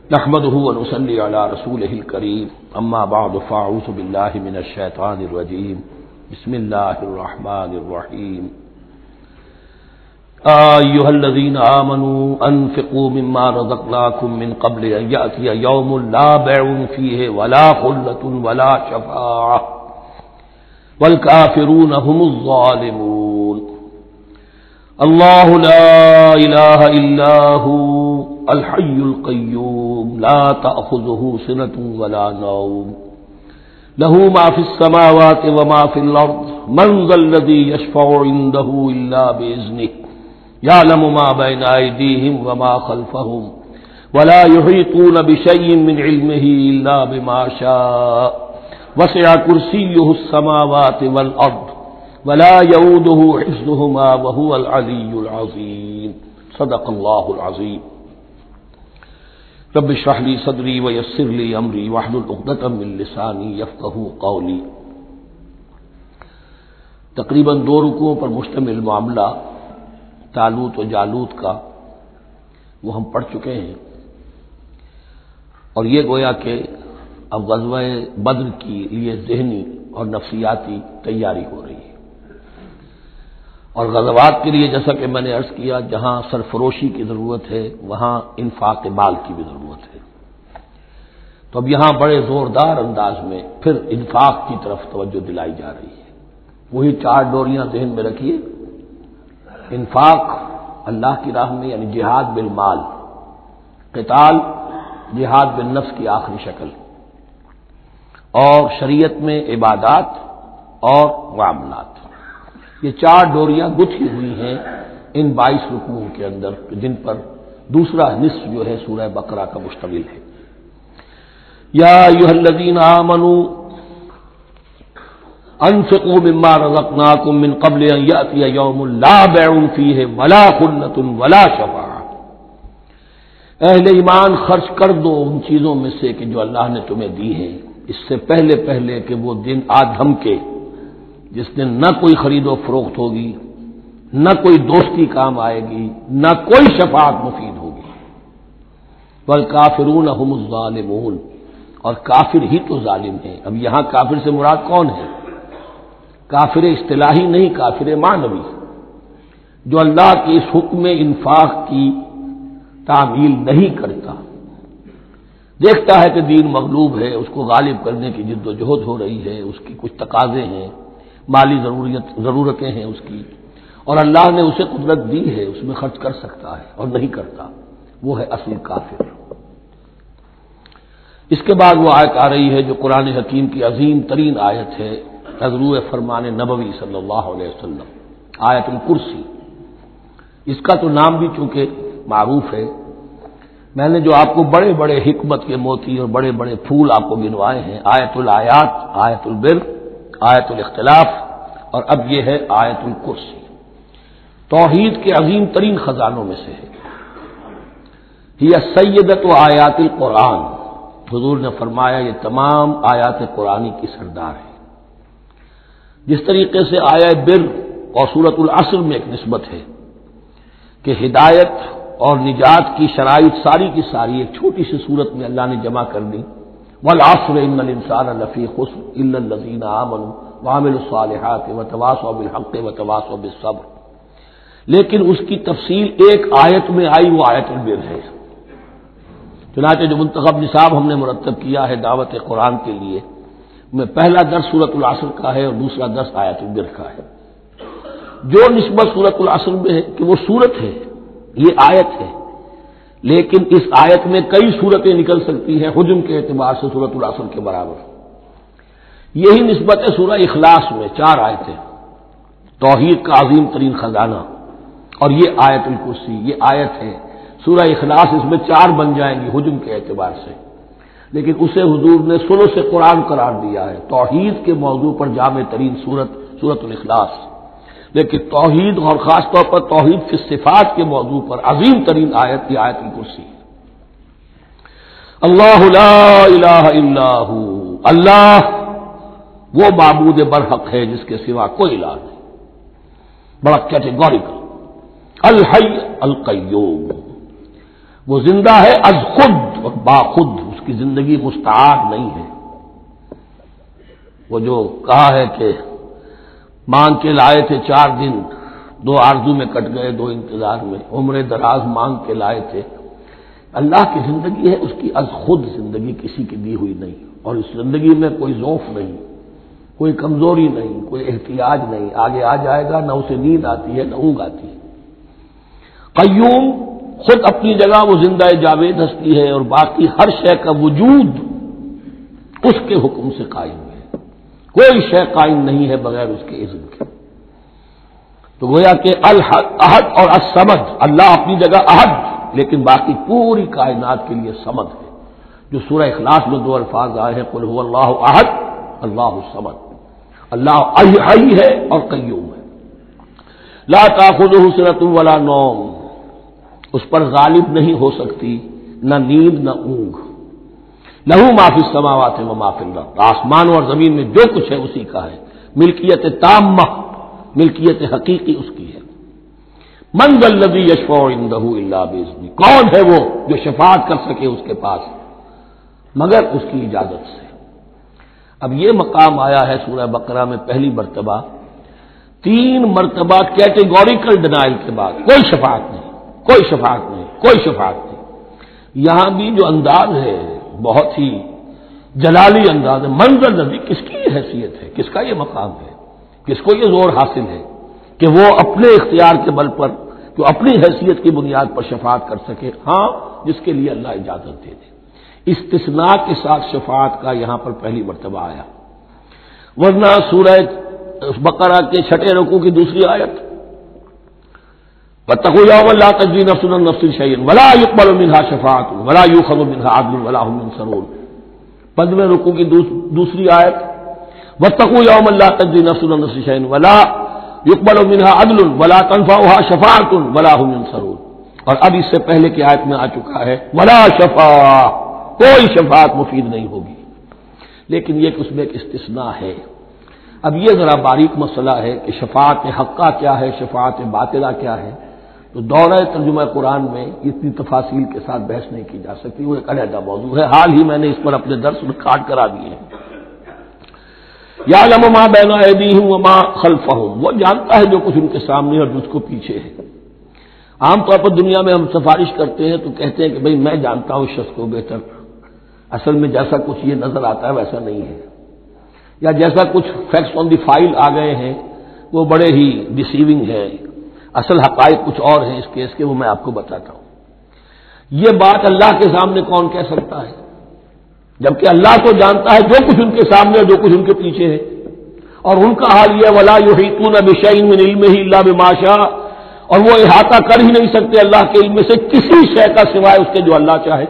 نحمده ونصلي على رسوله الكريم اما بعد فاعوذ بالله من الشيطان الرجيم بسم الله الرحمن الرحيم ايها الذين آمنوا انفقوا مما رزقناكم من قبل ان يأتي يوم لا بيع فيه ولا خلة ولا شفاعة والكافرون هم الظالمون اللہ لا الہ الا هو الحی القیوم لا تأخذه سنة ولا نوم له ما في السماوات وما في الأرض من ذا الذي يشفع عنده إلا بإذنه يعلم ما بين أيديهم وما خلفهم ولا يحيطون بشيء من علمه إلا بما شاء وسع كرسيه السماوات والأرض ولا يؤوده حفظهما وهو العلي العظيم صدق الله العظيم رب اشرح لي صدري ويسر لي امري واحلل عقدة من لساني يفقهوا قولي۔ تقریباً 2 رکوعوں پر مشتمل معاملہ طالوت و جالوت کا وہ ہم پڑھ چکے ہیں، اور یہ گویا کہ اب غزوہ بدر کی لیے ذہنی اور نفسیاتی تیاری ہو رہی ہے، اور غزوات کے لیے جیسا کہ میں نے عرض کیا جہاں سرفروشی کی ضرورت ہے وہاں انفاق مال کی بھی ضرورت ہے، تو اب یہاں بڑے زوردار انداز میں پھر انفاق کی طرف توجہ دلائی جا رہی ہے۔ وہی 4 ڈوریاں ذہن میں رکھیے، انفاق اللہ کی راہ میں یعنی جہاد بالمال، قتال جہاد بالنفس کی آخری شکل، اور شریعت میں عبادات اور معاملات، یہ 4 ڈوریاں گتھی ہوئی ہیں ان 22 رکوعوں کے اندر، جن پر دوسرا نصف جو ہے سورہ بقرہ کا مشتمل ہے۔ یا ایھا الذین آمنوا انفقوا مما رزقناکم من قبل ان یأتی یوم لا بیع فیہ ولا خلة ولا شفاعة، اہل ایمان خرچ کر دو ان چیزوں میں سے کہ جو اللہ نے تمہیں دی ہے، اس سے پہلے کہ وہ دن آ دھمکے جس دن نہ کوئی خرید و فروخت ہوگی، نہ کوئی دوستی کام آئے گی، نہ کوئی شفاعت مفید ہوگی۔ والکافرون هم الظالمون، اور کافر ہی تو ظالم ہیں۔ اب یہاں کافر سے مراد کون ہے؟ کافر اصطلاحی نہیں، کافر معنوی، جو اللہ کے اس حکم انفاق کی تعمیل نہیں کرتا، دیکھتا ہے کہ دین مغلوب ہے، اس کو غالب کرنے کی جد و جہد ہو رہی ہے، اس کی کچھ تقاضے ہیں، مالی ضرورتیں ہیں اس کی، اور اللہ نے اسے قدرت دی ہے، اس میں خرچ کر سکتا ہے اور نہیں کرتا، وہ ہے اصل کافر۔ اس کے بعد وہ آیت آ رہی ہے جو قرآن حکیم کی عظیم ترین آیت ہے، حضور فرمان نبوی صلی اللہ علیہ وسلم، آیت الکرسی۔ اس کا تو نام بھی چونکہ معروف ہے، میں نے جو آپ کو بڑے بڑے حکمت کے موتی اور بڑے بڑے پھول آپ کو گنوائے ہیں، آیت الآیات، آیت البر، آیت الاختلاف، اور اب یہ ہے آیت الکرسی، توحید کے عظیم ترین خزانوں میں سے ہے۔ یہ سیدۃ آیات القرآن، حضور نے فرمایا یہ تمام آیات قرآنی کی سردار ہے۔ جس طریقے سے آیت بر اور سورۃ العصر میں ایک نسبت ہے کہ ہدایت اور نجات کی شرائط ساری کی ساری ایک چھوٹی سی صورت میں اللہ نے جمع کر دی، والعصر ان الانسان لفی خسر الا الذین آمنوا وعملوا الصالحات وتواصوا بالحق وتواصوا بالصبر، لیکن اس کی تفصیل ایک آیت میں آئی، وہ آیت البر ہے۔ چنانچہ جو منتخب نصاب ہم نے مرتب کیا ہے دعوت قرآن کے لیے، میں پہلا درس سورۃ العصر کا ہے اور دوسرا درس آیت البر کا ہے۔ جو نسبت سورۃ العصر میں ہے کہ وہ سورت ہے، یہ آیت ہے، لیکن اس آیت میں کئی صورتیں نکل سکتی ہیں حجم کے اعتبار سے سورۃ العصر کے برابر۔ یہی نسبت ہے سورہ اخلاص میں، 4 آیتیں، توحید کا عظیم ترین خزانہ، اور یہ آیت الکرسی، یہ آیت ہے سورہ اخلاص، اس میں 4 بن جائیں گی حجم کے اعتبار سے، لیکن اسے حضور نے ثلث قرآن قرار دیا ہے، توحید کے موضوع پر جامع ترین سورۃ الاخلاص، لیکن توحید اور خاص طور پر توحید فی الصفات کے موضوع پر عظیم ترین آیت یہ آیت الکرسی ہے۔ اللہ لا الہ الا ہو، اللہ وہ معبود برحق ہے جس کے سوا کوئی الہ نہیں، بڑا کیٹیگوریکل۔ الحی القیوم، وہ زندہ ہے از خود اور باخود، اس کی زندگی مستعار نہیں ہے۔ وہ جو کہا ہے کہ مانگ کے لائے تھے 4 دن، 2 آرزو میں کٹ گئے 2 انتظار میں، عمر دراز مانگ کے لائے تھے۔ اللہ کی زندگی ہے، اس کی از خود زندگی کسی کی دی ہوئی نہیں، اور اس زندگی میں کوئی ضعف نہیں، کوئی کمزوری نہیں، کوئی احتیاج نہیں۔ آگے آ جائے گا، نہ اسے نیند آتی ہے نہ اونگ آتی ہے۔ قیوم، خود اپنی جگہ وہ زندہ جاوید ہستی ہے، اور باقی ہر شے کا وجود اس کے حکم سے قائم ہے، کوئی شے قائم نہیں ہے بغیر اس کے اذن کے۔ تو گویا کہ احد اور الصمد، اللہ اپنی جگہ احد، لیکن باقی پوری کائنات کے لیے صمد ہے، جو سورہ اخلاص میں 2 الفاظ آئے ہیں، قل هو اللہ احد اللہ الصمد۔ اللہ حی ہے اور قیوم ہے۔ لا تأخذہ سنۃ ولا نوم، اس پر غالب نہیں ہو سکتی نہ نیند نہ اونگ۔ لہ ما فی السماوات و ما فی الارض، آسمانوں اور زمین میں جو کچھ ہے اسی کا ہے، ملکیت تامہ، ملکیت حقیقی اس کی ہے۔ من ذا الذی یشفع عنده الا باذنہ، کون ہے وہ جو شفاعت کر سکے اس کے پاس مگر اس کی اجازت سے۔ اب یہ مقام آیا ہے سورہ بقرہ میں پہلی مرتبہ، 3 مرتبہ کیٹیگوریکل ڈینائل کے بعد، کوئی شفاعت نہیں، کوئی شفاعت نہیں، کوئی شفاعت نہیں۔ یہاں بھی جو انداز ہے بہت ہی جلالی انداز ہے، منظر نبی، کس کی یہ حیثیت ہے، کس کا یہ مقام ہے، کس کو یہ زور حاصل ہے کہ وہ اپنے اختیار کے بل پر، جو اپنی حیثیت کی بنیاد پر شفاعت کر سکے؟ ہاں، جس کے لیے اللہ اجازت دے دے۔ استثناء کے ساتھ شفاعت کا یہاں پر پہلی مرتبہ آیا، ورنہ سورہ بقرہ کے 6 رکوع کی دوسری آیت، وَاتَّقُوا يَوْمًا لَا تَجْزِي نَفْسٌ عَن نَفْسٍ شَيْئًا وَلَا يُقْبَلُ مِنْهَا شَفَاعَةٌ وَلَا يُؤْخَذُ مِنْهَا عَدْلٌ وَلَا هُمْ يُنصَرُونَ۔ 15 رکوع کی دوسری آیت، وَاتَّقُوا يَوْمًا لَا تَجْزِي نَفْسٌ عَن نَفْسٍ شَيْئًا وَلَا يُقْبَلُ مِنْهَا عَدْلٌ وَلَا تَنفَعُهَا شَفَاعَةٌ وَلَا هُمْ يُنصَرُونَ۔ اور اب اس سے پہلے کی آیت میں آ چکا ہے وَلَا شَفَاعَةٌ، کوئی شفاعت مفید نہیں ہوگی، لیکن یہ اس میں ایک استثناء ہے۔ اب یہ ذرا باریک مسئلہ ہے کہ شفاعت حقہ کیا ہے، شفاعت باطلہ کیا ہے، تو دورہ ترجمہ قرآن میں اتنی تفاصیل کے ساتھ بحث نہیں کی جا سکتی، وہ ایک علیحدہ موضوع ہے۔ حال ہی میں نے اس پر اپنے درس ریکارڈ کرا دیے ہیں۔ یعلم ما بین ایدیہم وما خلفہم، وہ جانتا ہے جو کچھ ان کے سامنے اور جو اس کو پیچھے ہے۔ عام طور پر دنیا میں ہم سفارش کرتے ہیں تو کہتے ہیں کہ بھئی میں جانتا ہوں اس شخص کو بہتر، اصل میں جیسا کچھ یہ نظر آتا ہے ویسا نہیں ہے، یا جیسا کچھ فیکٹس آن دی فائل آ گئے ہیں وہ بڑے ہی ڈیسیونگ ہے، اصل حقائق کچھ اور ہیں اس کیس کے، وہ میں آپ کو بتاتا ہوں۔ یہ بات اللہ کے سامنے کون کہہ سکتا ہے، جبکہ اللہ تو جانتا ہے جو کچھ ان کے سامنے اور جو کچھ ان کے پیچھے ہے، اور ان کا حال یہ ولا یحیطون بشیء من علمہ الا بما شاء، اور وہ احاطہ کر ہی نہیں سکتے اللہ کے علم سے کسی شے کا سوائے اس کے جو اللہ چاہے۔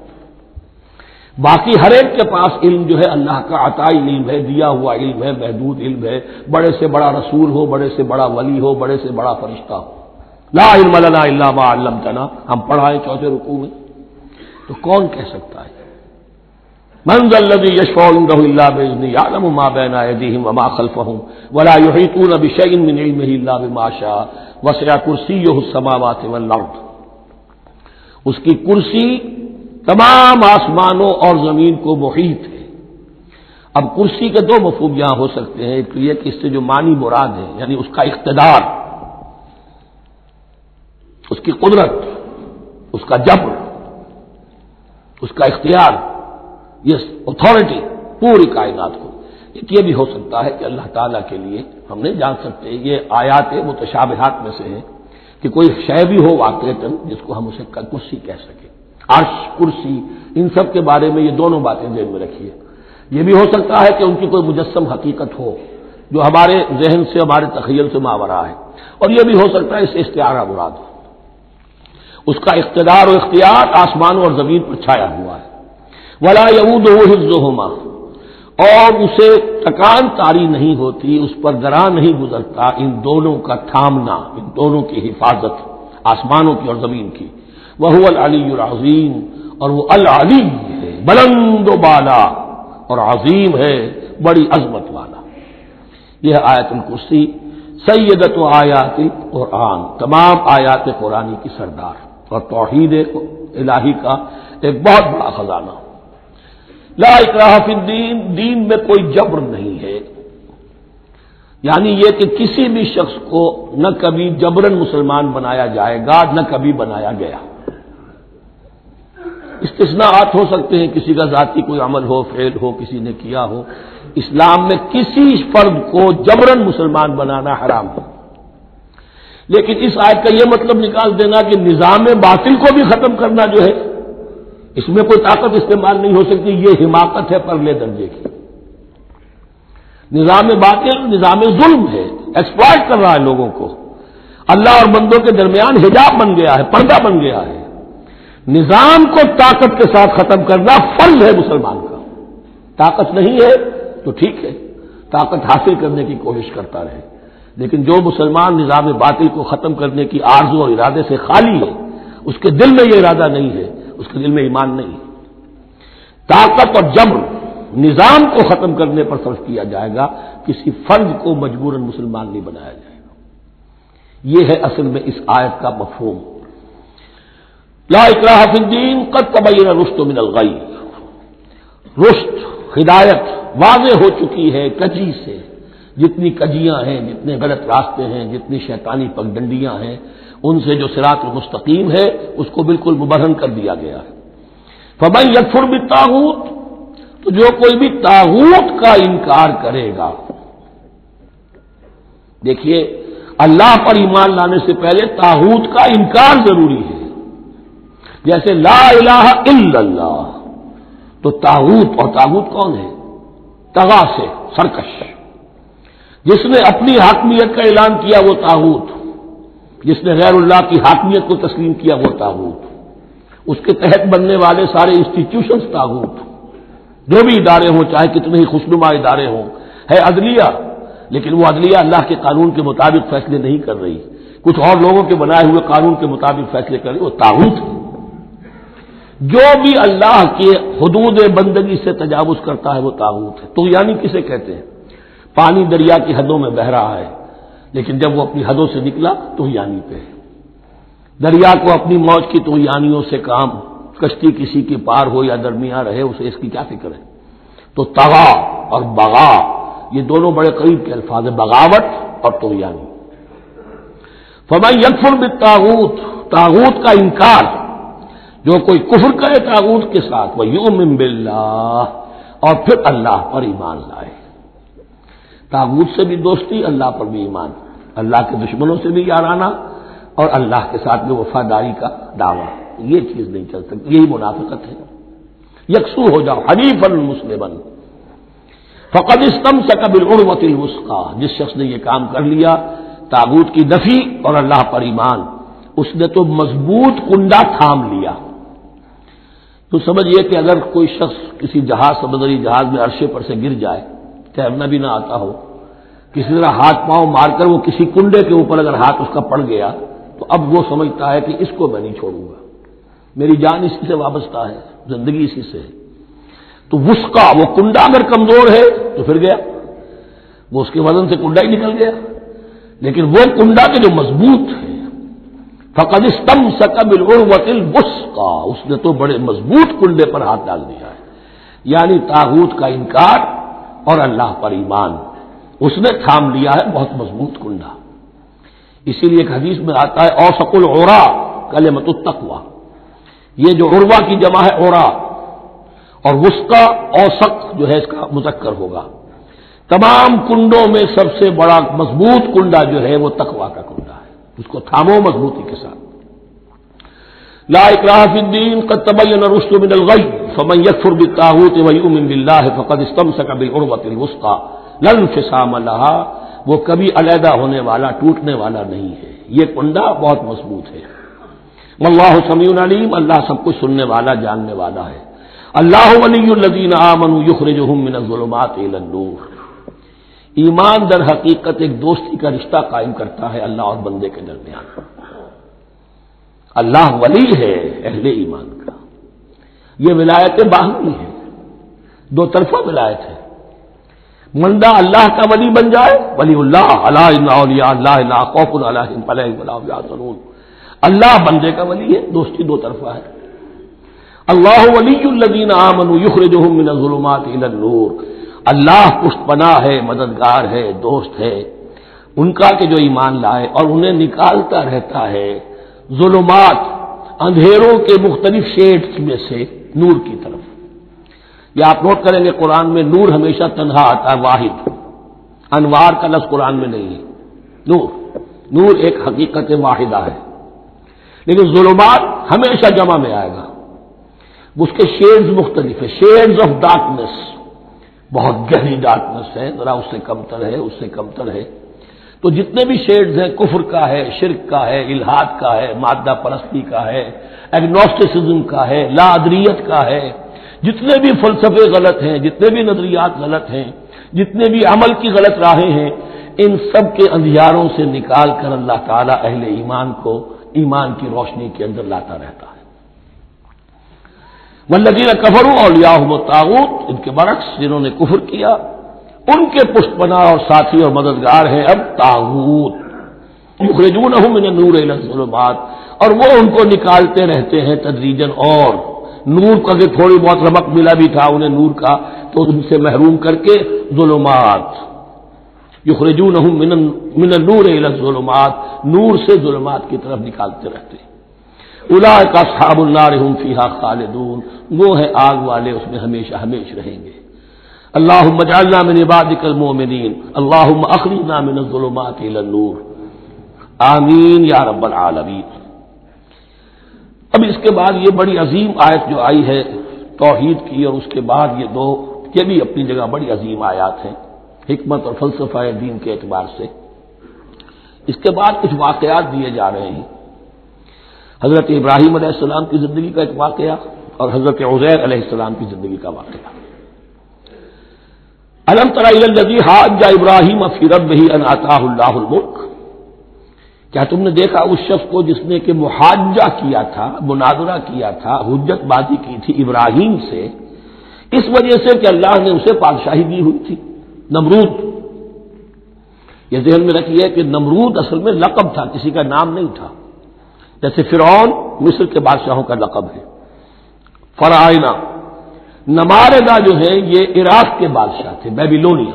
باقی ہر ایک کے پاس علم جو ہے اللہ کا عطائی علم ہے، دیا ہوا علم ہے، محدود علم ہے، بڑے سے بڑا رسول ہو، بڑے سے بڑا ولی ہو، بڑے سے بڑا فرشتہ ہو۔ لا علم لنا الا ما علمتنا، ہم پڑھائیں 4 رکوع میں، تو کون کہہ سکتا ہے؟ من ذا الذی یشفع عنده الا باذنہ یعلم ما بین ایدیہم وما خلفہم ولا یحیطون بشیء من علمہ الا بما شاء وسع کرسیہ السماوات والارض، اس کی کرسی تمام آسمانوں اور زمین کو محیط ہے۔ اب کرسی کے 2 مفہوم یہاں ہو سکتے ہیں، ایک تو یہ کہ اس سے جو معنی مراد ہے یعنی اس کا اقتدار، اس کی قدرت، اس کا جبر، اس کا اختیار، یہ اتھارٹی پوری کائنات کو۔ ایک یہ بھی ہو سکتا ہے کہ اللہ تعالیٰ کے لیے ہم نہیں جان سکتے، یہ آیات متشابہات میں سے ہے کہ کوئی شے بھی ہو واقعتاً جس کو ہم اسے کرسی کہہ سکیں، عرش، کرسی، ان سب کے بارے میں یہ دونوں باتیں ذہن میں رکھیے۔ یہ بھی ہو سکتا ہے کہ ان کی کوئی مجسم حقیقت ہو جو ہمارے ذہن سے، ہمارے تخیل سے ماورا ہے، اور یہ بھی ہو سکتا ہے اس سے استعارہ مراد ہو۔ اس کا اقتدار و اختیار آسمانوں اور زمین پر چھایا ہوا ہے۔ ولا یؤودہ حفظہما، اور اسے تکان طاری نہیں ہوتی، اس پر گراں نہیں گزرتا ان دونوں کا تھامنا، ان دونوں کی حفاظت، آسمانوں کی اور زمین کی۔ وہو العلی العظیم، اور وہ العلی ہے، بلند و بالا، اور عظیم ہے، بڑی عظمت والا۔ یہ آیت الکرسی سیدۃ آیات القرآن، تمام آیات قرآنی کی سردار، اور توحید الہی کا ایک بہت بڑا خزانہ. لا اکراہ فی الدین، دین میں کوئی جبر نہیں ہے، یعنی یہ کہ کسی بھی شخص کو نہ کبھی جبرن مسلمان بنایا جائے گا نہ کبھی بنایا گیا. استثناءات ہو سکتے ہیں، کسی کا ذاتی کوئی عمل ہو، فعل ہو، کسی نے کیا ہو. اسلام میں کسی فرد کو جبرن مسلمان بنانا حرام ہے. لیکن اس آیت کا یہ مطلب نکال دینا کہ نظام باطل کو بھی ختم کرنا جو ہے اس میں کوئی طاقت استعمال نہیں ہو سکتی، یہ حماقت ہے پرلے درجے کی. نظام باطل نظام ظلم ہے، ایکسپلائٹ کر رہا ہے لوگوں کو. اللہ اور بندوں کے درمیان حجاب بن گیا ہے، پردہ بن گیا ہے. نظام کو طاقت کے ساتھ ختم کرنا فرض ہے مسلمان کا. طاقت نہیں ہے تو ٹھیک ہے، طاقت حاصل کرنے کی کوشش کرتا رہے، لیکن جو مسلمان نظام باطل کو ختم کرنے کی آرزو اور ارادے سے خالی ہے، اس کے دل میں یہ ارادہ نہیں ہے، اس کے دل میں ایمان نہیں ہے. طاقت اور جبر نظام کو ختم کرنے پر صرف کیا جائے گا، کسی فرد کو مجبوراً مسلمان نہیں بنایا جائے گا. یہ ہے اصل میں اس آیت کا مفہوم. لا اکراہ فی الدین قد تبین الرشد من الغی، رشد ہدایت واضح ہو چکی ہے کجی سے. جتنی کجیاں ہیں، جتنے غلط راستے ہیں، جتنی شیطانی پگڈنڈیاں ہیں، ان سے جو صراط المستقیم ہے اس کو بالکل مبرہن کر دیا گیا ہے. فمن یکفر بالطاغوت، تو جو کوئی بھی طاغوت کا انکار کرے گا. دیکھیے، اللہ پر ایمان لانے سے پہلے طاغوت کا انکار ضروری ہے. جیسے لا الہ الا اللہ، تو طاغوت، اور طاغوت کون ہے؟ طغا سے سرکش. جس نے اپنی حاکمیت کا اعلان کیا وہ طاغوت، جس نے غیر اللہ کی حاکمیت کو تسلیم کیا وہ طاغوت. اس کے تحت بننے والے سارے انسٹیٹیوشنز طاغوت. جو بھی ادارے ہوں، چاہے کتنے ہی خوشنما ادارے ہوں. ہے عدلیہ، لیکن وہ عدلیہ اللہ کے قانون کے مطابق فیصلے نہیں کر رہی، کچھ اور لوگوں کے بنائے ہوئے قانون کے مطابق فیصلے کر رہی، وہ طاغوت ہے. جو بھی اللہ کے حدود بندگی سے تجاوز کرتا ہے وہ طاغوت ہے. تو یعنی کسے کہتے ہیں؟ پانی دریا کی حدوں میں بہہ رہا ہے، لیکن جب وہ اپنی حدوں سے نکلا تو یعنی پہ ہے. دریا کو اپنی موج کی تو یانیوں سے کام، کشتی کسی کی پار ہو یا درمیان رہے اسے اس کی کیا فکر ہے. تو طغا اور بغا یہ دونوں بڑے قریب کے الفاظ ہیں، بغاوت اور طغیانی. فمن یکفر بالطاغوت، طاغوت کا انکار، جو کوئی کفر کرے طاغوت کے ساتھ، ویؤمن باللہ، اور پھر اللہ پر ایمان لائے. طاغوت سے بھی دوستی، اللہ پر بھی ایمان، اللہ کے دشمنوں سے بھی یارانہ، اور اللہ کے ساتھ بھی وفاداری کا دعویٰ. یہ چیز نہیں چل سکتی، یہی منافقت ہے. یکسو ہو جاؤ حنیفا مسلما فقد استمسک بالعروۃ الوثقی، جس شخص نے یہ کام کر لیا طاغوت کی نفی اور اللہ پر ایمان، اس نے تو مضبوط کنڈا تھام لیا. تو سمجھئے کہ اگر کوئی شخص کسی جہاز، سمندری جہاز میں عرشے پر سے گر جائے، تیرنا بھی نہ آتا ہو، کسی طرح ہاتھ پاؤں مار کر وہ کسی کنڈے کے اوپر اگر ہاتھ اس کا پڑ گیا تو اب وہ سمجھتا ہے کہ اس کو میں نہیں چھوڑوں گا، میری جان اسی سے وابستہ ہے، زندگی اسی سے ہے. تو وثقا، وہ کنڈا اگر کمزور ہے تو پھر گیا، وہ اس کے وزن سے کنڈا ہی نکل گیا. لیکن وہ کنڈا کے جو مضبوط ہے، فقد استمسک بالعروۃ الوثقی، اس نے تو بڑے مضبوط کنڈے پر ہاتھ ڈال دیا ہے. یعنی طاغوت کا انکار اور اللہ پر ایمان، اس نے تھام لیا ہے بہت مضبوط کنڈا. اسی لیے ایک حدیث میں آتا ہے اوثق العرا کلمۃ التقوی، یہ جو عروا کی جمع ہے عرا، اور وثقی اوثق جو ہے اس کا مذکر ہوگا. تمام کنڈوں میں سب سے بڑا مضبوط کنڈا جو ہے وہ تقوی کا کنڈا ہے، اس کو تھامو مضبوطی کے ساتھ. لا اکراہ فی الدین قد تبین الرشد من الغی فمن یکفر بالطاغوت ویؤمن باللہ فقد استمسک بالعروۃ الوثقی لا انفصام لہا، وہ کبھی علیحدہ ہونے والا، ٹوٹنے والا نہیں ہے. یہ کنڈا بہت مضبوط ہے. واللہ سمیع علیم، اللہ سب کچھ سننے والا، جاننے والا ہے. اللہ ولی الذین آمنوا یخرجہم من الظلمات الی النور، ایمان در حقیقت ایک دوستی کا رشتہ قائم کرتا ہے اللہ اور بندے کے درمیان. اللہ ولی ہے اہل ایمان کا. یہ ولایت باہمی ہے، دو طرفہ ولایت ہے. بندہ اللہ کا ولی بن جائے، ولی اللہ، الا ان اولیاء اللہ لا خوف علیہم ولا هم يحزنون، اللہ بندے کا ولی ہے، دوستی دو طرفہ ہے. اللہ ولی الذین آمنوا یخرجہم من الظلمات الی النور، اللہ پشت پناہ ہے، مددگار ہے، دوست ہے ان کا کہ جو ایمان لائے اور انہیں نکالتا رہتا ہے ظلمات، اندھیروں کے مختلف شیڈز میں سے نور کی طرف۔ یہ آپ نوٹ کریں گے قرآن میں نور ہمیشہ تنہا آتا ہے، واحد، انوار کا لفظ قرآن میں نہیں ہے۔ نور ایک حقیقت واحدہ ہے، لیکن ظلمات ہمیشہ جمع میں آئے گا، اس کے شیڈز مختلف ہیں، شیڈز آف ڈارکنیس، بہت گہری ڈارکنیس ہے، ذرا اس سے کمتر ہے، اس سے کمتر ہے۔ تو جتنے بھی شیڈز ہیں، کفر کا ہے، شرک کا ہے، الحاد کا ہے، مادہ پرستی کا ہے، ایگنوسٹسزم کا ہے، لا ادریت کا ہے، جتنے بھی فلسفے غلط ہیں، جتنے بھی نظریات غلط ہیں، جتنے بھی عمل کی غلط راہیں ہیں، ان سب کے اندھیاروں سے نکال کر اللہ تعالیٰ اہل ایمان کو ایمان کی روشنی کے اندر لاتا رہتا ہے۔ والذین کفروا اولیاءہم الطاغوت، ان کے برعکس جنہوں نے کفر کیا ان کے پشت پناہ اور ساتھی اور مددگار ہیں اب طاغوت، یخرجونہم من النور الی الظلمات، اور وہ ان کو نکالتے رہتے ہیں تدریجاً، اور نور کا کہ تھوڑی بہت رمق ملا بھی تھا انہیں نور کا تو ان سے محروم کر کے ظلمات، یخرجونہم من النور الی الظلمات، نور سے ظلمات کی طرف نکالتے رہتے ہیں۔ اولئک اصحاب النار هم فیہا خالدون، وہ ہیں آگ والے، اس میں ہمیشہ ہمیشہ رہیں گے۔ اللہم اجعلنا من عبادک المؤمنین، اللہم اخرجنا من الظلمات الی النور، آمین یا رب العالمین۔ اب اس کے بعد یہ بڑی عظیم آیت جو آئی ہے توحید کی، اور اس کے بعد یہ دو، یہ بھی اپنی جگہ بڑی عظیم آیات ہیں حکمت اور فلسفہ دین کے اعتبار سے۔ اس کے بعد کچھ واقعات دیے جا رہے ہیں، حضرت ابراہیم علیہ السلام کی زندگی کا ایک واقعہ اور حضرت عزیر علیہ السلام کی زندگی کا واقعہ۔ الم تر الی الذی حاج ابراہیم فی ربہ ان آتاہ اللہ الملک، کیا تم نے دیکھا اس شخص کو جس نے کہ محاجہ کیا تھا، مناظرہ کیا تھا، حجت بازی کی تھی ابراہیم سے، اس وجہ سے کہ اللہ نے اسے بادشاہی دی ہوئی تھی، نمرود۔ یہ ذہن میں رکھیے کہ نمرود اصل میں لقب تھا، کسی کا نام نہیں تھا، جیسے فرعون مصر کے بادشاہوں کا لقب ہے۔ فرعونہ، نماردہ جو ہے یہ عراق کے بادشاہ تھے، بیبیلونیا۔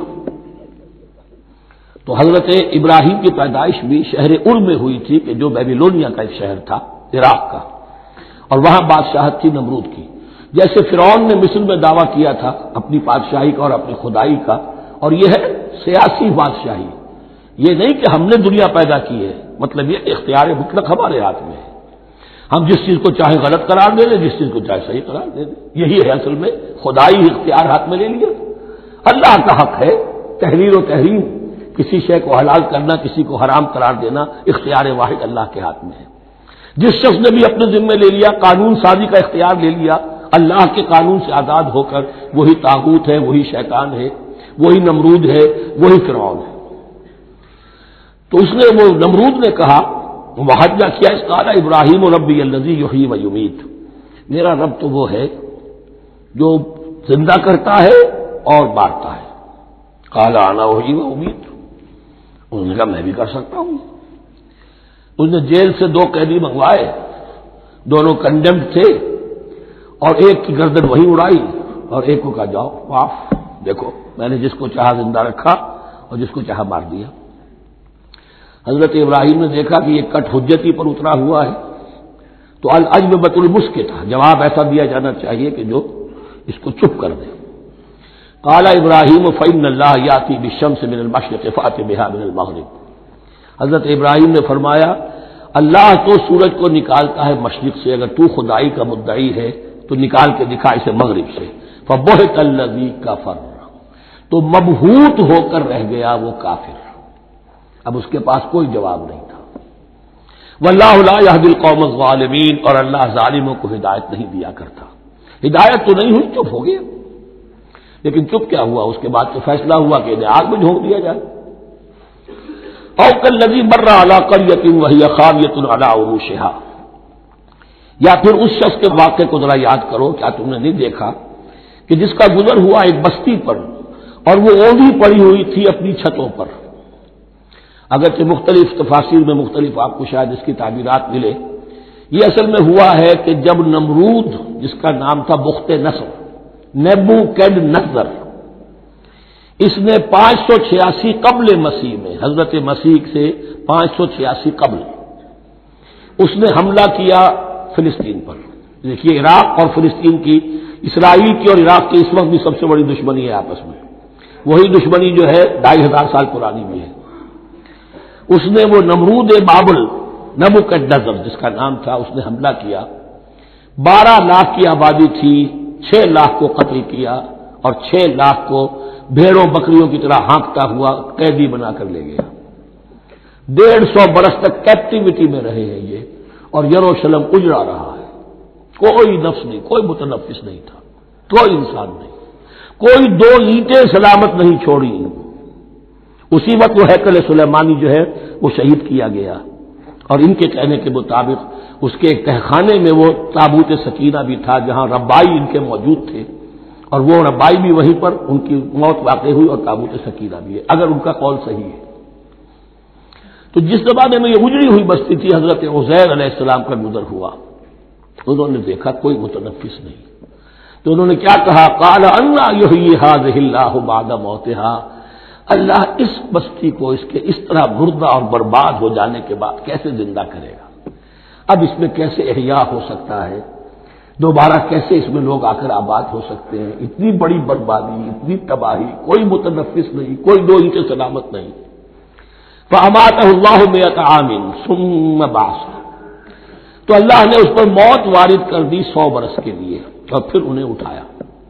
تو حضرت ابراہیم کی پیدائش بھی شہر ار میں ہوئی تھی کہ جو بیبیلونیا کا ایک شہر تھا عراق کا، اور وہاں بادشاہت تھی نمرود کی۔ جیسے فرعون نے مصر میں دعویٰ کیا تھا اپنی بادشاہی کا اور اپنی خدائی کا، اور یہ ہے سیاسی بادشاہی، یہ نہیں کہ ہم نے دنیا پیدا کی ہے، مطلب یہ اختیار مطلق ہمارے ہاتھ میں ہے، ہم جس چیز کو چاہے غلط قرار دے دیں، جس چیز کو چاہے صحیح قرار دے دیں، یہی ہے اصل میں خدائی اختیار ہاتھ میں لے لیا۔ اللہ کا حق ہے تحریر و تحریم، کسی شے کو حلال کرنا، کسی کو حرام قرار دینا، اختیار واحد اللہ کے ہاتھ میں ہے۔ جس شخص نے بھی اپنے ذمے لے لیا، قانون سازی کا اختیار لے لیا، اللہ کے قانون سے آزاد ہو کر، وہی طاغوت ہے، وہی شیطان ہے، وہی نمرود ہے، وہی فرعون ہے۔ تو اس نے، وہ نمرود نے کہا، محاجہ کیا، اس قال ابراہیم ربی الذی یحیی و یمیت، میرا رب تو وہ ہے جو زندہ کرتا ہے اور مارتا ہے۔ قال انا احیی و امیت، انہوں نے کہا میں بھی کر سکتا ہوں۔ اس نے جیل سے دو قیدی منگوائے، دونوں کنڈیمڈ تھے، اور ایک کی گردن وہی اڑائی اور ایک کو کہا جاؤ معاف، دیکھو میں نے جس کو چاہا زندہ رکھا اور جس کو چاہا مار دیا۔ حضرت ابراہیم نے دیکھا کہ یہ کٹ حجتی پر اترا ہوا ہے، تو العجب المسکت تھا، جواب ایسا دیا جانا چاہیے کہ جو اس کو چپ کر دے۔ قال ابراہیم فإن اللہ یاتی بالشمس من المشرق فأت بها من المغرب، حضرت ابراہیم نے فرمایا اللہ تو سورج کو نکالتا ہے مشرق سے، اگر تو خدائی کا مدعی ہے تو نکال کے دکھا اسے مغرب سے۔ فبہت الذی کفر، تو مبہوت ہو کر رہ گیا وہ کافر، اب اس کے پاس کوئی جواب نہیں تھا۔ واللہ لا یہدی القوم الظالمین، اور اللہ ظالموں کو ہدایت نہیں دیا کرتا۔ ہدایت تو نہیں ہوئی، چپ ہو گیا، لیکن چپ کیا ہوا، اس کے بعد تو فیصلہ ہوا کہ انہیں آگ میں جھونک دیا جائے۔ او کالذی مر علی قریۃ وہی خاویۃ علی عروشہا، یا پھر اس شخص کے واقعے کو ذرا یاد کرو، کیا تم نے نہیں دیکھا کہ جس کا گزر ہوا ایک بستی پر اور وہ اوندھی پڑی ہوئی تھی اپنی چھتوں پر۔ اگرچہ مختلف تفاسیر میں مختلف آپ کو شاید اس کی تعبیرات ملے یہ اصل میں ہوا ہے کہ جب نمرود، جس کا نام تھا بخت نصر، نیبوکیڈ نظر، اس نے 586 قبل مسیح میں، حضرت مسیح سے 586 قبل، اس نے حملہ کیا فلسطین پر۔ دیکھیے عراق اور فلسطین کی، اسرائیل کی اور عراق کی اس وقت بھی سب سے بڑی دشمنی ہے آپس میں، وہی دشمنی جو ہے 2500 سال پرانی بھی ہے۔ اس نے وہ نمرود بابل، نیبوکیڈنیزر جس کا نام تھا، اس نے حملہ کیا، 12 لاکھ کی آبادی تھی، 6 لاکھ کو قتل کیا اور 6 لاکھ کو بھیڑوں بکریوں کی طرح ہانکتا ہوا قیدی بنا کر لے گیا۔ 150 برس تک کیپٹیوٹی میں رہے ہیں یہ، اور یروشلم اجڑا رہا ہے، کوئی نفس نہیں، کوئی متنفس نہیں تھا، کوئی انسان نہیں، کوئی 2 اینٹیں سلامت نہیں چھوڑی۔ اسی وقت وہ ہیکل سلیمانی جو ہے وہ شہید کیا گیا، اور ان کے کہنے کے مطابق اس کے ایک تہخانے میں وہ تابوت سکینہ بھی تھا جہاں ربائی ان کے موجود تھے، اور وہ ربائی بھی وہیں پر ان کی موت واقع ہوئی، اور تابوت سکینہ بھی ہے، اگر ان کا قول صحیح ہے۔ تو جس زمانے میں یہ اجڑی ہوئی بستی تھی، حضرت عزیر علیہ السلام کا گزر ہوا، انہوں نے دیکھا کوئی متنفس نہیں، تو انہوں نے کیا کہا، قال انا یحیی ھذہ اللہ بعد موتھا، اللہ اس بستی کو اس کے اس طرح مردہ اور برباد ہو جانے کے بعد کیسے زندہ کرے گا؟ اب اس میں کیسے احیاء ہو سکتا ہے؟ دوبارہ کیسے اس میں لوگ آ کر آباد ہو سکتے ہیں؟ اتنی بڑی بربادی، اتنی تباہی، کوئی متنفس نہیں، کوئی 2 اینٹیں سلامت نہیں۔ فاماتہ اللہ 100 عام ثم بعثہ، تو اللہ نے اس پر موت وارد کر دی 100 برس کے لیے، اور پھر انہیں اٹھایا۔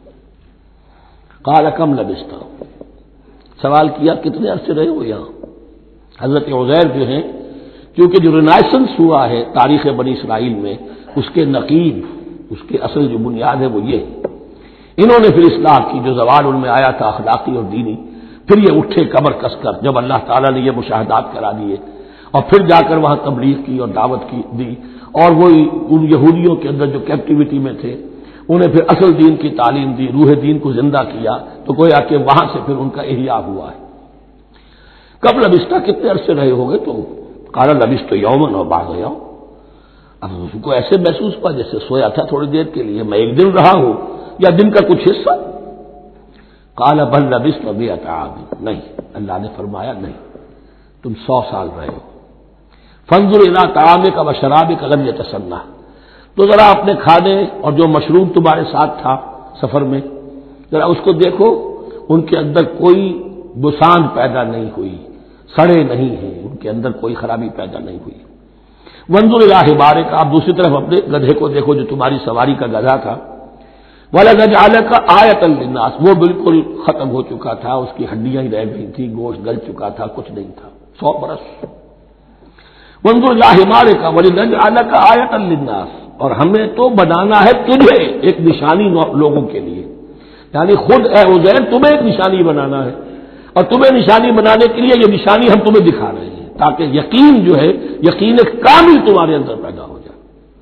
قال کم لبثت، سوال کیا کتنے عرصے رہے ہو یہاں؟ حضرت عزیر جو ہیں، کیونکہ جو رینائسنس ہوا ہے تاریخ بنی اسرائیل میں، اس کے نقیب، اس کے اصل جو بنیاد ہے وہ یہ ہے۔ انہوں نے پھر اصلاح کی، جو زوال ان میں آیا تھا اخلاقی اور دینی، پھر یہ اٹھے کمر کس کر، جب اللہ تعالیٰ نے یہ مشاہدات کرا دیے، اور پھر جا کر وہاں تبلیغ کی اور دعوت کی دی، اور وہی ان یہودیوں کے اندر جو کیپٹیوٹی میں تھے انہیں پھر اصل دین کی تعلیم دی، روح دین کو زندہ کیا، تو گویا کہ وہاں سے پھر ان کا احیاء ہوا ہے۔ کب لبثت، کتنے عرصے رہے ہوگے؟ تو قال لبثت یوما و بعض یوم، اب اس کو ایسے محسوس ہوا جیسے سویا تھا تھوڑی دیر کے لیے، میں 1 دن رہا ہوں یا دن کا کچھ حصہ۔ قال بل لبثت 100 عام، نہیں، اللہ نے فرمایا نہیں، تم 100 سال رہے ہو۔ فانظر الی طعامک و شرابک لم یتسنہ، تو ذرا اپنے کھانے اور جو مشروب تمہارے ساتھ تھا سفر میں، ذرا اس کو دیکھو، ان کے اندر کوئی بسان پیدا نہیں ہوئی، سڑے نہیں ہیں، ان کے اندر کوئی خرابی پیدا نہیں ہوئی۔ وانظر الی حمارک، آپ دوسری طرف اپنے گدھے کو دیکھو جو تمہاری سواری کا گدھا تھا، وَلَنَجْعَلَكَ آیَةً لِلنَّاسِ، وہ بالکل ختم ہو چکا تھا، اس کی ہڈیاں ہی رہ گئی تھیں، گوشت گل چکا تھا، کچھ نہیں تھا، 100 برس۔ وانظر الی حمارک وَلِنَجْعَلَكَ آیَةً لِلنَّاسِ، اور ہمیں تو بنانا ہے تجھے ایک نشانی لوگوں کے لیے، یعنی خود اے عزیر تمہیں ایک نشانی بنانا ہے، اور تمہیں نشانی بنانے کے لیے یہ نشانی ہم تمہیں دکھا رہے ہیں، تاکہ یقین جو ہے، یقین کامل تمہارے اندر پیدا ہو جائے۔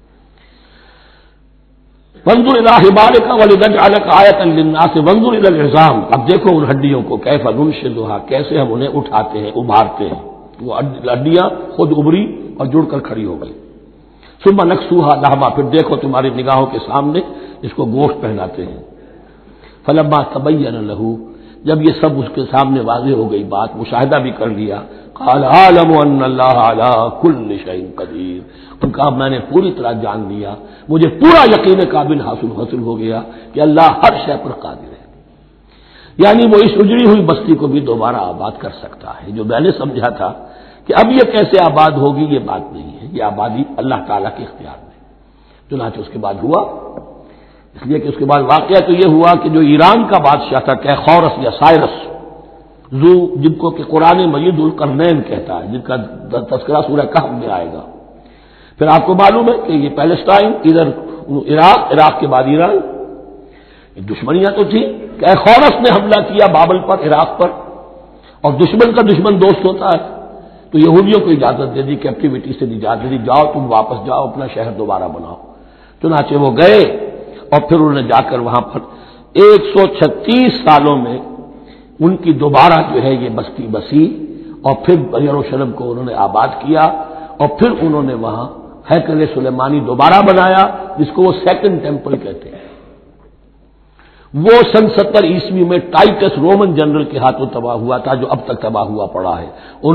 وانظر الی حمارک ولنجعلک آیۃ للناس وانظر الی العظام، اب دیکھو ان ہڈیوں کو، کیف ننشزھا، کیسے ہم انہیں اٹھاتے ہیں، ابھارتے ہیں، وہ ہڈیاں خود ابری اور جڑ کر کھڑی ہو گئی۔ ثم نکسوھا لحما، پھر دیکھو تمہاری نگاہوں کے سامنے اس کو گوشت پہناتے ہیں۔ فلما تبین لہ، جب یہ سب اس کے سامنے واضح ہو گئی بات، مشاہدہ بھی کر لیا، قال اعلم ان اللہ علی کل شیء قدیر، ان کا میں نے پوری طرح جان لیا، مجھے پورا یقین قابل حاصل ہو گیا کہ اللہ ہر شے پر قادر ہے، یعنی وہ اس اجڑی ہوئی بستی کو بھی دوبارہ آباد کر سکتا ہے۔ جو میں نے سمجھا تھا کہ اب یہ کیسے آباد ہوگی، یہ بات نہیں ہے، یہ آبادی اللہ تعالیٰ کے اختیار میں۔ چنانچہ اس کے بعد ہوا، اس لیے کہ اس کے بعد واقعہ تو یہ ہوا کہ جو ایران کا بادشاہ تھا کیخورس یا سائرس ذو، جن کو کہ قرآن مجید القرنین کہتا ہے، جن کا تذکرہ سورہ کہف میں آئے گا، پھر آپ کو معلوم ہے کہ یہ پیلسٹائن، ادھر عراق کے بعد ایران، دشمنیاں تو تھی۔ کیخورس نے حملہ کیا بابل پر، عراق پر، اور دشمن کا دشمن دوست ہوتا ہے، تو یہودیوں کو اجازت دے دی، کیپٹیوٹی سے اجازت دے دی، جاؤ تم واپس جاؤ، اپنا شہر دوبارہ بناؤ۔ چنانچہ وہ گئے، اور پھر انہوں نے جا کر وہاں پر 136 سالوں میں ان کی دوبارہ جو ہے یہ بستی بسی، اور پھر یروشلم کو انہوں نے آباد کیا، اور پھر انہوں نے وہاں ہیکل سلیمانی دوبارہ بنایا، جس کو وہ سیکنڈ ٹیمپل کہتے ہیں۔ وہ سن 70 عیسوی میں ٹائٹس رومن جنرل کے ہاتھوں تباہ ہوا تھا، جو اب تک تباہ ہوا پڑا ہے۔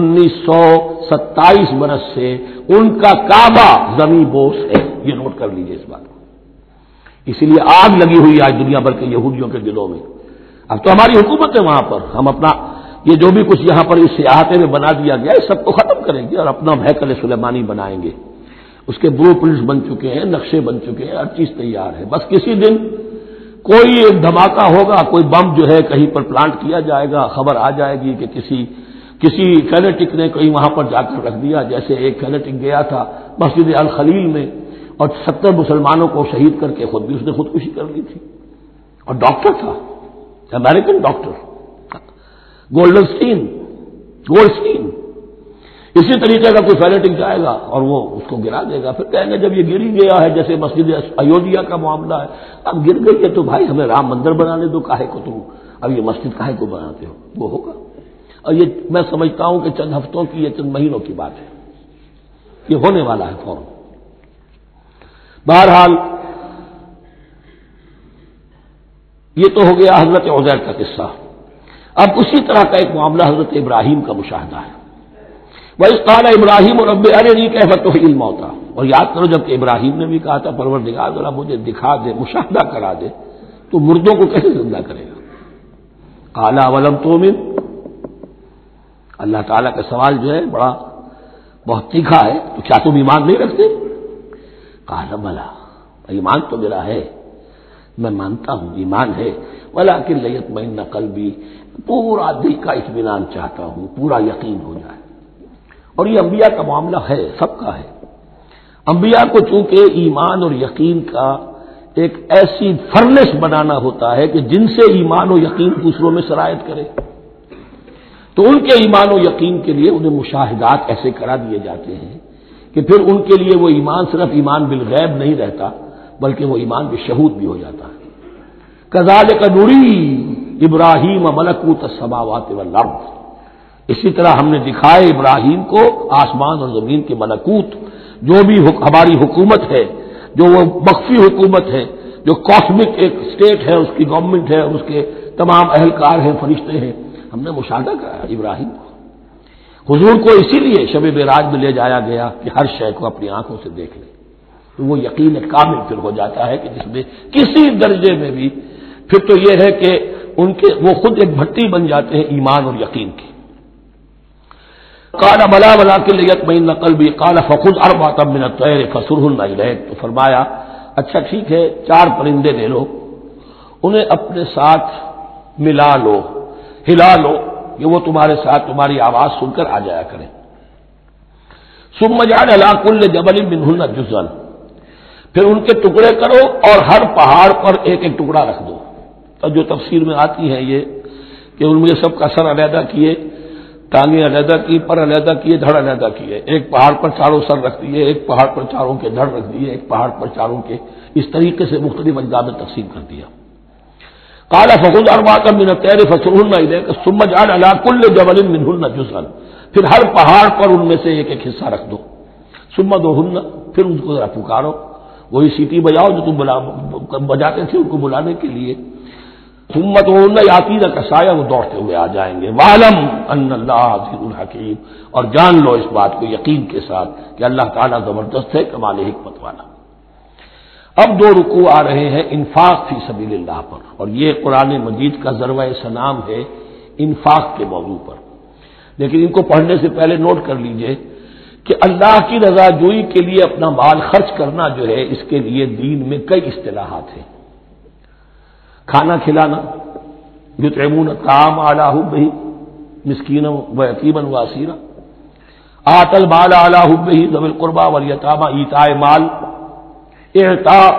1927 برس سے ان کا کعبہ زمین بوس ہے، یہ نوٹ کر لیجئے اس بات کو۔ اسی لیے آگ لگی ہوئی آج دنیا بھر کے یہودیوں کے دلوں میں۔ اب تو ہماری حکومت ہے وہاں پر، ہم اپنا یہ جو بھی کچھ یہاں پر اس احاطے میں بنا دیا گیا ہے، سب کو ختم کریں گے اور اپنا ہیکل سلیمانی بنائیں گے۔ اس کے بلو پرنٹس بن چکے ہیں، نقشے بن چکے ہیں، ہر چیز تیار ہے۔ بس کسی دن کوئی ایک دھماکہ ہوگا، کوئی بم جو ہے کہیں پر پلانٹ کیا جائے گا، خبر آ جائے گی کہ کسی فینیٹک نے کہیں وہاں پر جا کر رکھ دیا، جیسے ایک فینیٹک گیا تھا مسجد الخلیل میں اور 70 مسلمانوں کو شہید کر کے اس نے خودکشی کر لی تھی، اور ڈاکٹر تھا، امریکن ڈاکٹر گولڈسٹین۔ اسی طریقے کا کوئی فینیٹک جائے گا اور وہ اس کو گرا دے گا، پھر کہیں گے جب یہ گر ہی گیا ہے، جیسے مسجد ایودھیا کا معاملہ ہے، اب گر گئی ہے تو بھائی ہمیں رام مندر بنانے دو، کاہے کو تم اب یہ مسجد کاہے کو بناتے ہو، وہ ہوگا۔ اور یہ میں سمجھتا ہوں کہ چند ہفتوں کی، یہ چند مہینوں کی بات ہے، یہ ہونے والا ہے فوراً۔ بہرحال یہ تو ہو گیا حضرت عزیر کا قصہ۔ اب اسی طرح کا ایک معاملہ حضرت ابراہیم کا مشاہدہ ہے۔ وَإِذْ قَالَ إِبْرَاهِيمُ رَبِّ أَرِنِي كَيْفَ تُحْيِي الْمَوْتَىٰ، اور یاد کرو جب کہ ابراہیم نے بھی کہا تھا پروردگار ذرا مجھے دکھا دے، مشاہدہ کرا دے تو مردوں کو کیسے زندہ کرے گا۔ قَالَ أَوَلَمْ تُؤْمِنْ، اللہ تعالیٰ کا سوال جو ہے بہت تیکھا ہے، تو کیا تم ایمان نہیں رکھتے؟ قَالَ بَلَىٰ، ایمان تو میرا ہے، میں مانتا ہوں ایمان ہے، وَلَٰكِن لِيَطْمَئِنَّ قَلْبِي، پورا دل کا اطمینان چاہتا ہوں، پورا یقین ہو جائے۔ اور یہ انبیاء کا معاملہ ہے، سب کا ہے۔ انبیاء کو چونکہ ایمان اور یقین کا ایک ایسی فرنس بنانا ہوتا ہے کہ جن سے ایمان و یقین دوسروں میں سرایت کرے، تو ان کے ایمان و یقین کے لیے انہیں مشاہدات ایسے کرا دیے جاتے ہیں کہ پھر ان کے لیے وہ ایمان صرف ایمان بالغیب نہیں رہتا، بلکہ وہ ایمان بالشہود بھی ہو جاتا ہے۔ کذالک نری ابراہیم ملکوت السماوات والارض، اسی طرح ہم نے دکھائے ابراہیم کو آسمان اور زمین کے ملکوت، جو بھی ہماری حکومت ہے، جو وہ مخفی حکومت ہے، جو کاسمک ایک اسٹیٹ ہے، اس کی گورنمنٹ ہے اور اس کے تمام اہلکار ہیں، فرشتے ہیں، ہم نے مشاہدہ کرایا ابراہیم کو۔ حضور کو اسی لیے شب معراج میں لے جایا گیا کہ ہر شے کو اپنی آنکھوں سے دیکھ لیں، تو وہ یقین کامل پھر ہو جاتا ہے کہ جس میں کسی درجے میں بھی پھر تو یہ ہے کہ وہ خود ایک بھٹی بن جاتے ہیں ایمان اور یقین کی۔ قال بلا ولکن لیطمئن قلبی قال فخذ اربعۃ من الطیر فصرهن الیک، تو فرمایا اچھا ٹھیک ہے، 4 پرندے لے لو، انہیں اپنے ساتھ ملا لو، ہلا لو کہ وہ تمہارے ساتھ تمہاری آواز سن کر آ جایا کریں۔ ثم اجعل علی کل جبل منهن جزءا، پھر ان کے ٹکڑے کرو اور ہر پہاڑ پر ایک ایک ٹکڑا رکھ دو۔ اور جو تفسیر میں آتی ہے یہ کہ ان میں سب کا سر علیحدہ کیے، ٹانگیں علیحدہ کی، پر علیحدہ کیے، دھڑ علیحدہ کیے، ایک پہاڑ پر چاروں سر رکھ دیے، ایک پہاڑ پر چاروں کے دھڑ رکھ دیے، ایک پہاڑ پر چاروں کے، اس طریقے سے مختلف اجزاء میں تقسیم کر دیا۔ قال فخذ اربعۃ من الطیر فصرهن الیک ثم اجعل علی کل جبل منهن جزءا، پھر ہر پہاڑ پر ان میں سے ایک ایک حصہ رکھ دو۔ ثم ادعوهن، پھر ان کو ذرا پکارو، وہی سیٹی بجاؤ جو تم بجاتے تھے ان کو بلانے کے لیے۔ ثم ادعوهن یاتینک سایہ، وہ دوڑتے ہوئے آ جائیں گے۔ وَاعْلَمْ أَنَّ اللَّهَ عَزِیزٌ حَکِیمٌ، اور جان لو اس بات کو یقین کے ساتھ کہ اللہ تعالیٰ زبردست ہے، کمال حکمت والا۔ اب 2 رکوع آ رہے ہیں انفاق فی سبیل اللہ پر، اور یہ قرآن مجید کا ذروہ سنام ہے انفاق کے موضوع پر۔ لیکن ان کو پڑھنے سے پہلے نوٹ کر لیجئے کہ اللہ کی رضا جوئی کے لیے اپنا مال خرچ کرنا جو ہے، اس کے لیے دین میں کئی اصطلاحات ہیں۔ کھانا کھلانا، یطعمون الطعام علی حبہ مسکینا ویتیما واسیرا، آتى المال علی حبہ ذوی القربى والیتامى، ایتاء مال، اعطاء،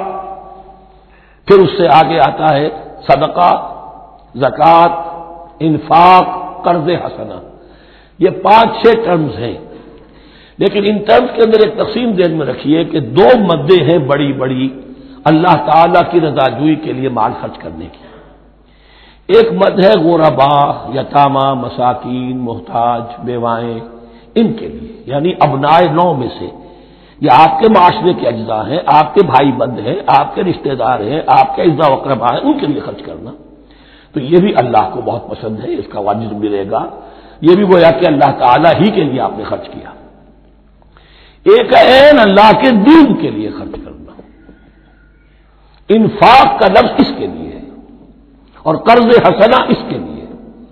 پھر اس سے آگے آتا ہے صدقہ، زکوٰۃ، انفاق، قرض حسنہ۔ یہ 5-6 ٹرمز ہیں، لیکن ان ٹرمز کے اندر ایک تقسیم ذہن میں رکھیے کہ 2 مدیں ہیں بڑی بڑی اللہ تعالیٰ کی رضا جوئی کے لیے مال خرچ کرنے کی۔ ایک مد ہے غربا، یتامہ، مساکین، محتاج، بیوائیں، ان کے لیے، یعنی ابنائے نو میں سے یہ آپ کے معاشرے کے اجزاء ہیں، آپ کے بھائی بند ہیں، آپ کے رشتہ دار ہیں، آپ کے اعزاء و اقربا ہیں، ان کے لیے خرچ کرنا تو یہ بھی اللہ کو بہت پسند ہے، اس کا اجر ملے گا۔ یہ بھی گویا کہ اللہ تعالیٰ ہی کے لیے آپ نے خرچ کیا۔ ایک عین اللہ کے دین کے لیے خرچ کرنا، انفاق کا لفظ اس کے لیے ہے اور قرض حسنہ اس کے لیے۔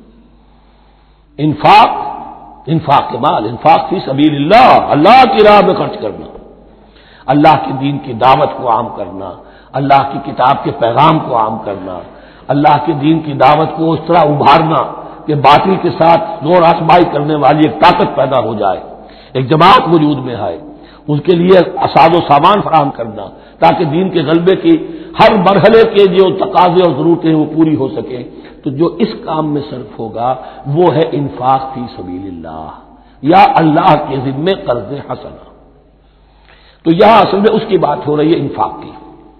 انفاق کے مال، انفاق فی سبیل اللہ، اللہ کی راہ میں خرچ کرنا، اللہ کے دین کی دعوت کو عام کرنا، اللہ کی کتاب کے پیغام کو عام کرنا، اللہ کے دین کی دعوت کو اس طرح ابھارنا کہ باطل کے ساتھ زور آزمائی کرنے والی ایک طاقت پیدا ہو جائے، ایک جماعت وجود میں آئے، اس کے لیے اساز و سامان فراہم کرنا تاکہ دین کے غلبے کی ہر مرحلے کے جو تقاضے اور ضرورتیں وہ پوری ہو سکیں۔ تو جو اس کام میں صرف ہوگا وہ ہے انفاق فی سبیل اللہ یا اللہ کے ذمے قرض حسنہ۔ تو یہاں اصل میں اس کی بات ہو رہی ہے انفاق کی۔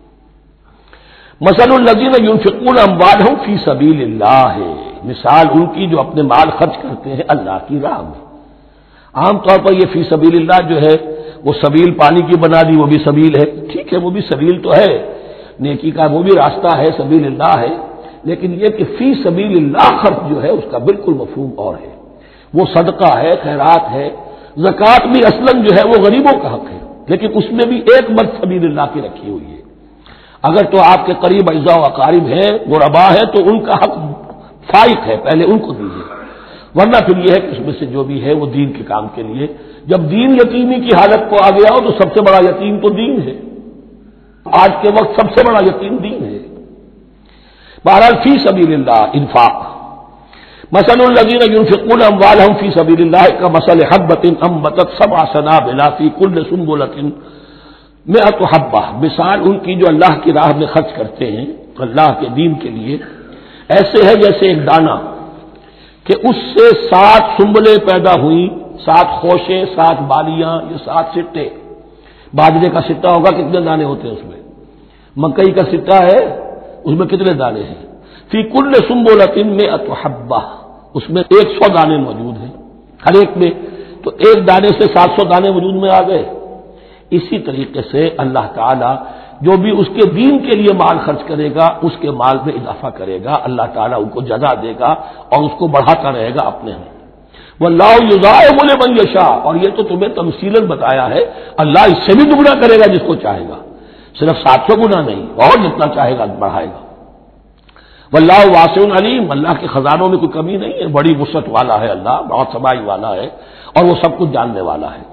مثل الذین ينفقون اموالهم فی سبیل اللہ ہے، مثال ان کی جو اپنے مال خرچ کرتے ہیں اللہ کی راہ میں۔ عام طور پر یہ فی سبیل اللہ جو ہے وہ سبیل پانی کی بنا دی، وہ بھی سبیل ہے، ٹھیک ہے، وہ بھی سبیل تو ہے، نیکی کا وہ بھی راستہ ہے، سبیل اللہ ہے، لیکن یہ کہ فی سبیل اللہ خرچ جو ہے اس کا بالکل مفہوم اور ہے۔ وہ صدقہ ہے، خیرات ہے، زکوٰۃ بھی اصلاً جو ہے وہ غریبوں کا حق ہے، لیکن اس میں بھی ایک مرد سبیل اللہ کی رکھی ہوئی ہے۔ اگر تو آپ کے قریب اعزاء و اقارب ہیں، غربا ہے، تو ان کا حق فائق ہے، پہلے ان کو دیجیے، ورنہ پھر یہ ہے کہ اس میں سے جو بھی ہے وہ دین کے کام کے لیے۔ جب دین یتیمی کی حالت کو آ گیا ہو تو سب سے بڑا یتیم تو دین ہے، آج کے وقت سب سے بڑا یتیم دین ہے۔ بہرحال فی سبیل اللہ انفاق، مثل الذین ينفقون اموالهم فی سبیل اللہ کمثل حبۃ انبتت سبع سنابل فی کل سنبلۃ مئۃ حبہ، مثال ان کی جو اللہ کی راہ میں خرچ کرتے ہیں اللہ کے دین کے لیے، ایسے ہے جیسے ایک دانہ کہ اس سے 7 سنبلیں پیدا ہوئی، 7 خوشیں، 7 بالیاں، یہ 7 سٹے۔ باجرے کا سٹا ہوگا کتنے دانے ہوتے ہیں اس میں؟ مکئی کا سٹا ہے اس میں کتنے دانے ہیں؟ فی کل سنبلۃ مئۃ حبہ، اس میں 100 دانے موجود ہیں ہر ایک میں، تو ایک دانے سے 700 دانے وجود میں آ گئے۔ اسی طریقے سے اللہ تعالیٰ جو بھی اس کے دین کے لیے مال خرچ کرے گا اس کے مال میں اضافہ کرے گا، اللہ تعالیٰ ان کو جزا دے گا اور اس کو بڑھاتا رہے گا اپنے ہاں۔ واللہ یضاعف لمن یشاء، اور یہ تو تمہیں تمثیلاً بتایا ہے، اللہ اس سے بھی دگنا کرے گا جس کو چاہے گا، صرف 700 گنا نہیں، اور جتنا چاہے گا بڑھائے گا۔ واللہ واسع علیم، اللہ کے خزانوں میں کوئی کمی نہیں ہے، بڑی وسعت والا ہے اللہ، بہت سمائی والا ہے اور وہ سب کچھ جاننے والا ہے۔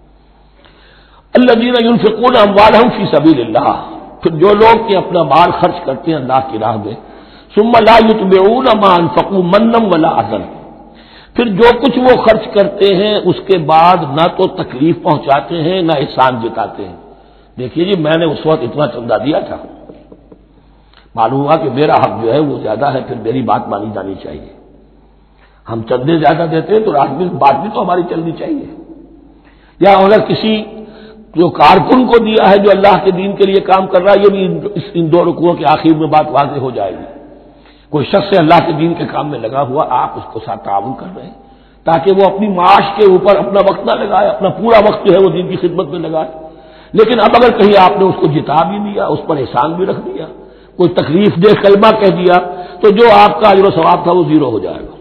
الذین ينفقون اموالهم فی سبیل اللہ، پھر جو لوگ کہ اپنا مال خرچ کرتے ہیں اللہ کی راہ میں، ثم لا يتبعون ما انفقوا منا ولا اذى، پھر جو کچھ وہ خرچ کرتے ہیں اس کے بعد نہ تو تکلیف پہنچاتے ہیں نہ احسان جتاتے ہیں۔ دیکھیے جی میں نے اس وقت اتنا چندہ دیا تھا، معلوم ہوا کہ میرا حق جو ہے وہ زیادہ ہے، پھر میری بات مانی جانی چاہیے۔ ہم چندے زیادہ دیتے ہیں تو بات بھی تو ہماری چلنی چاہیے۔ یا اگر کسی جو کارکن کو دیا ہے جو اللہ کے دین کے لیے کام کر رہا ہے، یہ بھی ان 2 رکوعوں کے آخر میں بات واضح ہو جائے گی۔ کوئی شخص اللہ کے دین کے کام میں لگا ہوا، آپ اس کو ساتھ تعاون کر رہے ہیں تاکہ وہ اپنی معاش کے اوپر اپنا وقت نہ لگائے، اپنا پورا وقت جو ہے وہ دین کی خدمت میں لگائے، لیکن اب اگر کہیں آپ نے اس کو جتا بھی دیا، اس پر احسان بھی رکھ دیا، کوئی تکلیف دہ کلمہ کہہ دیا، تو جو آپ کا اجر و ثواب تھا وہ 0 ہو جائے گا۔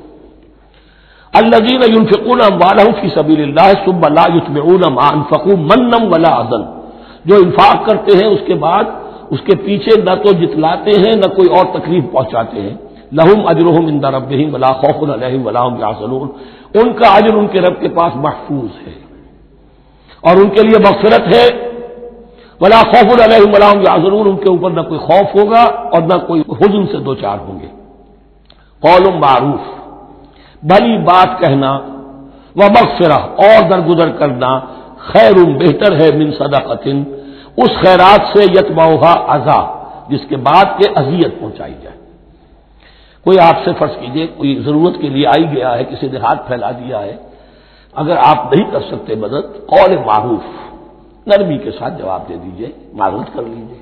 الذین ينفقون اموالهم فی سبیل اللہ ثم لا یتبعون ما انفقوا منا ولا اذى، جو انفاق کرتے ہیں اس کے بعد اس کے پیچھے نہ تو جتلاتے ہیں نہ کوئی اور تکلیف پہنچاتے ہیں، لہم اجرہم عند ربہم ولا خوف علیہم ولا هم یحزنون، ان کا اجر ان کے رب کے پاس محفوظ ہے اور ان کے لیے مغفرت ہے، ولا خوف علیہم ولا هم یحزنون، ان کے اوپر نہ کوئی خوف ہوگا اور نہ کوئی حزن سے دوچار ہوں گے۔ قول معروف، بھلی بات کہنا، ومغفرہ اور درگزر کرنا، خیر بہتر ہے من صدقۃ، اس خیرات سے یتبعھا اذی، جس کے بعد کے اذیت پہنچائی جائے۔ کوئی آپ سے فرض کیجئے کوئی ضرورت کے لیے آئی گیا ہے، کسی نے ہاتھ پھیلا دیا ہے، اگر آپ نہیں کر سکتے مدد، قول معروف، نرمی کے ساتھ جواب دے دیجئے، معروف کر لیجئے۔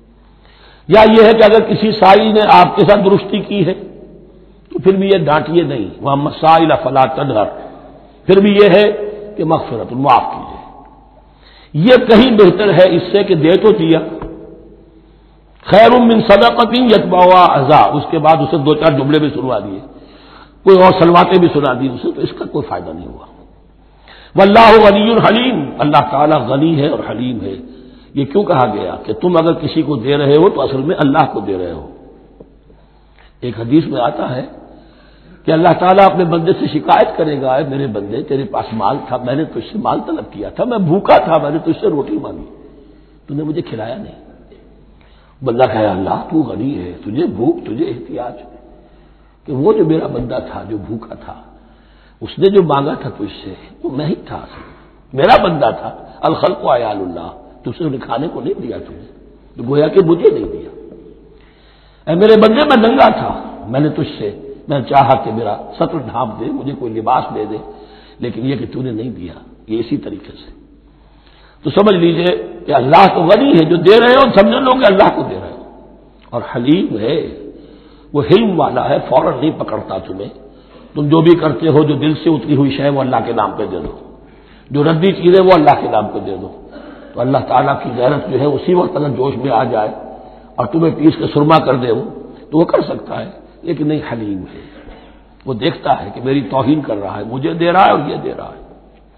یا یہ ہے کہ اگر کسی سائی نے آپ کے ساتھ درستی کی ہے تو پھر بھی یہ ڈانٹیے نہیں، وَأَمَّا السَّائِلَ فَلَا تَنْهَرْ، پھر بھی یہ ہے کہ مغفرت، معاف کیجئے۔ یہ کہیں بہتر ہے اس سے کہ دے تو دیا، خیر من صدقۃ یتبعها اذى، اس کے بعد اسے دو چار جملے بھی سنوا دیے، کوئی اور سلواتیں بھی سنا دی اسے، تو اس کا کوئی فائدہ نہیں ہوا۔ واللہ غنی حلیم، اللہ تعالیٰ غنی ہے اور حلیم ہے۔ یہ کیوں کہا گیا کہ تم اگر کسی کو دے رہے ہو تو اصل میں اللہ کو دے رہے ہو۔ ایک حدیث میں آتا ہے کہ اللہ تعالیٰ اپنے بندے سے شکایت کرے گا، اے میرے بندے تیرے پاس مال تھا، میں نے تجھ سے مال طلب کیا تھا، میں بھوکا تھا، میں نے تجھ سے روٹی مانگی، تو نے مجھے کھلایا نہیں۔ بندہ کہے اللہ تو غنی ہے، تجھے بھوک، تجھے احتیاج ہے، کہ وہ جو میرا بندہ تھا جو بھوکا تھا اس نے جو مانگا تھا تجھ سے وہ میں ہی تھا، میرا بندہ تھا، الخلق عیال اللہ، تجھ سے کھانے کو نہیں دیا تمہیں، تو گویا کہ مجھے نہیں دیا۔ اے میرے بندے میں ننگا تھا، میں نے تجھ سے میں چاہا کہ میرا سطر ڈھانپ دے، مجھے کوئی لباس دے دے، لیکن یہ کہ تو نے نہیں دیا۔ یہ اسی طریقے سے تو سمجھ لیجئے کہ اللہ تو غنی ہے، جو دے رہے ہو سمجھ لو کہ اللہ کو دے رہے ہو، اور حلیم ہے، وہ حلم والا ہے، فوراً نہیں پکڑتا تمہیں۔ تم جو بھی کرتے ہو جو دل سے اتری ہوئی شے وہ اللہ کے نام پہ دے دو، جو ردی چیزیں وہ اللہ کے نام پہ دے دو، تو اللہ تعالیٰ کی غیرت جو ہے اسی وقت اگر جوش میں آ جائے اور تمہیں پیس کے سرما کر دے وہ، تو وہ کر سکتا ہے، لیکن نہیں، حلیم ہے، وہ دیکھتا ہے کہ میری توہین کر رہا ہے، مجھے دے رہا ہے اور یہ دے رہا ہے۔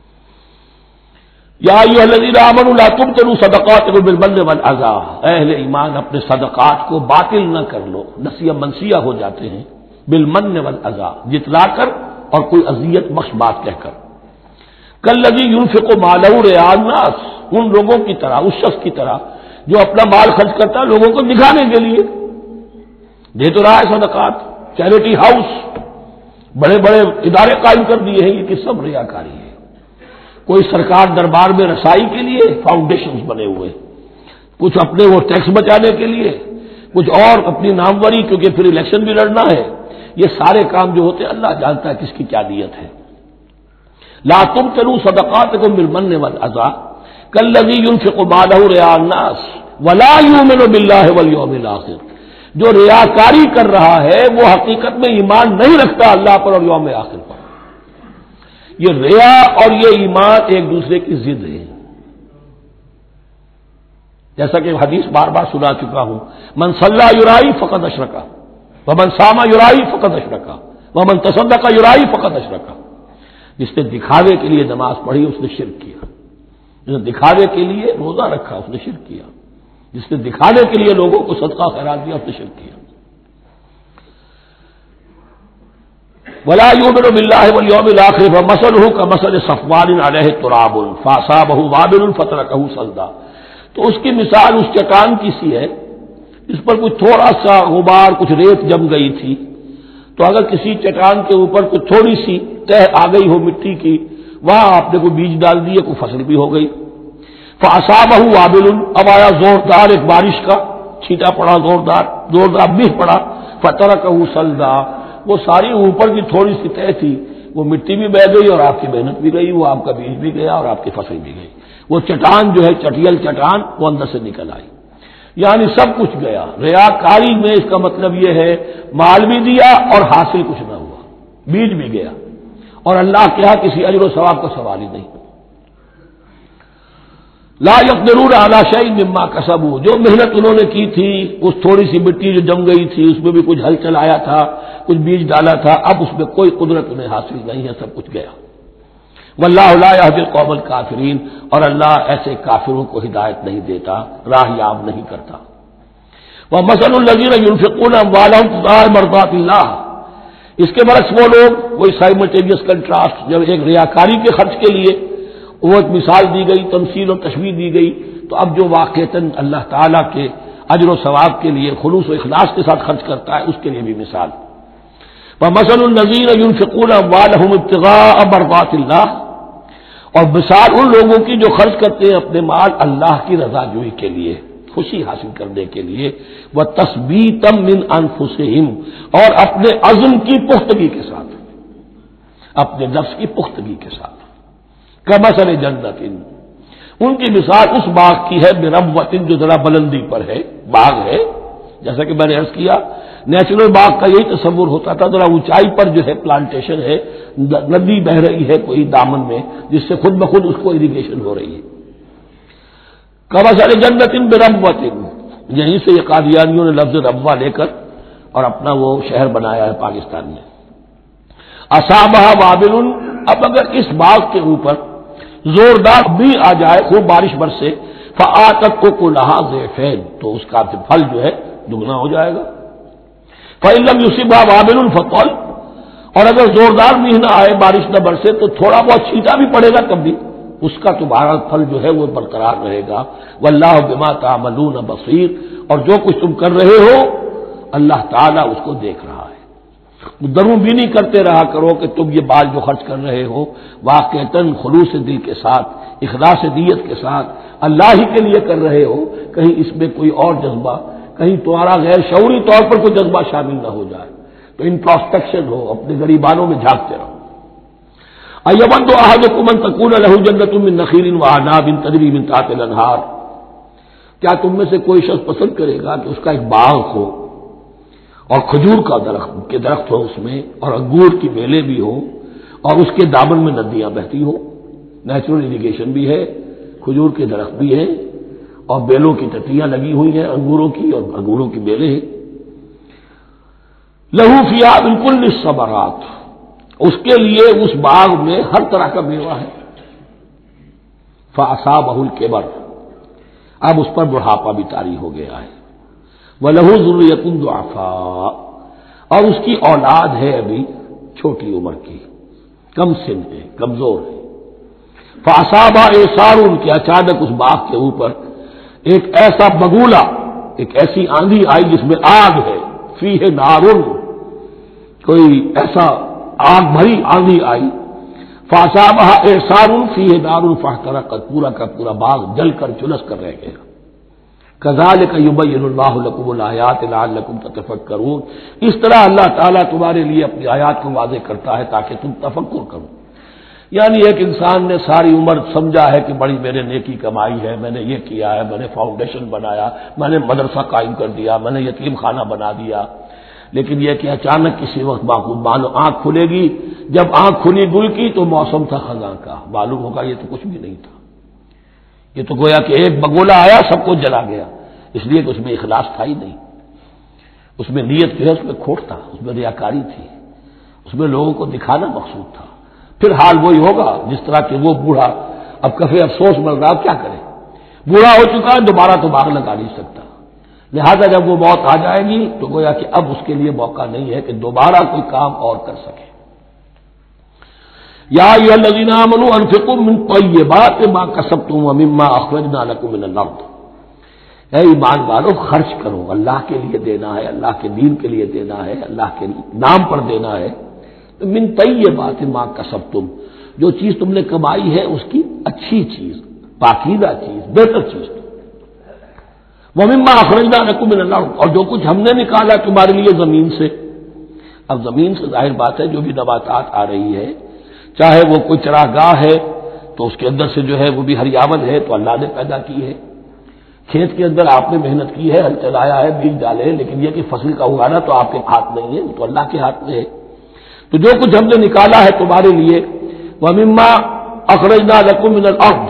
یا ایھا الذین آمنوا لا تبطلوا صدقاتکم بالمن والاذی، اے اہل ایمان اپنے صدقات کو باطل نہ کر لو، نسیہ منسیہ ہو جاتے ہیں، بالمن والاذی، جتلا کر اور کوئی اذیت بخش بات کہہ کر، کالذی ينفق مالہ رئاء الناس، ان لوگوں کی طرح، اس شخص کی طرح جو اپنا مال خرچ کرتا ہے لوگوں کو دکھانے کے لیے، دے تو رہا ہے صدقات، چیریٹی ہاؤس، بڑے بڑے ادارے قائم کر دیے ہیں، یہ کہ سب ریاکاری ہے۔ کوئی سرکار دربار میں رسائی کے لیے فاؤنڈیشنز بنے ہوئے، کچھ اپنے وہ ٹیکس بچانے کے لیے، کچھ اور اپنی ناموری، کیونکہ پھر الیکشن بھی لڑنا ہے، یہ سارے کام جو ہوتے ہیں اللہ جانتا ہے کس کی کیا نیت ہے۔ لا تبطلوا صدقاتکم بالمن والاذی کالذی ينفق مالہ رئاء الناس ولا یؤمن باللہ والیوم الآخر، جو ریاکاری کر رہا ہے وہ حقیقت میں ایمان نہیں رکھتا اللہ پر اور یوم آخر پر۔ یہ ریا اور یہ ایمان ایک دوسرے کی ضد ہے، جیسا کہ حدیث بار بار سنا چکا ہوں، من صلی یرائی فقد اشرکا ومن صام یرائی فقد اشرکا ومن تصدق یرائی فقد اشرکا، جس نے دکھاوے کے لیے نماز پڑھی اس نے شرک کیا، جس نے دکھاوے کے لیے روزہ رکھا اس نے شرک کیا، جس نے دکھانے کے لیے لوگوں کو صدقہ خیرات دیا اس نے شرک کیا۔ ولا یؤمن باللہ والیوم الآخر فمثلہ کمثل صفوان علیہ تراب فاصابہ وابل فترکہ صلدا، تو اس کی مثال اس چٹان کی سی ہے اس پر کچھ تھوڑا سا غبار، کچھ ریت جم گئی تھی، تو اگر کسی چٹان کے اوپر کچھ تھوڑی سی تہ آ گئی ہو مٹی کی، وہاں آپ نے کوئی بیج ڈال دیے، کوئی فصل بھی ہو گئی، فاصابہ وابل، اب آیا زوردار ایک بارش کا چھینٹا پڑا، زوردار بیج پڑا، فترکہ صلدا، وہ ساری اوپر کی تھوڑی سی تہ تھی، وہ مٹی بھی بہہ گئی اور آپ کی محنت بھی گئی، وہ آپ کا بیج بھی گیا اور آپ کی فصل بھی گئی، وہ چٹان جو ہے چٹیل چٹان وہ اندر سے نکل آئی، یعنی سب کچھ گیا۔ ریاکاری میں اس کا مطلب یہ ہے مال بھی دیا اور حاصل کچھ نہ ہوا، بیج بھی گیا، اور اللہ کے ہاں کسی اجر و ثواب کا سوال ہی نہیں۔ لا یقدرون علی شیء مما کسبوا، جو محنت انہوں نے کی تھی، اس تھوڑی سی مٹی جو جم گئی تھی اس میں بھی کچھ ہل چلایا تھا، کچھ بیج ڈالا تھا، اب اس میں کوئی قدرت انہیں حاصل نہیں ہے، سب کچھ گیا۔ واللہ لا یہدی القوم الکافرین، اور اللہ ایسے کافروں کو ہدایت نہیں دیتا، راہ یاب نہیں کرتا۔ ومثل الذین ينفقون اموالهم ابتغاء مرضات اللہ، اس کے برعکس وہ لوگ، وہی سائملٹینیس کنٹراسٹ، جب ایک ریاکاری کے خرچ کے لیے وہ ایک مثال دی گئی، تمثیل اور تشبیہ دی گئی، تو اب جو واقعتاً اللہ تعالیٰ کے اجر و ثواب کے لیے خلوص و اخلاص کے ساتھ خرچ کرتا ہے اس کے لیے بھی مثال۔ ومثل الذین ينفقون اموالهم ابتغاء مرضات اللہ، اور مثال ان لوگوں کی جو خرچ کرتے ہیں اپنے مال اللہ کی رضا جوئی کے لیے، خوشی حاصل کرنے کے لیے، وتثبیتا من انفسہم، اور اپنے عزم کی پختگی کے ساتھ، اپنے نفس کی پختگی کے ساتھ، کمثل جنت، ان کی مثال اس باغ کی ہے بربوۃ، جو ذرا بلندی پر ہے، باغ ہے، جیسا کہ میں نے عرض کیا نیچرل باغ کا یہی تصور ہوتا تھا، ذرا اونچائی پر جو ہے پلانٹیشن ہے، ندی بہ رہی ہے کوئی دامن میں، جس سے خود بخود اس کو اریگیشن ہو رہی ہے، کمثل جنت بربوۃ، یہیں سے یہ قادیانیوں نے لفظ ربوہ لے کر اور اپنا وہ شہر بنایا ہے پاکستان میں. اصابہ وابل، اب اگر اس باغ کے اوپر زوردار بھی آ جائے، خوب بارش برسے، فآتت اکلھا ضعفین، تو اس کا پھل جو ہے دگنا ہو جائے گا. فإن لم یصبها وابل فطل، اور اگر زوردار بھی نہ آئے، بارش نہ برسے، تو تھوڑا بہت چھینٹا بھی پڑے گا تب بھی اس کا تو بہرحال پھل جو ہے وہ برقرار رہے گا. واللہ بما تعملون بصیر، اور جو کچھ تم کر رہے ہو اللہ تعالیٰ اس کو دیکھ رہا ہے. دروں بھی نہیں کرتے رہا کرو کہ تم یہ بال جو خرچ کر رہے ہو واقعتاً خلوص دل کے ساتھ، اخلاص نیت کے ساتھ اللہ ہی کے لیے کر رہے ہو، کہیں اس میں کوئی اور جذبہ، کہیں تمہارا غیر شعوری طور پر کوئی جذبہ شامل نہ ہو جائے. تو انٹراسپیکشن ہو، اپنے غریبانوں میں جھانکتے رہو. ایود احدکم ان تکون لہ جنۃ من نخیل واعناب تجری من تحتها الانہار، کیا تم میں سے کوئی شخص پسند کرے گا کہ اس کا ایک باغ ہو اور کھجور کا درخت ہو اس میں، اور انگور کی بیلیں بھی ہو، اور اس کے دامن میں ندیاں بہتی ہو، نیچرل اریگیشن بھی ہے، کھجور کے درخت بھی ہیں اور بیلوں کی ٹٹیاں لگی ہوئی ہیں انگوروں کی، اور انگوروں کی بیلیں ہیں. لہو فیہا من کل الثمرات، اس کے لیے اس باغ میں ہر طرح کا میوہ ہے. فاصابہ الکبر، اب اس پر بڑھاپا بھی طاری ہو گیا ہے. وَلَهُ ذُرِّيَّةٌ ضُعَفَاءُ، اور اس کی اولاد ہے ابھی چھوٹی عمر کی، کم سن ہے، کمزور ہے. فَأَصَابَهَا إِعْصَارٌ، کہ اچانک اس باغ کے اوپر ایک ایسا بگولا، ایک ایسی آندھی آئی جس میں آگ ہے. فیہ نارٌ، کوئی ایسا آگ بھری آندھی آئی. فَأَصَابَهَا إِعْصَارٌ فِيهِ نَارٌ فَاحْتَرَقَتْ، پورا کا پورا باغ جل کر جلس کر رہ گیا. کذالک یبین اللہ لکم الآیات لعلکم تتفکرون، اس طرح اللہ تعالیٰ تمہارے لیے اپنی آیات کو واضح کرتا ہے تاکہ تم تفکر کرو. یعنی ایک انسان نے ساری عمر سمجھا ہے کہ بڑی میرے نیکی کمائی ہے، میں نے یہ کیا ہے، میں نے فاؤنڈیشن بنایا، میں نے مدرسہ قائم کر دیا، میں نے یتیم خانہ بنا دیا، لیکن یہ کہ اچانک کسی وقت مانو آنکھ کھلے گی، جب آنکھ کھلی گل کی تو موسم تھا خزاں کا، معلوم ہوگا یہ تو کچھ بھی نہیں تھا، یہ تو گویا کہ ایک بگولا آیا سب کو جلا گیا، اس لیے کہ اس میں اخلاص تھا ہی نہیں، اس میں نیت جو ہے اس میں کھوٹ تھا، اس میں ریاکاری تھی، اس میں لوگوں کو دکھانا مقصود تھا. پھر حال وہی ہوگا جس طرح کہ وہ بوڑھا اب کفے افسوس مل رہا، کیا کرے، بوڑھا ہو چکا ہے، دوبارہ تو باغ لگا نہیں سکتا، لہذا جب وہ موت آ جائے گی تو گویا کہ اب اس کے لیے موقع نہیں ہے کہ دوبارہ کوئی کام اور کر سکے. یا ایھا الذین آمنوا انفقوا من طیبات ما کسبتم ومما اخرجنا لکم من الارض، اے ایمان والو خرچ کرو، اللہ کے لیے دینا ہے، اللہ کے دین کے لیے دینا ہے، اللہ کے نام پر دینا ہے. من طیبات ما کسبتم، جو چیز تم نے کمائی ہے اس کی اچھی چیز، پاکیزہ چیز، بہتر چیز. ومما اخرجنا لکم من الارض، اور جو کچھ ہم نے نکالا تمہارے لیے زمین سے. اب زمین سے ظاہر بات ہے جو بھی نباتات آ رہی ہے، چاہے وہ کوئی چراگاہ ہے تو اس کے اندر سے جو ہے وہ بھی ہریاول ہے تو اللہ نے پیدا کی ہے، کھیت کے اندر آپ نے محنت کی ہے، ہل چلایا ہے، بیج ڈالے ہیں، لیکن یہ کہ فصل کا اگانا تو آپ کے ہاتھ نہیں ہے، وہ تو اللہ کے ہاتھ میں ہے. تو جو کچھ ہم نے نکالا ہے تمہارے لیے، وَمِمَّا أَخْرَجْنَا لَكُم مِّنَ الْأَرْضِ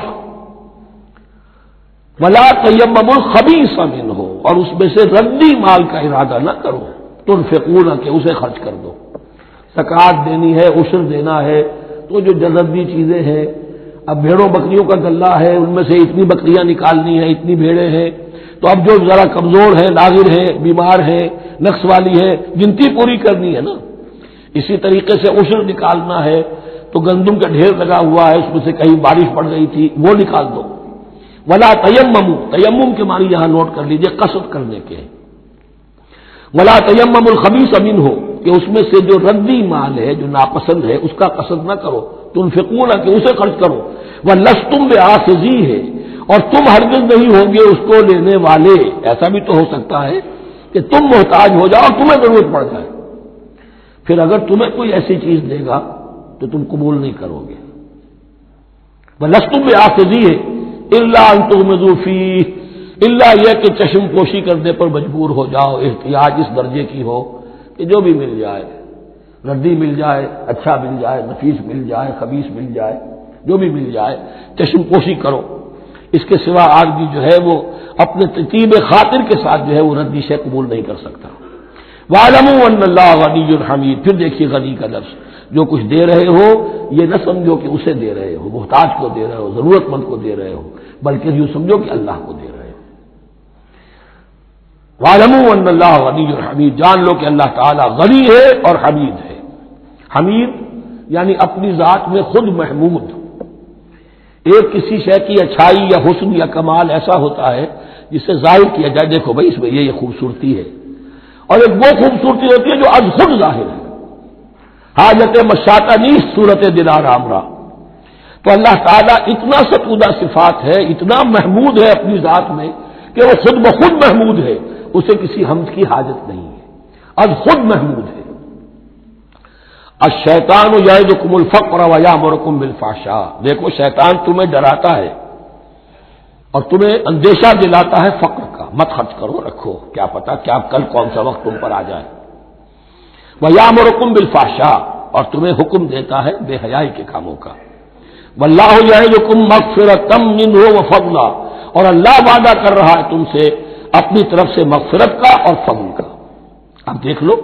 وَلَا تَيَمَّمُوا الْخَبِيثَ مِنْهُ، اور اس میں سے ردی مال کا ارادہ نہ کرو، تنفقون، کہ اسے خرچ کر دو. زکوٰۃ دینی ہے، عشر دینا ہے، تو جو ردی چیزیں ہیں، اب بھیڑوں بکریوں کا غلہ ہے، ان میں سے اتنی بکریاں نکالنی ہیں، اتنی بھیڑیں ہیں، تو اب جو ذرا کمزور ہیں، لاغر ہیں، بیمار ہیں، نقص والی ہے، گنتی پوری کرنی ہے نا. اسی طریقے سے عشر نکالنا ہے تو گندم کا ڈھیر لگا ہوا ہے، اس میں سے کہیں بارش پڑ گئی تھی، وہ نکال دو. ولا تیمموا، تیمم کے معنی یہاں نوٹ کر لیجئے قصد کرنے کے. ولا تیمموا الخبیث منہ، کہ اس میں سے جو ردی مال ہے، جو ناپسند ہے، اس کا قصد نہ کرو. تنفقون، کہ اسے خرچ کرو. ولستم بآخذیہ، اور تم ہرگز نہیں ہوگے اس کو لینے والے. ایسا بھی تو ہو سکتا ہے کہ تم محتاج ہو جاؤ اور تمہیں ضرورت پڑ جائے، پھر اگر تمہیں کوئی ایسی چیز دے گا تو تم قبول نہیں کرو گے. وَلَسْتُمْ بِآخِذِيهِ إِلَّا أَن تُغْمِضُوا فِيهِ، اللہ یہ کہ چشم پوشی کرنے پر مجبور ہو جاؤ، احتیاج اس درجے کی ہو کہ جو بھی مل جائے، ردی مل جائے، اچھا مل جائے، نفیس مل جائے، خبیث مل جائے، جو بھی مل جائے چشم پوشی کرو. اس کے سوا آدمی جو ہے وہ اپنے ترتیب خاطر کے ساتھ جو ہے وہ ردی شے قبول نہیں کر سکتا۔ وَاعْلَمُوا أَنَّ اللَّهَ غَنِيٌّ حَمِيدٌ، پھر دیکھیے غنی کا لفظ، جو کچھ دے رہے ہو یہ نہ سمجھو کہ اسے دے رہے ہو، محتاج کو دے رہے ہو، ضرورت مند کو دے رہے ہو، بلکہ یوں سمجھو کہ اللہ کو دے رہے ہو۔ وَاعْلَمُوا أَنَّ اللَّهَ غَنِيٌّ حَمِيدٌ، جان لو کہ اللہ تعالیٰ غنی ہے اور حمید ہے۔ حمید یعنی اپنی ذات میں خود محمود۔ ایک کسی شے کی اچھائی یا حسن یا کمال ایسا ہوتا ہے جسے ظاہر کیا جائے، دیکھو بھائی اس میں یہ خوبصورتی ہے، اور ایک وہ خوبصورتی ہوتی ہے جو از خود ظاہر ہے۔ حاجت مشاطہ نیست صورت دلار آمرا، تو اللہ تعالیٰ اتنا ستودہ صفات ہے، اتنا محمود ہے اپنی ذات میں کہ وہ خود بخود محمود ہے، اسے کسی حمد کی حاجت نہیں ہے، از خود محمود ہے۔ الشیطان یعدکم الفقر ویامرکم بالفحشاء، دیکھو شیطان تمہیں ڈراتا ہے اور تمہیں اندیشہ دلاتا ہے فقر کا، مت خرچ کرو، رکھو، کیا پتا کیا کل کون سا وقت تم پر آ جائے۔ ویامرکم بالفحشاء، اور تمہیں حکم دیتا ہے بے حیائی کے کاموں کا۔ واللہ یعدکم مغفرۃ منہ وفضلا، اور اللہ وعدہ کر رہا ہے تم سے اپنی طرف سے مغفرت کا اور فضل کا۔ اب دیکھ لو،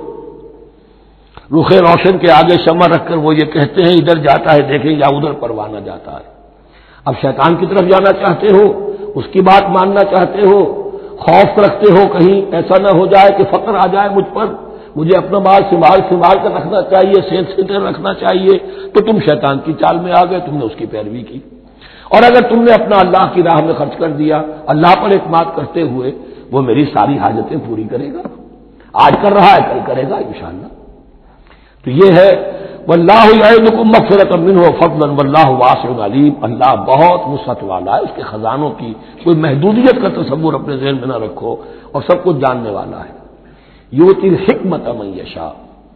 رخ روشن کے آگے شمع رکھ کر وہ یہ کہتے ہیں ادھر جاتا ہے دیکھیں یا ادھر پروانہ جاتا ہے۔ اب شیطان کی طرف جانا چاہتے ہو، اس کی بات ماننا چاہتے ہو، خوف رکھتے ہو کہیں ایسا نہ ہو جائے کہ فقر آ جائے مجھ پر، مجھے اپنا مال سنبھال کر رکھنا چاہیے، صحت سے رکھنا چاہیے، تو تم شیطان کی چال میں آ گئے، تم نے اس کی پیروی کی۔ اور اگر تم نے اپنا اللہ کی راہ میں خرچ کر دیا، اللہ پر اعتماد کرتے ہوئے، وہ میری ساری حاجتیں پوری کرے گا، آج کر رہا ہے کل کرے گا انشاءاللہ۔ تو یہ ہے واللہ یعدکم مغفرۃ منہ وفضلا واللہ واسع علیم، اللہ بہت وسعت والا ہے، اس کے خزانوں کی کوئی محدودیت کا تصور اپنے ذہن میں نہ رکھو، اور سب کچھ جاننے والا ہے۔ یؤتی الحکمت من یشاء،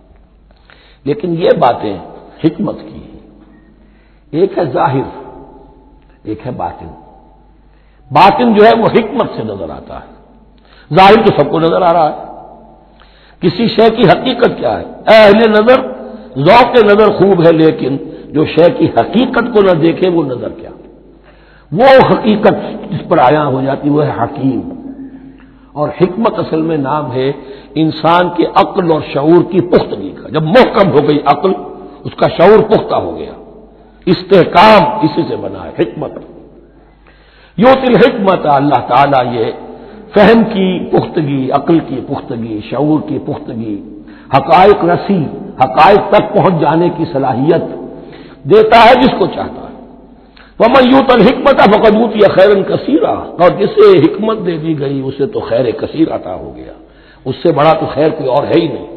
لیکن یہ باتیں حکمت کی ہیں، ایک ہے ظاہر ایک ہے باطن۔ باطن جو ہے وہ حکمت سے نظر آتا ہے، ظاہر تو سب کو نظر آ رہا ہے۔ کسی شے کی حقیقت کیا ہے، اہل نظر ذوق نظر خوب ہے، لیکن جو شے کی حقیقت کو نہ دیکھے وہ نظر کیا، وہ حقیقت جس پر آیا ہو جاتی وہ ہے حکیم۔ اور حکمت اصل میں نام ہے انسان کے عقل اور شعور کی پختگی کا، جب محکم ہو گئی عقل، اس کا شعور پختہ ہو گیا، استحکام اسی سے بنا ہے حکمت۔ یؤتی الحکمت، اللہ تعالیٰ یہ فہم کی پختگی، عقل کی پختگی، شعور کی پختگی، حقائق رسی، حقائق تک پہنچ جانے کی صلاحیت دیتا ہے جس کو چاہتا ہے۔ وَمَن یؤت الحکمۃ فقد اوتی خیرا کثیرا، اور جسے حکمت دے دی گئی اسے تو خیر کثیر عطا ہو گیا، اس سے بڑا تو خیر کوئی اور ہے ہی نہیں۔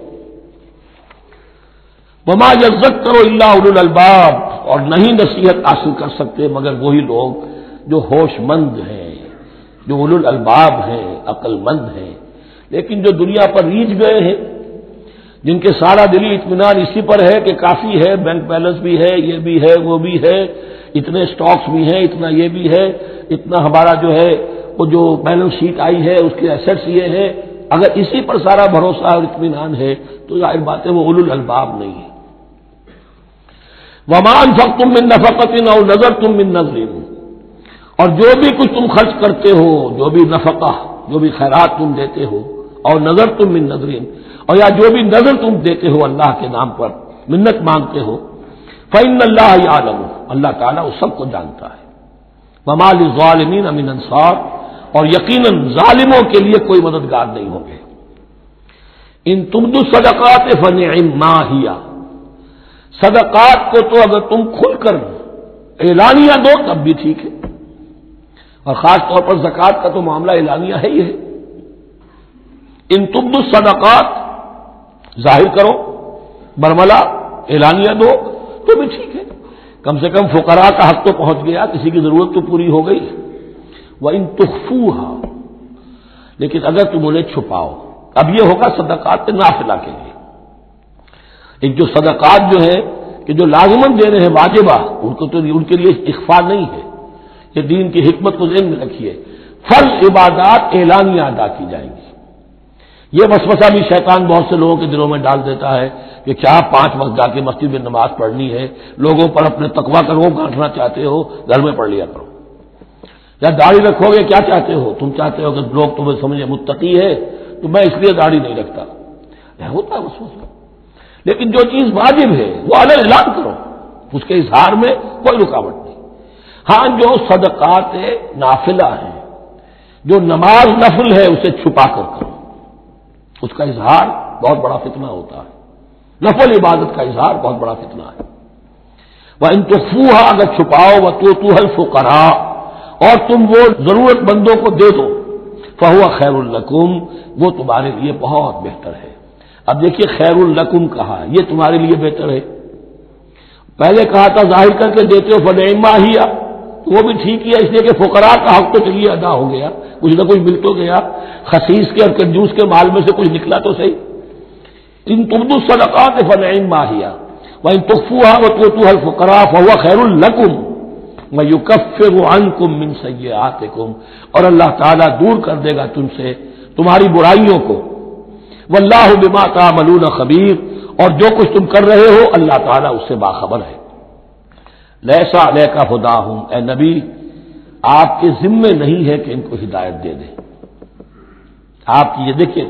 وَمَا يَذَّكَّرُ إِلَّا أُولُو الْأَلْبَابِ، اور نہیں نصیحت حاصل کر سکتے مگر وہی لوگ جو ہوش مند ہیں، جو اولو الالباب ہیں، عقل مند ہیں۔ لیکن جو دنیا پر ریچھ گئے ہیں، جن کے سارا دلی اطمینان اسی پر ہے کہ کافی ہے، بینک بیلنس بھی ہے، یہ بھی ہے، وہ بھی ہے، اتنے سٹاکس بھی ہیں، اتنا یہ بھی ہے، اتنا ہمارا جو ہے وہ جو بیلنس شیٹ آئی ہے اس کے ایسٹس یہ ہے، اگر اسی پر سارا بھروسہ اور اطمینان ہے تو ظاہر بات ہے وہ اولو الالباب نہیں ہے۔ وَمَا أَنفَقْتُم مِّن نَّفَقَةٍ أَوْ نَذَرْتُم مِّن نَّذْرٍ، اور جو بھی کچھ تم خرچ کرتے ہو، جو بھی نفقہ، جو بھی خیرات تم دیتے ہو، اور نظر تم من نظرین، اور یا جو بھی نظر تم دیتے ہو اللہ کے نام پر، منت مانگتے ہو، فإن اللہ یعلم، اللہ تعالیٰ اس سب کو جانتا ہے۔ وما للظالمین من انصار، اور یقیناً ظالموں کے لیے کوئی مددگار نہیں ہوں گے۔ ان تبدوا الصدقات فنعما ہی، صدقات کو تو اگر تم کھل کر اعلانیہ دو تب بھی ٹھیک ہے، اور خاص طور پر زکوٰۃ کا تو معاملہ اعلانیہ ہے ہی ہے۔ ان تبدوا الصدقات، ظاہر کرو، برملا اعلانیہ دو تو بھی ٹھیک ہے، کم سے کم فقراء کا حق تو پہنچ گیا، کسی کی ضرورت تو پوری ہو گئی۔ وَإِن تُخْفُوهَا، لیکن اگر تم انہیں چھپاؤ، اب یہ ہوگا صدقات نافلہ کے لیے۔ ایک جو صدقات جو ہے کہ جو لازماً دے رہے ہیں واجبہ، ان کو تو ان کے لیے اخفاء نہیں ہے، یہ دین کی حکمت کو ذہن میں رکھیے، فرض عبادات اعلانیہ ادا کی جائیں گی۔ یہ وسوسہ بھی شیطان بہت سے لوگوں کے دلوں میں ڈال دیتا ہے کہ کیا 5 وقت جا کے مسجد میں نماز پڑھنی ہے، لوگوں پر اپنے تقویٰ کا روب گانٹنا چاہتے ہو، گھر میں پڑھ لیا کرو۔ یا داڑھی رکھو گے کیا چاہتے ہو؟ تم چاہتے ہو کہ لوگ تمہیں سمجھے متقی ہے تو میں اس لیے داڑھی نہیں رکھتا، ہوتا ہے وسوسہ۔ لیکن جو چیز واجب ہے وہ الگ اعلان کرو، اس کے اظہار میں کوئی رکاوٹ نہیں۔ ہاں جو صدقات نافلہ ہیں، جو نماز نفل ہے اسے چھپا کر کرو، اس کا اظہار بہت بڑا فتنہ ہوتا ہے، نفل عبادت کا اظہار بہت بڑا فتنہ ہے۔ وَإِن تُخْفُوهَا، اگر چھپاؤ، وَتُؤْتُوهَا الْفُقَرَاءَ، اور تم وہ ضرورت مندوں کو دے دو، فَهُوَ خَيْرٌ لَكُمْ، وہ تمہارے لیے بہت بہتر ہے۔ اب دیکھیے خیر الکم کہا، یہ تمہارے لیے بہتر ہے۔ پہلے کہا تھا ظاہر کر کے دیتے ہو فنعما ہی، وہ بھی ٹھیک ہے، اس لیے کہ فقراء کا حق تو چلیے ادا ہو گیا، کچھ نہ کچھ مل تو گیا، خسیس کے اور کنجوس کے مال میں سے کچھ نکلا تو صحیح۔ ان تبدوا الصدقات فنعما ہی وان تخفوها وتؤتوها الفقراء فهو خیر لکم ویکفر عنکم من سیئاتکم، اور اللہ تعالیٰ دور کر دے گا تم سے تمہاری برائیوں کو۔ واللہ بما تعملون خبیر، اور جو کچھ تم کر رہے ہو اللہ تعالیٰ اس سے باخبر ہے۔ لیسا علیک ہداہم، اے نبی آپ کے ذمے نہیں ہے کہ ان کو ہدایت دے دیں۔ آپ کی یہ دیکھیے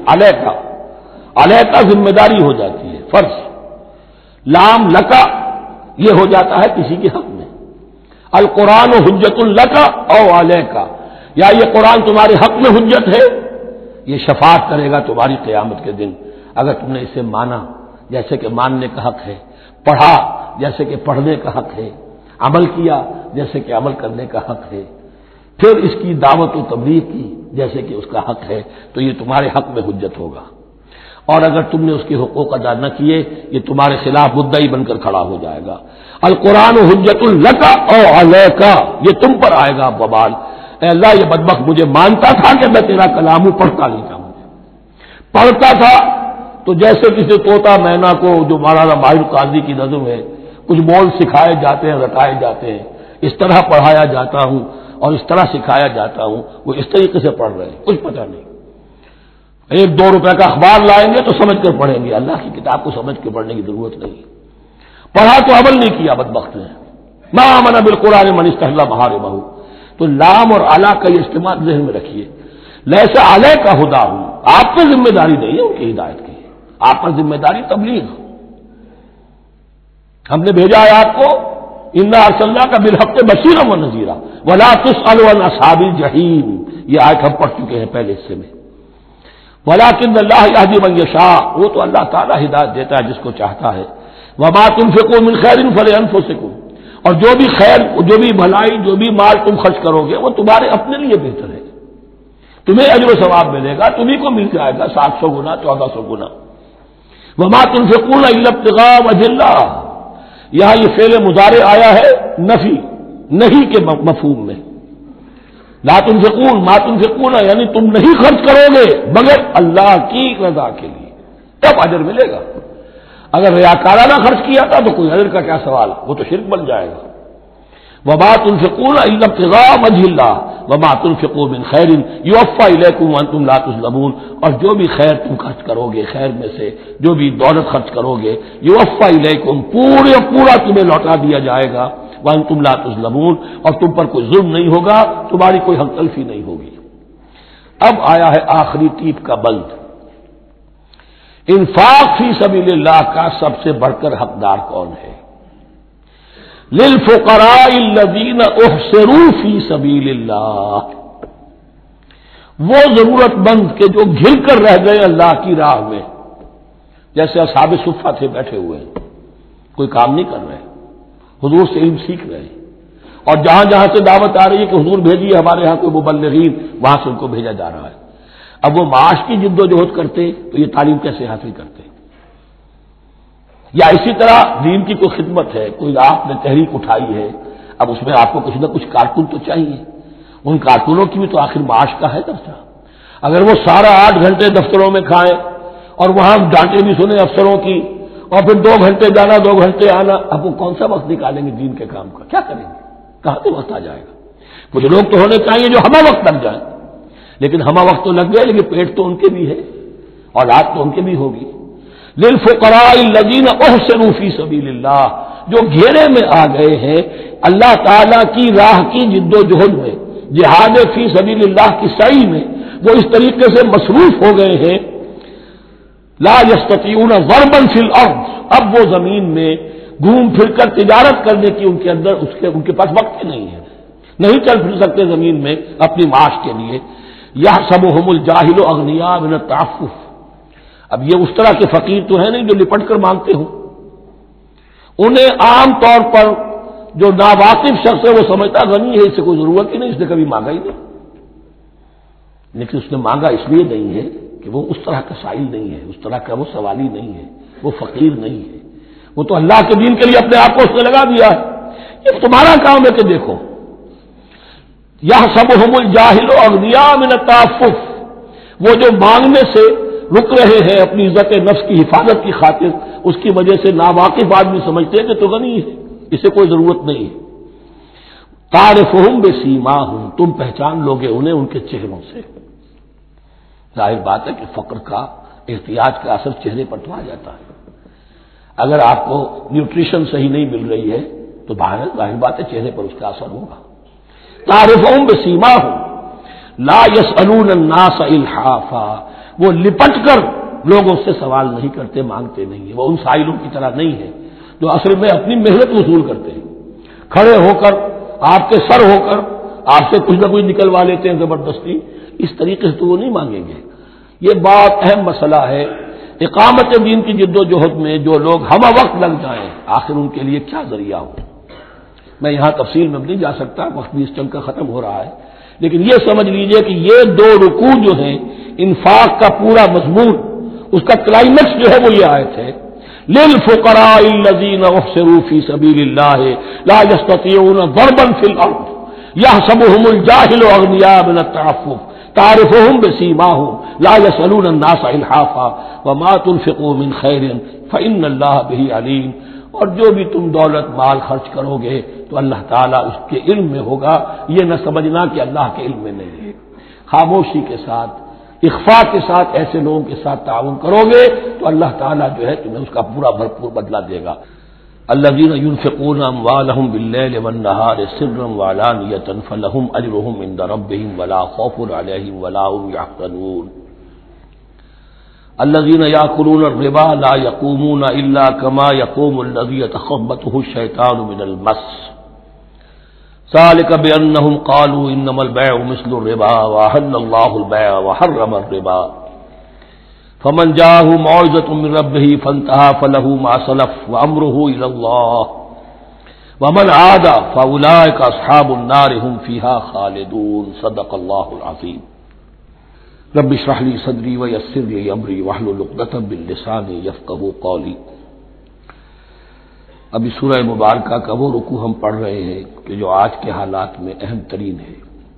علیکا ذمہ داری ہو جاتی ہے، فرض۔ لام لکا یہ ہو جاتا ہے کسی کے حق میں۔ القرآن حجت لکا او علیکا، یا یہ قرآن تمہارے حق میں حجت ہے، یہ شفاعت کرے گا تمہاری قیامت کے دن اگر تم نے اسے مانا جیسے کہ ماننے کا حق ہے، پڑھا جیسے کہ پڑھنے کا حق ہے، عمل کیا جیسے کہ عمل کرنے کا حق ہے، پھر اس کی دعوت و تبلیغ کی جیسے کہ اس کا حق ہے، تو یہ تمہارے حق میں حجت ہوگا۔ اور اگر تم نے اس کے حقوق ادا نہ کیے یہ تمہارے خلاف مدعی بن کر کھڑا ہو جائے گا۔ القرآن حجت لک او علیک، یہ تم پر آئے گا وبال۔ اے اللہ یہ بدبخت مجھے مانتا تھا کہ میں تیرا کلام ہوں، پڑھتا نہیں تھا، مجھے پڑھتا تھا تو جیسے کسی طوطا مینا کو، جو مولانا ماہر قاضی کی نظم ہے، کچھ بول سکھائے جاتے ہیں، رٹائے جاتے ہیں، اس طرح پڑھایا جاتا ہوں اور اس طرح سکھایا جاتا ہوں، وہ اس طریقے سے پڑھ رہے ہیں، کچھ پتہ نہیں۔ 1-2 روپے کا اخبار لائیں گے تو سمجھ کر پڑھیں گے، اللہ کی کتاب کو سمجھ کے پڑھنے کی ضرورت نہیں۔ پڑھا تو عمل نہیں کیا بدبخت نے۔ ما آمن بالقرآن من استحل محارمہ، تو لام اور علا کا یہ استعمال ذہن میں رکھیے۔ لیسا علیہ کا ہدا ہوں، آپ پر ذمہ داری نہیں ہے ان کی ہدایت کی، آپ پر ذمہ داری تبلیغ۔ ہم نے بھیجا ہے آپ کو، انا ارسلناک بالحق بشیرا ونذیرا ولا تسأل عن اصحاب الجحیم، یہ آیت ہم پڑھ چکے ہیں پہلے حصے میں۔ ولکن اللہ یہدی من یشاء، وہ تو اللہ تعالیٰ ہدایت دیتا ہے جس کو چاہتا ہے۔ وما تنفقوا من خیر فلانفسکم، اور جو بھی خیر، جو بھی بھلائی، جو بھی مال تم خرچ کرو گے وہ تمہارے اپنے لیے بہتر ہے، تمہیں اجر و ثواب ملے گا، تمہیں کو مل جائے گا 700 گنا 1400 گنا۔ وما تنفقون الا ابتغاء وجه اللہ، یہاں یہ فعل مضارع آیا ہے نفی نہیں کے مفہوم میں۔ لا تنفقون ما تنفقون یعنی تم نہیں خرچ کرو گے مگر اللہ کی رضا کے لیے، تب اجر ملے گا۔ اگر ریاکارانہ خرچ کیا تھا تو کوئی اجر کا کیا سوال، وہ تو شرک بن جائے گا۔ وما تنفقون الا ابتغاء وجه اللہ وما تنفقوا من خیر یوفى الیکم وانتم لا تظلمون، اور جو بھی خیر تم خرچ کرو گے، خیر میں سے جو بھی دولت خرچ کرو گے، یوفى الیکم پورا تمہیں لوٹا دیا جائے گا، وانتم لا تظلمون، اور تم پر کوئی ظلم نہیں ہوگا، تمہاری کوئی حق تلفی نہیں ہوگی۔ اب آیا ہے آخری ٹیپ کا بند، انفاق فی سبیل اللہ کا سب سے بڑھ کر حقدار کون ہے؟ للفقراء الذین احصروا فی سبیل اللہ، وہ ضرورت مند کے جو گھر کر رہ گئے اللہ کی راہ میں، جیسے اصحاب صفہ تھے بیٹھے ہوئے ہیں، کوئی کام نہیں کر رہے، حضور سے علم سیکھ رہے ہیں، اور جہاں جہاں سے دعوت آ رہی ہے کہ حضور بھیجیے ہمارے ہاں کوئی مبلغین، وہاں سے ان کو بھیجا جا رہا ہے۔ اب وہ معاش کی جد و جہد کرتے تو یہ تعلیم کیسے حاصل کرتے؟ یا اسی طرح دین کی کوئی خدمت ہے، کوئی آپ نے تحریک اٹھائی ہے، اب اس میں آپ کو کچھ نہ کچھ کارکن تو چاہیے، ان کارکنوں کی بھی تو آخر معاش کا ہے درجہ۔ اگر وہ سارا 8 گھنٹے دفتروں میں کھائیں اور وہاں ڈانٹے بھی سنیں افسروں کی، اور پھر 2 گھنٹے جانا 2 گھنٹے آنا، اب وہ کون سا وقت نکالیں گے دین کے کام کا؟ کیا کریں گے؟ کہاں سے وقت آ جائے گا؟ کچھ لوگ تو ہونے چاہیے جو ہمہ وقت لگ جائیں، لیکن ہمہ وقت تو لگ گئے، لیکن پیٹ تو ان کے بھی ہے، اولاد تو ان کے بھی ہوگی۔ للفقراء الذین احصروا فی سبیل اللہ، جو گھیرے میں آ گئے ہیں اللہ تعالی کی راہ کی جد و جہد میں، جہاد فی سبیل اللہ کی سعی میں وہ اس طریقے سے مصروف ہو گئے ہیں، لا یستطیعون ضربا فی الارض، اب وہ زمین میں گھوم پھر کر تجارت کرنے کی ان کے اندر ان کے پاس وقت ہی نہیں ہے، نہیں چل پھر سکتے زمین میں اپنی معاش کے لیے۔ یحسبهم الجاہل اغنیاء من التعفف، اب یہ اس طرح کے فقیر تو ہیں نہیں جو لپٹ کر مانگتے ہوں، انہیں عام طور پر جو ناواقف شخص ہے وہ سمجھتا غنی ہے، اس سے کوئی ضرورت ہی نہیں، اس نے کبھی مانگا ہی نہیں، لیکن اس نے مانگا اس لیے نہیں ہے کہ وہ اس طرح کا سائل نہیں ہے، اس طرح کا وہ سوالی نہیں ہے، وہ فقیر نہیں ہے، وہ تو اللہ کے دین کے لیے اپنے آپ کو اس نے لگا دیا ہے۔ یہ تمہارا کام ہے کہ دیکھو، یحسبهم الجاہل اغنیاء من التعفف، وہ جو مانگنے سے رک رہے ہیں اپنی عزت نفس کی حفاظت کی خاطر، اس کی وجہ سے ناواقف آدمی سمجھتے ہیں کہ تو غنی ہے، اسے کوئی ضرورت نہیں ہے۔ تعرفهم بسیماہم، تم پہچان لوگے انہیں ان کے چہروں سے۔ ظاہر بات ہے کہ فقر کا، احتیاج کا اثر چہرے پر تو آ جاتا ہے۔ اگر آپ کو نیوٹریشن صحیح نہیں مل رہی ہے تو ظاہر بات ہے چہرے پر اس کا اثر ہوگا۔ تعرفهم بسیماہم لا يسألون الناس الحافا، وہ لپٹ کر لوگوں سے سوال نہیں کرتے، مانگتے نہیں ہیں، وہ ان سائلوں کی طرح نہیں ہے جو اصل میں اپنی محنت وصول کرتے ہیں، کھڑے ہو کر آپ کے سر ہو کر آپ سے کچھ نہ کچھ نکلوا لیتے ہیں زبردستی، اس طریقے سے تو وہ نہیں مانگیں گے۔ یہ بات اہم مسئلہ ہے۔ اقامت دین کی جد و جہد میں جو لوگ ہمہ وقت لگ جائیں، آخر ان کے لیے کیا ذریعہ ہو۔ میں یہاں تفصیل میں نہیں جا سکتا، وقت بھی اس چنگ کا ختم ہو رہا ہے، لیکن یہ سمجھ لیجئے کہ یہ دو رکوع جو ہیں، انفاق کا پورا مضمون، اس کا کلائمیکس جو ہے وہ یہ آیت ہے، للفقراء الذین احصروا فی سبیل اللہ لا یستطیعون ضربا فی الارض یحسبهم الجاہل اغنیاء من التعفف تعرفهم بسیماہم لا یسألون الناس الحافا وما تنفقوا من خیر فإن اللہ بہ علیم، اور جو بھی تم دولت مال خرچ کرو گے تو اللہ تعالیٰ اس کے علم میں ہوگا، یہ نہ سمجھنا کہ اللہ کے علم میں نہیں ہے۔ خاموشی کے ساتھ، اخفاء کے ساتھ ایسے لوگوں کے ساتھ تعاون کرو گے تو اللہ تعالیٰ جو ہے تمہیں اس کا پورا بھرپور بدلہ دے گا۔ الذین ينفقون اموالهم باللیل والنہار سرا وعلانیۃ فلہم اجرهم عند ربهم ولا خوف علیہم ولا هم یحزنون۔ الذین یأکلون الربا لا یقومون الا کما یقوم الذی یتخبطه الشیطان من المس ذلك بأنهم قالوا إنما البيع مثل الربا وأحل الله البيع وحرم الربا فمن جاءه موعظة من ربه فانتهى فله ما سلف وأمره إلى الله ومن عاد فأولئك أصحاب النار هم فيها خالدون۔ صدق الله العظيم۔ رب اشرح لي صدري ويسر لي أمري واحلل عقدة من لساني يفقهوا قولي۔ ابھی سورہ مبارکہ کا وہ رکوع ہم پڑھ رہے ہیں کہ جو آج کے حالات میں اہم ترین ہے،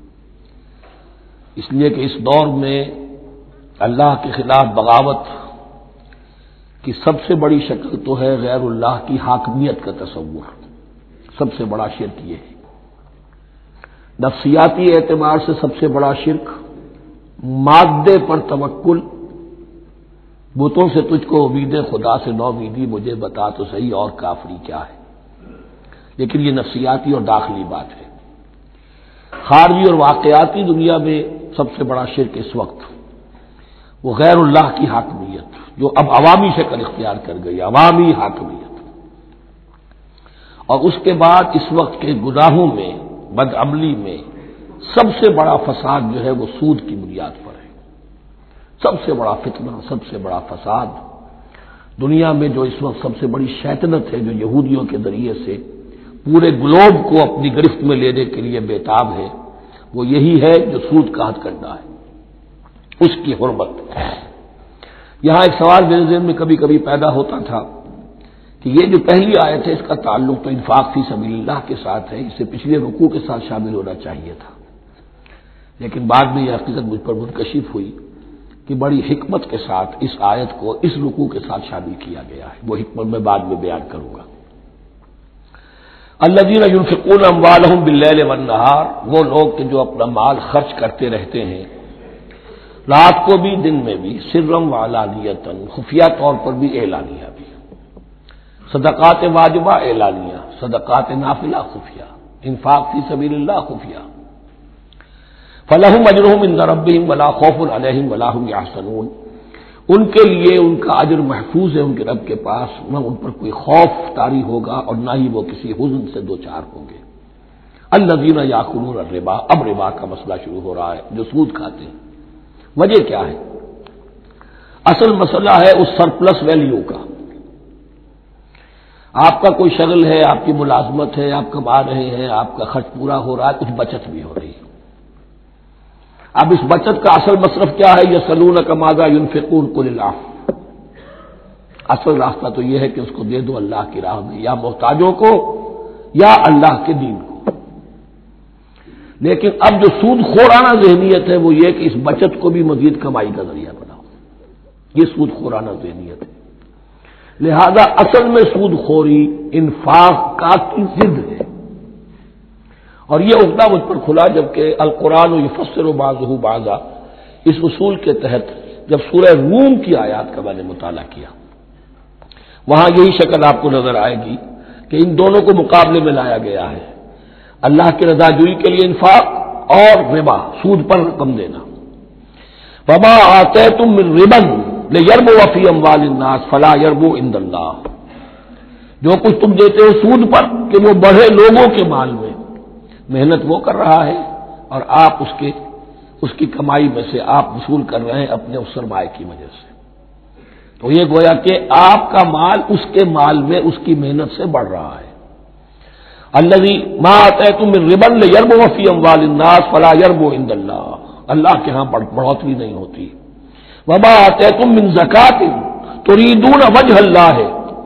اس لیے کہ اس دور میں اللہ کے خلاف بغاوت کی سب سے بڑی شکل تو ہے غیر اللہ کی حاکمیت کا تصور، سب سے بڑا شرک یہ ہے۔ نفسیاتی اعتبار سے سب سے بڑا شرک، مادے پر توکل، بتوں سے تجھ کو امید خدا سے نو امیدی، مجھے بتا تو صحیح اور کافری کیا ہے۔ لیکن یہ نفسیاتی اور داخلی بات ہے۔ خارجی اور واقعاتی دنیا میں سب سے بڑا شرک اس وقت وہ غیر اللہ کی حاکمیت، جو اب عوامی شکل اختیار کر گئی، عوامی حاکمیت۔ اور اس کے بعد اس وقت کے گناہوں میں، بدعملی میں سب سے بڑا فساد جو ہے وہ سود کی بنیاد پر ہے۔ سب سے بڑا فتنہ، سب سے بڑا فساد دنیا میں جو اس وقت سب سے بڑی شیطنت ہے، جو یہودیوں کے ذریعے سے پورے گلوب کو اپنی گرفت میں لینے کے لیے بےتاب ہے، وہ یہی ہے جو سود کا حد کرنا ہے، اس کی حرمت۔ یہاں ایک سوال میرے ذہن میں کبھی کبھی پیدا ہوتا تھا کہ یہ جو پہلی آیت ہے اس کا تعلق تو انفاق فی سبیل اللہ کے ساتھ ہے، اس سے پچھلے رکوع کے ساتھ شامل ہونا چاہیے تھا، لیکن بعد میں یہ حقیقت مجھ پر منکشف ہوئی کہ بڑی حکمت کے ساتھ اس آیت کو اس رکوع کے ساتھ شامل کیا گیا ہے۔ وہ حکمت میں بعد میں بیان کروں گا۔ الذین ينفقون اموالهم باللیل والنہار، وہ لوگ کہ جو اپنا مال خرچ کرتے رہتے ہیں رات کو بھی دن میں بھی، سرم وعلانیۃ، خفیہ طور پر بھی اعلانیہ بھی، صدقات واجبہ اعلانیہ، صدقات نافلہ خفیہ، انفاق فی سبیل اللہ خفیہ۔ فلہم اجرہم عند ربہم ولا خوف علیہم ولا هم یحزنون، ان کے لیے ان کا اجر محفوظ ہے ان کے رب کے پاس، نہ ان پر کوئی خوف طاری ہوگا اور نہ ہی وہ کسی حزن سے دوچار ہوں گے۔ الذین یاکلون الربا، اب ربا کا مسئلہ شروع ہو رہا ہے، جو سود کھاتے ہیں۔ وجہ کیا ہے؟ اصل مسئلہ ہے اس سرپلس ویلیو کا۔ آپ کا کوئی شغل ہے، آپ کی ملازمت ہے، آپ کما رہے ہیں، آپ کا خرچ پورا ہو رہا ہے، کچھ بچت بھی ہو رہی ہے۔ اب اس بچت کا اصل مصرف کیا ہے؟ یسألونک ماذا ينفقون قل العفو، اصل راستہ تو یہ ہے کہ اس کو دے دو اللہ کی راہ میں، یا محتاجوں کو یا اللہ کے دین کو۔ لیکن اب جو سود خورانہ ذہنیت ہے وہ یہ کہ اس بچت کو بھی مزید کمائی کا ذریعہ بناؤ، یہ سود خورانہ ذہنیت ہے۔ لہذا اصل میں سود خوری انفاق کی ضد ہے، اور یہ عقدہ مجھ پر کھلا جبکہ القرآن یفسر بعضہ بعضا، اس اصول کے تحت جب سورہ روم کی آیات کا میں نے مطالعہ کیا، وہاں یہی شکل آپ کو نظر آئے گی کہ ان دونوں کو مقابلے میں لایا گیا ہے، اللہ کی رضا جوئی کے لیے انفاق اور ربا، سود پر رقم دینا۔ وما آتیتم من ربا لیربو فی اموال الناس فلا یربو عند اللہ، جو کچھ تم دیتے ہو سود پر کہ وہ بڑھے لوگوں کے مال میں، محنت وہ کر رہا ہے اور آپ اس کی کمائی میں سے آپ وصول کر رہے ہیں اپنے اس سرمایہ کی وجہ سے، تو یہ گویا کہ آپ کا مال اس کے مال میں اس کی محنت سے بڑھ رہا ہے۔ الذی ما آتیتم من ربا لیربو فی اموال الناس فلا یربو عند اللہ، اللہ کے ہاں بڑھوتری نہیں ہوتی۔ وما آتیتم من زکوۃ تریدون وجہ اللہ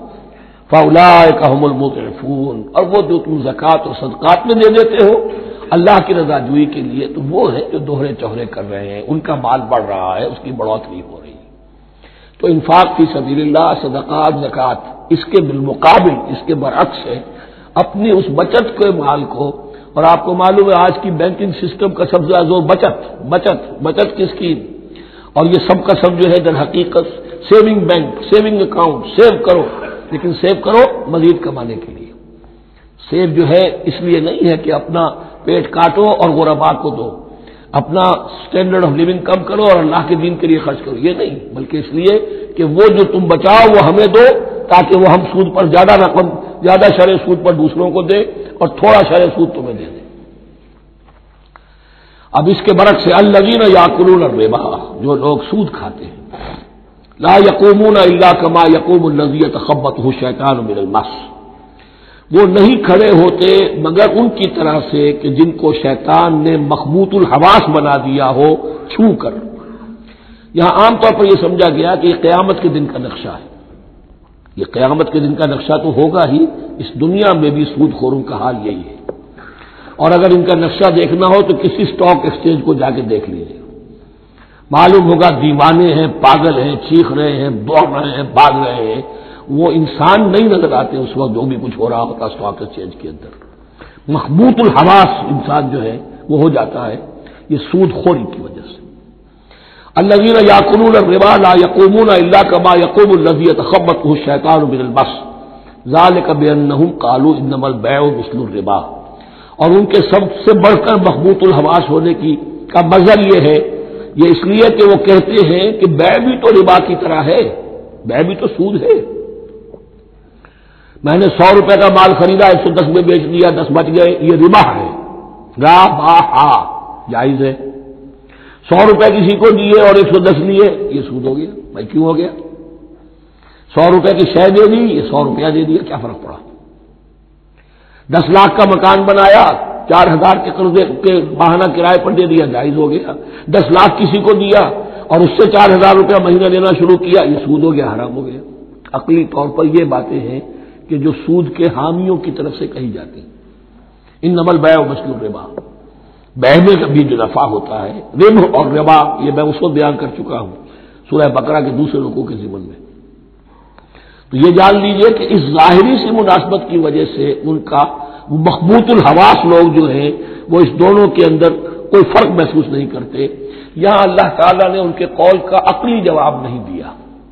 فاولئک هم المضعفون، اور وہ جو تم زکوٰۃ اور صدقات میں دے دیتے ہو اللہ کی رضا جوئی کے لیے، تو وہ ہے جو دوہرے چوہرے کر رہے ہیں، ان کا مال بڑھ رہا ہے، اس کی بڑھوتری ہو رہی ہے۔ تو انفاق فی سبیل اللہ، صدقات، زکوٰۃ، اس کے بالمقابل، اس کے برعکس ہے اپنی اس بچت کے مال کو، اور آپ کو معلوم ہے آج کی بینکنگ سسٹم کا سب سے زیادہ زور بچت کی اسکیم، اور یہ سب کا سب جو ہے در حقیقت saving bank, saving account, save کرو، لیکن سیو کرو مزید کمانے کے لیے۔ سیو جو ہے اس لیے نہیں ہے کہ اپنا پیٹ کاٹو اور غربا کو دو، اپنا سٹینڈرڈ آف لیونگ کم کرو اور اللہ کے دین کے لیے خرچ کرو، یہ نہیں، بلکہ اس لیے کہ وہ جو تم بچاؤ وہ ہمیں دو، تاکہ وہ ہم سود پر زیادہ رقم، زیادہ شرح سود پر دوسروں کو دے اور تھوڑا شرح سود تمہیں دے دے۔ اب اس کے برعکس سے الذین یاکلون الربا، جو لوگ سود کھاتے ہیں، لا یقومون الا کما یقوم الذی یتخبطہ الشیطان من المس، وہ نہیں کھڑے ہوتے مگر ان کی طرح سے کہ جن کو شیطان نے مخبوط الحواس بنا دیا ہو چھو کر۔ یہاں عام طور پر یہ سمجھا گیا کہ یہ قیامت کے دن کا نقشہ ہے، یہ قیامت کے دن کا نقشہ تو ہوگا ہی، اس دنیا میں بھی سود خوروں کا حال یہی ہے، اور اگر ان کا نقشہ دیکھنا ہو تو کسی سٹاک ایکسچینج کو جا کے دیکھ لیجیے، معلوم ہوگا دیوانے ہیں، پاگل ہیں، چیخ رہے ہیں، دوڑ رہے ہیں، بھاگ رہے ہیں، وہ انسان نہیں نظر آتے اس وقت جو بھی کچھ ہو رہا ہوتا سٹاک ایکسچینج کے اندر، مخبوط الحواس انسان جو ہے وہ ہو جاتا ہے، یہ سود خوری کی وجہ سے۔ الذین یاکلون الربا لا یقومون الا کما یقوم الذی یتخبطہ الشیطان من المس ذلک بانہم قالوا انما البیع مثل الربا، اور ان کے سب سے بڑھ کر مخبوط الحواس ہونے کا مظہر یہ ہے، یہ اس لیے کہ وہ کہتے ہیں کہ بیع بھی تو ربا کی طرح ہے، بیع بھی تو سود ہے، میں نے 100 روپے کا مال خریدا 110 میں بیچ دیا، 10 بچ گئے، یہ ربا ہے، ربا جائز ہے۔ 100 روپے کسی کو دیے اور 110 لیے، یہ سود ہو گیا، بھائی کیوں ہو گیا؟ 100 روپے کی شے دے دی، یہ 100 روپیہ دے دیا، کیا فرق پڑا؟ 10 لاکھ کا مکان بنایا، 4000 کے قرضے کے ماہانہ کرائے پر دے دیا، جائز ہو گیا۔ 10 لاکھ کسی کو دیا اور اس سے 4000 روپیہ مہینہ دینا شروع کیا، یہ سود ہو گیا، حرام ہو گیا۔ عقلی طور پر یہ باتیں ہیں کہ جو سود کے حامیوں کی طرف سے کہی جاتی ہیں۔ انما البیع مثل الربا، بیع میں بھی جو نفع ہوتا ہے، ربح اور ربا، یہ میں اس وقت بیان کر چکا ہوں سورہ بقرہ کے دوسرے رکوع کے ضمن میں۔ تو یہ جان لیجئے کہ اس ظاہری سی مناسبت کی وجہ سے ان کا مخبوط الحواس لوگ جو ہیں وہ اس دونوں کے اندر کوئی فرق محسوس نہیں کرتے۔ یہاں اللہ تعالیٰ نے ان کے قول کا عقلی جواب نہیں دیا،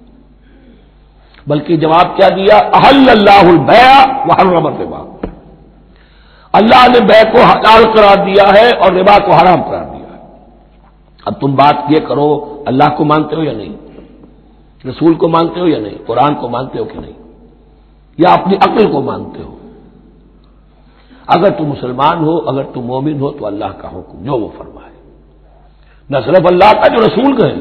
بلکہ جواب کیا دیا؟ احل اللہ البیع وحرم الربا، اللہ نے بیع کو حلال قرار دیا ہے اور ربا کو حرام قرار دیا ہے۔ اب تم بات یہ کرو اللہ کو مانتے ہو یا نہیں، رسول کو مانتے ہو یا نہیں، قرآن کو مانتے ہو کہ نہیں، یا اپنی عقل کو مانتے ہو؟ اگر تم مسلمان ہو، اگر تم مومن ہو، تو اللہ کا حکم جو وہ فرمائے، نہ صرف اللہ کا، جو رسول کہیں،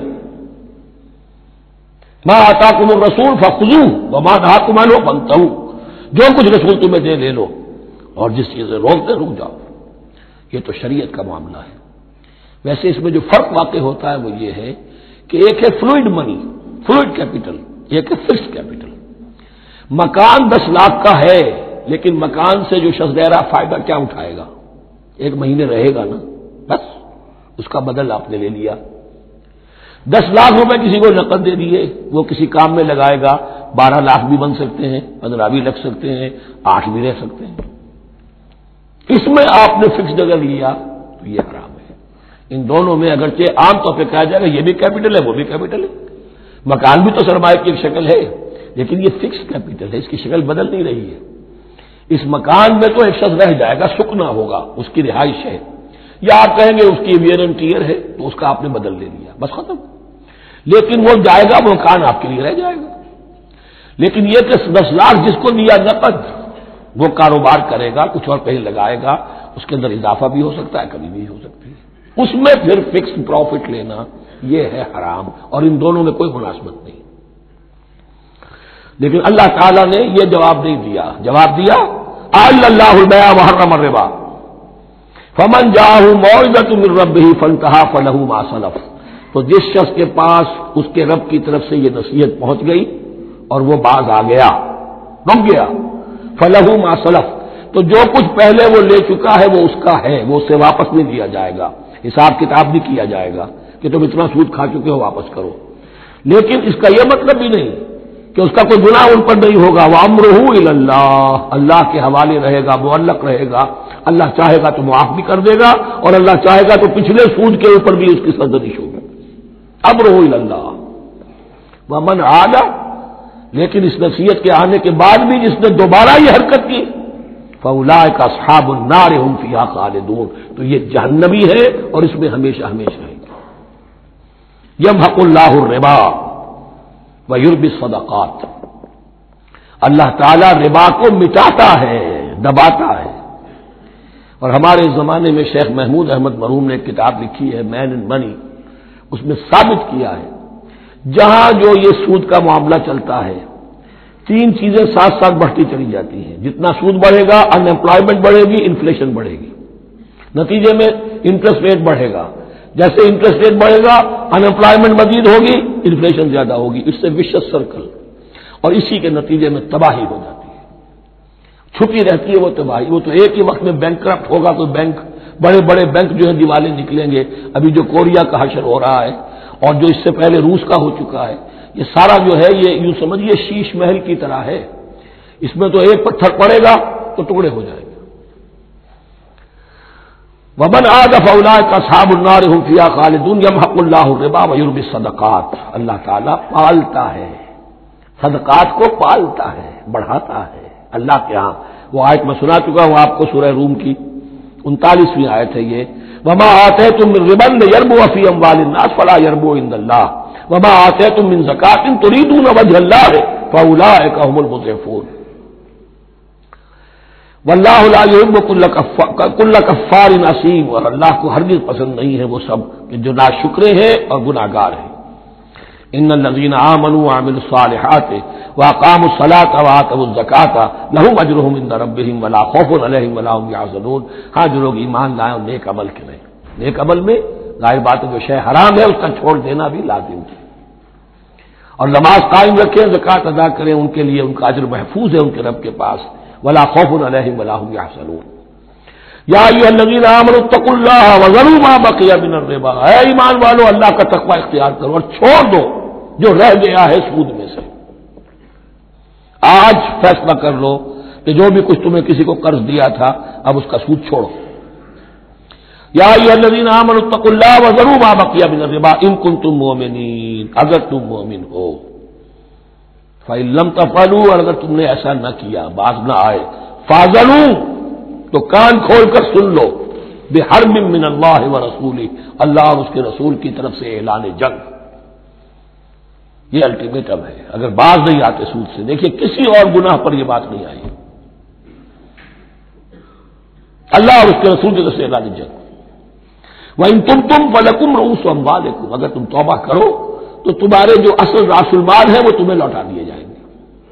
ما آتاکم الرسول فخذوہ وما نہاکم عنہ فانتہوا، جو کچھ رسول تمہیں دے لے لو، اور جس چیز سے روک دے رک جاؤ۔ یہ تو شریعت کا معاملہ ہے۔ ویسے اس میں جو فرق واقع ہوتا ہے وہ یہ ہے کہ ایک ہے فلوئڈ منی، فلوئڈ کیپٹل، ایک ہے فکسڈ کیپٹل۔ مکان 10 لاکھ کا ہے، لیکن مکان سے جو شخص دے رہا فائدہ کیا اٹھائے گا؟ 1 مہینے رہے گا نا، بس اس کا بدل آپ نے لے لیا۔ 10 لاکھ روپے کسی کو نقد دے دیے، وہ کسی کام میں لگائے گا، 12 لاکھ بھی بن سکتے ہیں، 15 بھی لگ سکتے ہیں، 8 بھی رہ سکتے ہیں۔ اس میں آپ نے فکسڈ اگر لیا تو یہ حرام ہے۔ ان دونوں میں اگرچہ عام طور پہ کہا جائے گا یہ بھی کیپٹل ہے وہ بھی کیپٹل ہے، مکان بھی تو سرمایہ کی ایک شکل ہے، لیکن یہ فکس کیپٹل ہے، اس کی شکل بدل نہیں رہی ہے۔ اس مکان میں تو ایک شخص رہ جائے گا، سکنا ہوگا، اس کی رہائش ہے، یا آپ کہیں گے اس کی ویئر اینڈ ٹیئر ہے تو اس کا آپ نے بدل لے لیا، بس ختم۔ لیکن وہ جائے گا، وہ مکان آپ کے لیے رہ جائے گا۔ لیکن یہ کہ 10 لاکھ جس کو دیا نقد، وہ کاروبار کرے گا، کچھ اور کہیں لگائے گا، اس کے اندر اضافہ بھی ہو سکتا ہے، کمی بھی ہو سکتی ہے، اس میں پھر فکسڈ پروفٹ لینا یہ ہے حرام، اور ان دونوں میں کوئی مناسبت نہیں۔ لیکن اللہ تعالیٰ نے یہ جواب نہیں دیا، جواب دیا احل اللہ البیع وحرم الربا فمن جاءہ موعظۃ من ربہ فانتہی فلہ ما سلف، تو جس شخص کے پاس اس کے رب کی طرف سے یہ نصیحت پہنچ گئی اور وہ باز آ گیا، رک گیا، فلہ ما سلف، تو جو کچھ پہلے وہ لے چکا ہے وہ اس کا ہے، وہ اسے واپس نہیں دیا جائے گا، حساب کتاب نہیں کیا جائے گا کہ تم اتنا سود کھا چکے ہو واپس کرو۔ لیکن اس کا یہ مطلب بھی نہیں کہ اس کا کوئی گناہ ان پر نہیں ہوگا، وَأَمْرُهُ إِلَى اللَّهِ، اللہ کے حوالے رہے گا، معلق رہے گا، اللہ چاہے گا تو معاف بھی کر دے گا، اور اللہ چاہے گا تو پچھلے سود کے اوپر بھی اس کی سرزنش ہوگی۔ أَمْرُهُ إِلَى اللَّهِ وَمَنْ عَادَ، لیکن اس نصیحت کے آنے کے بعد بھی جس نے دوبارہ یہ حرکت کی، فَأُولَٰئِكَ أَصْحَابُ النَّارِ هُمْ فِيهَا خَالِدُونَ، تو یہ جہنمی ہے اور اس میں ہمیشہ ہمیشہ رہیں گے۔ يَمْحَقُ اللَّهُ الرِّبَا وَيُرْبِي الصَّدَقَاتِ، اللہ تعالیٰ ربا کو مٹاتا ہے، دباتا ہے۔ اور ہمارے زمانے میں شیخ محمود احمد مرحوم نے ایک کتاب لکھی ہے مین اینڈ منی، اس میں ثابت کیا ہے جہاں جو یہ سود کا معاملہ چلتا ہے 3 چیزیں ساتھ ساتھ بڑھتی چلی جاتی ہیں، جتنا سود بڑھے گا ان امپلائمنٹ بڑھے گی، انفلیشن بڑھے گی، نتیجے میں انٹرسٹ ریٹ بڑھے گا، جیسے انٹرسٹ ریٹ بڑھے گا ان امپلائمنٹ مزید ہوگی، انفلیشن زیادہ ہوگی، اس سے وشس سرکل، اور اسی کے نتیجے میں تباہی ہو جاتی ہے، چھپی رہتی ہے وہ تباہی۔ وہ تو ایک ہی وقت میں بینک کرپٹ ہوگا، کوئی بینک، بڑے بڑے بینک جو ہے دیوالے نکلیں گے، ابھی جو کوریا کا حشر ہو رہا ہے اور جو اس سے پہلے روس کا ہو چکا ہے، یہ سارا جو ہے یہ یوں سمجھیے شیش محل کی طرح ہے، اس میں تو ایک پتھر پڑے گا تو ٹکڑے ہو جائیں گے۔ وَمَنْ عَادَ فَأُولَٰئِكَ أَصْحَابُ النَّارِ هُمْ فِيهَا خَالِدُونَ يَمْحَقُ اللَّهُ الرِّبَا وَيُرْبِي الصَّدَقَاتِ، اللہ تعالیٰ پالتا ہے، صدقات کو پالتا ہے، بڑھاتا ہے اللہ کے ہاں۔ وہ آیت میں سنا چکا ہوں آپ کو، سورہ روم کی 39ویں آیت ہے یہ، وَمَا آتَيْتُم مِّن رِّبًا لِّيَرْبُوَ فِي أَمْوَالِ النَّاسِ فَلَا يَرْبُو عِندَ اللَّهِ وَمَا آتَيْتُم مِّن زَكَاةٍ تُرِيدُونَ وَجْهَ اللَّهِ فَأُولَٰئِكَ هُمُ الْمُضْعِفُونَ واللہ لا یحب کل کفار اثیم، اور اللہ کو ہرگز پسند نہیں ہے وہ سب کہ جو ناشکرے ہیں اور گناہگار ہیں۔ ان الذین آمنوا وعملوا الصالحات واقاموا الصلاة وآتوا الزکاة لهم اجرهم عند ربهم ولا خوف علیہم ولا هم یحزنون، ہاں جو لوگ ایمان لائے اور نیک عمل کریں، نیک عمل میں ظاہر بات ہے جو شے حرام ہے اس کا چھوڑ دینا بھی لازم ہے، اور نماز قائم رکھیں، زکوٰۃ ادا کریں، ان کے لیے ان کا اجر محفوظ ہے ان کے رب کے پاس، ولا خوف علیہم ولا هم یحزنون۔ یا ایھا الذین آمنوا اتقوا اللہ وذروا ما بقی من الربا، اے ایمان والو اللہ کا تقوی اختیار کرو اور چھوڑ دو جو رہ گیا ہے سود میں سے۔ آج فیصلہ کر لو کہ جو بھی کچھ تمہیں کسی کو قرض دیا تھا اب اس کا سود چھوڑو۔ یا ایھا الذین آمنوا اتقوا اللہ وذروا ما بقی من الربا ان کنتم مؤمنین، اگر تم مومن ہو، فَإِن لَّمْ تَفْعَلُوا، اور اگر تم نے ایسا نہ کیا، باز نہ آئے، فَاذَنُوا، تو کان کھول کر سن لو، بحرب من اللہ ورسولہ، اللہ اور اس کے رسول کی طرف سے اعلان جنگ. یہ الٹیمیٹم ہے. اگر باز نہیں آتے سود سے، دیکھیے کسی اور گناہ پر یہ بات نہیں آئی، اللہ اور اس کے رسول کی طرف سے اعلان جنگ. وَإِن تُبْتُمْ فَلَكُمْ رُءُوسُ أَمْوَالِكُمْ، اگر تم توبہ کرو تو تمہارے جو اصل راس المال ہے وہ تمہیں لوٹا دیے جائیں گے.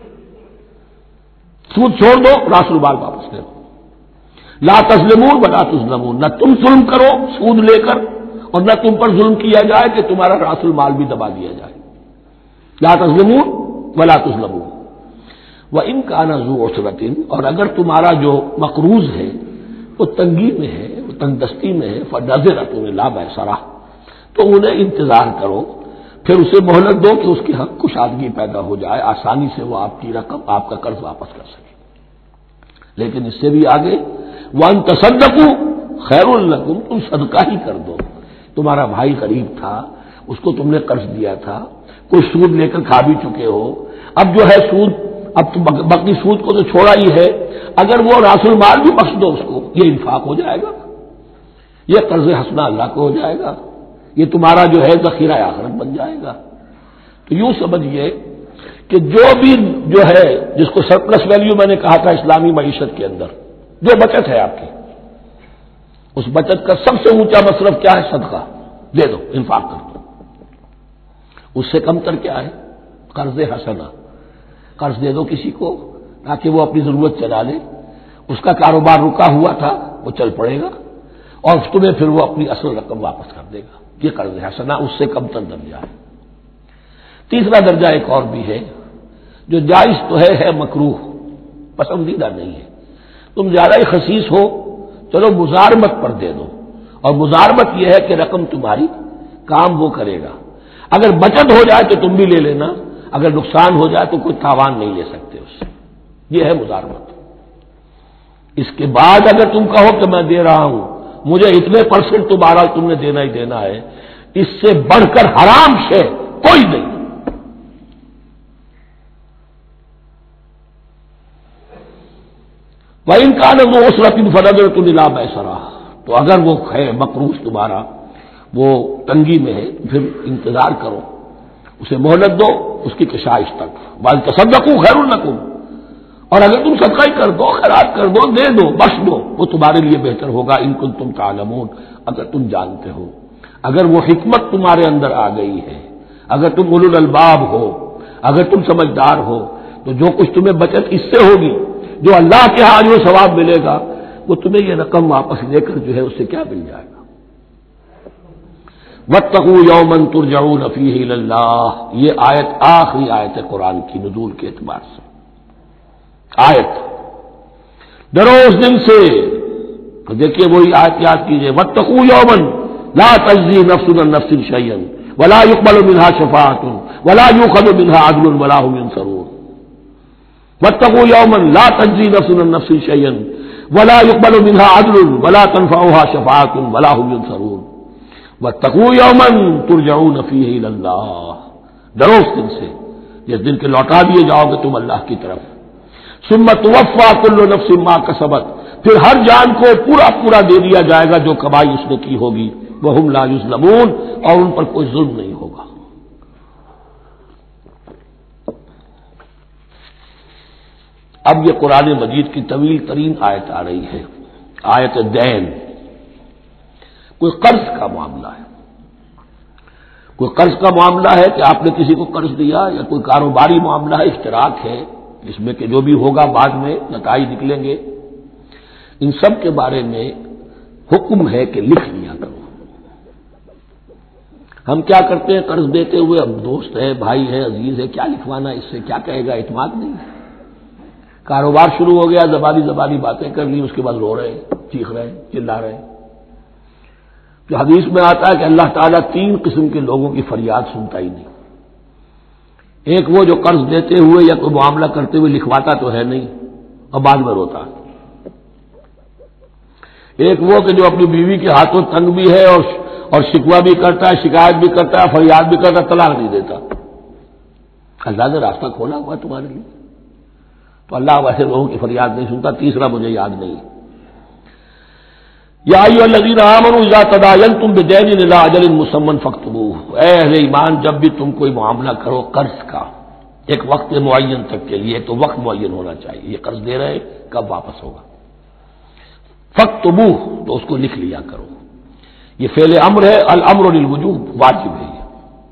سود چھوڑ دو، راس المال واپس لے لو. لا تظلمون ولا تظلمون، نہ تم ظلم کرو سود لے کر اور نہ تم پر ظلم کیا جائے کہ تمہارا راس المال بھی دبا دیا جائے. لا تظلمون ولا تظلمون. وَإِن كَانَ ذُو عُسْرَةٍ، اور اگر تمہارا جو مقروض ہے وہ تنگی میں ہے، وہ تنگ دستی میں ہے، فَنَظِرَةٌ إِلَىٰ مَيْسَرَةٍ، تو انہیں انتظار کرو، پھر اسے مہلت دو کہ اس کی حق کشادگی پیدا ہو جائے، آسانی سے وہ آپ کی رقم، آپ کا قرض واپس کر سکے. لیکن اس سے بھی آگے وَأَن تَصَدَّقُوا خَيْرٌ لَكُمْ، تم صدقہ ہی کر دو. تمہارا بھائی غریب تھا، اس کو تم نے قرض دیا تھا، کوئی سود لے کر کھا بھی چکے ہو، اب جو ہے سود، اب تو باقی سود کو تو چھوڑا ہی ہے، اگر وہ راس المال بھی بخش دو اس کو، یہ انفاق ہو جائے گا، یہ قرض حسنہ اللہ کو ہو جائے گا، یہ تمہارا جو ہے ذخیرہ آخرت بن جائے گا. تو یوں سمجھیے کہ جو بھی جو ہے جس کو سرپلس ویلیو میں نے کہا تھا اسلامی معیشت کے اندر، جو بچت ہے آپ کی، اس بچت کا سب سے اونچا مصرف کیا ہے؟ صدقہ دے دو، انفاق کر دو. اس سے کم تر کیا ہے؟ قرض حسنہ، قرض دے دو کسی کو تاکہ وہ اپنی ضرورت چلا لے، اس کا کاروبار رکا ہوا تھا وہ چل پڑے گا اور تمہیں پھر وہ اپنی اصل رقم واپس کر دے گا. یہ قرض حسنہ اس سے کم تر درجہ ہے. تیسرا درجہ ایک اور بھی ہے جو جائز تو ہے مکروہ، پسندیدہ نہیں ہے. تم زیادہ ہی خسیس ہو، چلو مزارمت پر دے دو، اور مزارمت یہ ہے کہ رقم تمہاری کام وہ کرے گا. اگر بچت ہو جائے تو تم بھی لے لینا، اگر نقصان ہو جائے تو کوئی تاوان نہیں لے سکتے اس سے. یہ ہے مزارمت. اس کے بعد اگر تم کہو کہ میں دے رہا ہوں، مجھے اتنے % تمہارا تم نے دینا ہی دینا ہے، اس سے بڑھ کر حرام شے کوئی نہیں. وَإِن كَانَ ذُو عُسْرَةٍ فَنَظِرَةٌ إِلَىٰ مَيْسَرَةٍ، تو اگر وہ ہے مقروض تمہارا وہ تنگی میں ہے، پھر انتظار کرو، اسے مہلت دو اس کی کشائش تک. وَأَن تَصَدَّقُوا خَيْرٌ لَكُمْ، اور اگر تم صدقہ ہی کر دو، خیرات کر دو، دے دو، بخش دو، وہ تمہارے لیے بہتر ہوگا. ان کنتم تعلمون، اگر تم جانتے ہو، اگر وہ حکمت تمہارے اندر آ گئی ہے، اگر تم اولو الالباب ہو، اگر تم سمجھدار ہو، تو جو کچھ تمہیں بچت اس سے ہوگی، جو اللہ کے ہاں جو ثواب ملے گا، وہ تمہیں یہ رقم واپس لے کر جو ہے اس سے کیا مل جائے گا. وَاتَّقُوا يَوْمًا تُرْجَعُونَ فِيهِ إِلَى اللَّهِ، یہ آیت آخری آیت ہے قرآن کی نزول کے اعتبار سے. آیت ڈرو اس دن سے، تو دیکھیے وہی آیت یاد کیجیے. وَاتَّقُوا يَوْمًا لَا تَجْزِي نَفْسٌ عَن نَفْسٍ شَيْئًا وَلَا يُقْبَلُ مِنْهَا شَفَاعَةٌ وَلَا يُؤْخَذُ مِنْهَا عَدْلٌ وَلَا هُمْ يُنصَرُونَ. وَاتَّقُوا يَوْمًا لَا تَجْزِي نَفْسٌ عَن نَفْسٍ شَيْئًا وَلَا يُقْبَلُ مِنْهَا عَدْلٌ وَلَا تَنفَعُهَا شَفَاعَةٌ وَلَا هُمْ يُنصَرُونَ. وَاتَّقُوا يَوْمًا تُرْجَعُونَ فِيهِ إِلَى اللَّهِ، ڈرو اس دن سے جس دن کے لوٹا دیے جاؤ گے تم اللہ کی طرف. ثُمَّ تُوَفَّىٰ كُلُّ نَفْسٍ مَّا كَسَبَتْ، پھر ہر جان کو پورا پورا دے دیا جائے گا جو کمائی اس نے کی ہوگی. وَهُمْ لَا يُظْلَمُونَ، اور ان پر کوئی ظلم نہیں ہوگا. اب یہ قرآن مجید کی طویل ترین آیت آ رہی ہے، آیت دین. کوئی قرض کا معاملہ ہے، کوئی قرض کا معاملہ ہے کہ آپ نے کسی کو قرض دیا، یا کوئی کاروباری معاملہ ہے، اشتراک ہے جس میں کہ جو بھی ہوگا بعد میں نتائج نکلیں گے. ان سب کے بارے میں حکم ہے کہ لکھ لیا کرو. ہم کیا کرتے ہیں قرض دیتے ہوئے، ہم دوست ہے، بھائی ہے، عزیز ہے، کیا لکھوانا، اس سے کیا کہے گا، اعتماد نہیں ہے. کاروبار شروع ہو گیا، زبانی باتیں کر لی، اس کے بعد رو رہے ہیں، چیخ رہے ہیں، چلا رہے ہیں. جو حدیث میں آتا ہے کہ اللہ تعالیٰ 3 قسم کے لوگوں کی فریاد سنتا ہی نہیں. ایک وہ جو قرض دیتے ہوئے یا کوئی معاملہ کرتے ہوئے لکھواتا تو ہے نہیں اور بعد میں روتا. ایک وہ کہ جو اپنی بیوی کے ہاتھوں تنگ بھی ہے اور شکوہ بھی کرتا ہے، شکایت بھی کرتا ہے، فریاد بھی کرتا ہے، طلاق نہیں دیتا. اللہ نے راستہ کھولا ہوا تمہارے لیے، تو اللہ ویسے لوگوں کی فریاد نہیں سنتا. تیسرا مجھے یاد نہیں. یا ایھا الذین آمنوا اذا تداینتم بدین الی اجل مسمى فاکتبوہ، اے اہل ایمان جب بھی تم کوئی معاملہ کرو قرض کا ایک وقت معین تک کے لیے، تو وقت معین ہونا چاہیے، یہ قرض دے رہے کب واپس ہوگا، فاکتبوہ تو اس کو لکھ لیا کرو، یہ فعل امر ہے، الامر للوجوب، واجب ہے یہ،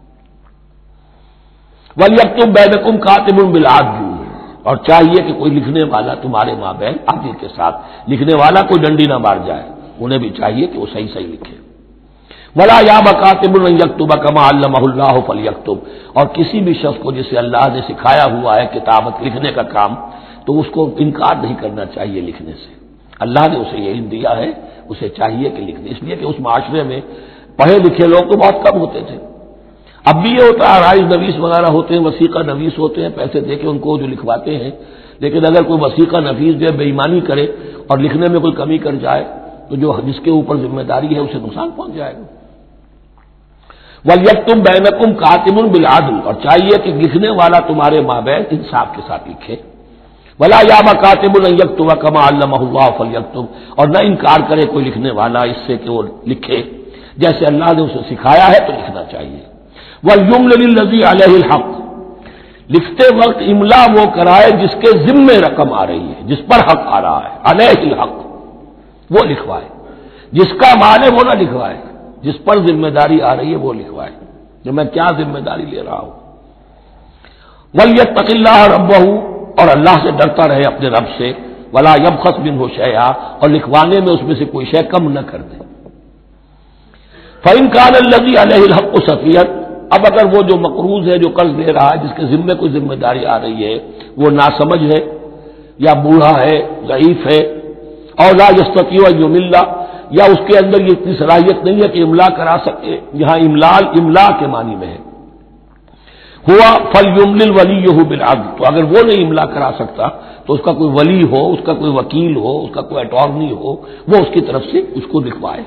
ولیکتب بینکم کاتب بالعدل، اور چاہیے کہ کوئی لکھنے والا تمہارے مابین عدل کے ساتھ، لکھنے والا کوئی ڈنڈی نہ مار جائے، انہیں بھی چاہیے کہ وہ صحیح صحیح لکھے، ولا یاب کاتب ان یکتب کما علمہ اللہ فلیکتب، اور کسی بھی شخص کو جسے اللہ نے سکھایا ہوا ہے کتابت لکھنے کا کام، تو اس کو انکار نہیں کرنا چاہیے لکھنے سے، اللہ نے اسے یہ علم دیا ہے، اسے چاہیے کہ لکھ دے، اس لیے کہ اس معاشرے میں پڑھے لکھے لوگ تو بہت کم ہوتے تھے، اب بھی یہ ہوتا ہے، رائز نویس وغیرہ ہوتے ہیں، وثیقہ نویس ہوتے ہیں، پیسے دے کے ان کو جو لکھواتے ہیں، لیکن اگر کوئی وثیقہ نویس جو بے ایمانی کرے اور لکھنے میں کوئی کمی کر جائے تو جو جس کے اوپر ذمہ داری ہے اسے نقصان پہنچ جائے گا۔ وَلْيَكْتُبْ بَيْنَكُمْ كَاتِبٌ بِالْعَدْلِ، اور چاہیے کہ لکھنے والا تمہارے مابین انصاف کے ساتھ لکھے، وَلَا يَأْبَ كَاتِبٌ أَن يَكْتُبَ كَمَا عَلَّمَهُ اللَّهُ فَلْيَكْتُبْ، اور نہ انکار کرے کوئی لکھنے والا اس سے کہ وہ لکھے جیسے اللہ نے اسے سکھایا ہے، تو لکھنا چاہیے۔ وَلْيُمْلِلِ الَّذِي عَلَيْهِ الْحَقُّ، لکھتے وقت املا وہ کرائے جس کے ذمے رقم آ رہی ہے، جس پر حق آ رہا ہے، علیہ الحق، وہ لکھوائے، جس کا مال ہے وہ نہ لکھوائے، جس پر ذمہ داری آ رہی ہے وہ لکھوائے، کہ میں کیا ذمہ داری لے رہا ہوں۔ وَلْيَتَّقِ اللَّهَ رَبَّهُ، اور اللہ سے ڈرتا رہے اپنے رب سے، وَلَا يَبْخَسْ مِنْهُ شَيْئًا، اور لکھوانے میں اس میں سے کوئی شے کم نہ کر دے۔ فَإِنْ كَانَ الَّذِي عَلَيْهِ الْحَقُّ سَفِيهًا، اب اگر وہ جو مقروض ہے، جو قرض دے رہا ہے، جس کے ذمے کوئی ذمہ داری آ رہی ہے، وہ ناسمجھ ہے یا بوڑھا ہے، ضعیف ہے، اور لا يستطيع ان يمل، یا اس کے اندر یہ اتنی صلاحیت نہیں ہے کہ املا کرا سکے، یہاں املا کے معنی میں ہے، ہوا فلیملل ولیہ بالعدل، تو اگر وہ نہیں املا کرا سکتا تو اس کا کوئی ولی ہو، اس کا کوئی وکیل ہو، اس کا کوئی اٹارنی ہو، وہ اس کی طرف سے اس کو لکھوائے۔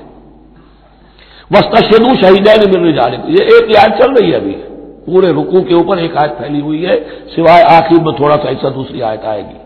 واستشہدوا شہیدین من رجالکم، یہ ایک آیت چل رہی ہے ابھی، پورے رکوع کے اوپر ایک آیت پھیلی ہوئی ہے، سوائے آخر میں تھوڑا سا حصہ دوسری آیت آئے گی۔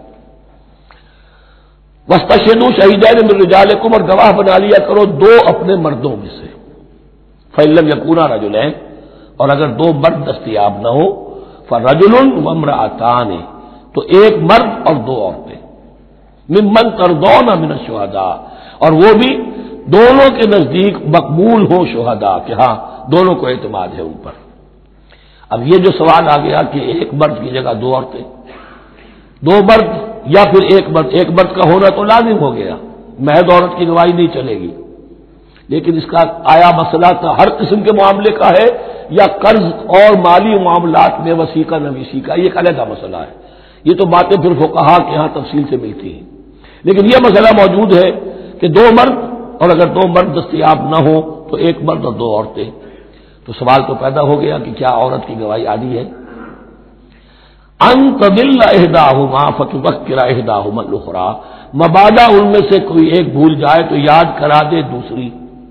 واستشہدوا شہیدین من رجالکم، اور گواہ بنا لیا کرو دو اپنے مردوں میں سے، فإن لم یکونا رجلین، اور اگر دو مرد دستیاب نہ ہو، فرجل وامرأتان، تو ایک مرد اور دو عورتیں، ممن ترضون من الشہداء، اور وہ بھی دونوں کے نزدیک مقبول ہو شہداء، کہ ہاں دونوں کو اعتماد ہے ان پر۔ اب یہ جو سوال آ گیا کہ ایک مرد کی جگہ دو عورتیں، دو مرد یا پھر ایک مرد کا ہونا تو لازم ہو گیا، محض عورت کی گواہی نہیں چلے گی، لیکن اس کا آیا مسئلہ تھا ہر قسم کے معاملے کا ہے یا قرض اور مالی معاملات میں وثیقہ نویسی کا، یہ ایک علیحدہ مسئلہ ہے، یہ تو باتیں پھر فقہا کے یہاں تفصیل سے ملتی ہیں، لیکن یہ مسئلہ موجود ہے کہ دو مرد، اور اگر دو مرد دستیاب نہ ہو تو ایک مرد اور دو عورتیں، تو سوال تو پیدا ہو گیا کہ کیا عورت کی گواہی عادی ہے؟ ان تضل احداہما فتذکر احداہما الاخری، مبادا ان میں سے کوئی ایک بھول جائے تو یاد کرا دے دوسری۔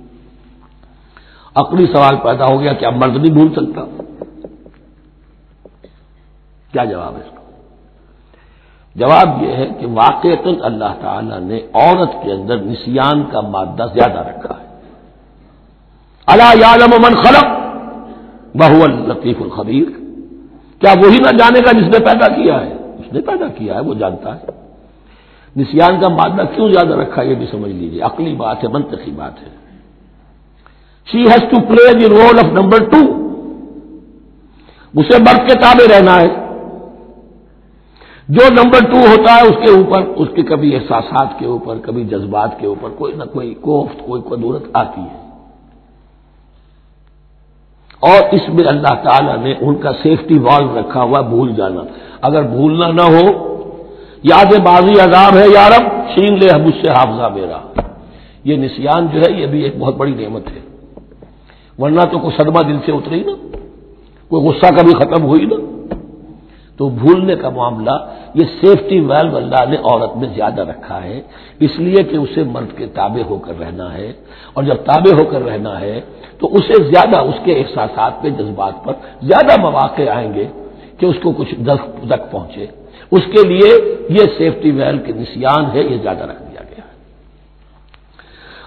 عقلی سوال پیدا ہو گیا، کیا مرد نہیں بھول سکتا؟ کیا جواب ہے اس کا؟ جواب یہ ہے کہ واقعتاً اللہ تعالی نے عورت کے اندر نسیان کا مادہ زیادہ رکھا ہے۔ الا یعلم من خلق وهو اللطیف الخبیر، کیا وہی نہ جانے گا جس نے پیدا کیا ہے؟ اس نے پیدا کیا ہے، وہ جانتا ہے۔ نسیان کا مادہ کیوں زیادہ رکھا یہ بھی سمجھ لیجیے، عقلی بات ہے، منطقی بات ہے۔ She has to play the role of number 2، اسے مرد کے تابع رہنا ہے، جو نمبر 2 ہوتا ہے اس کے اوپر اس کے کبھی احساسات کے اوپر، کبھی جذبات کے اوپر کوئی نہ کوئی کوفت، کوئی قدورت آتی ہے، اور اس میں اللہ تعالیٰ نے ان کا سیفٹی والو رکھا ہوا بھول جانا، اگر بھولنا نہ ہو، یاد بازی عذاب ہے یارب چھین لے مجھ سے حافظہ میرا، یہ نسیان جو ہے یہ بھی ایک بہت بڑی نعمت ہے، ورنہ تو کوئی صدمہ دل سے اتری نا، کوئی غصہ کبھی ختم ہوئی نا، تو بھولنے کا معاملہ یہ سیفٹی ویلو اللہ نے عورت میں زیادہ رکھا ہے، اس لیے کہ اسے مرد کے تابع ہو کر رہنا ہے، اور جب تابع ہو کر رہنا ہے تو اسے زیادہ اس کے احساسات پہ، جذبات پر زیادہ مواقع آئیں گے کہ اس کو کچھ دک پہنچے، اس کے لیے یہ سیفٹی ویل کے نسیان ہے، یہ زیادہ رکھ دیا گیا ہے۔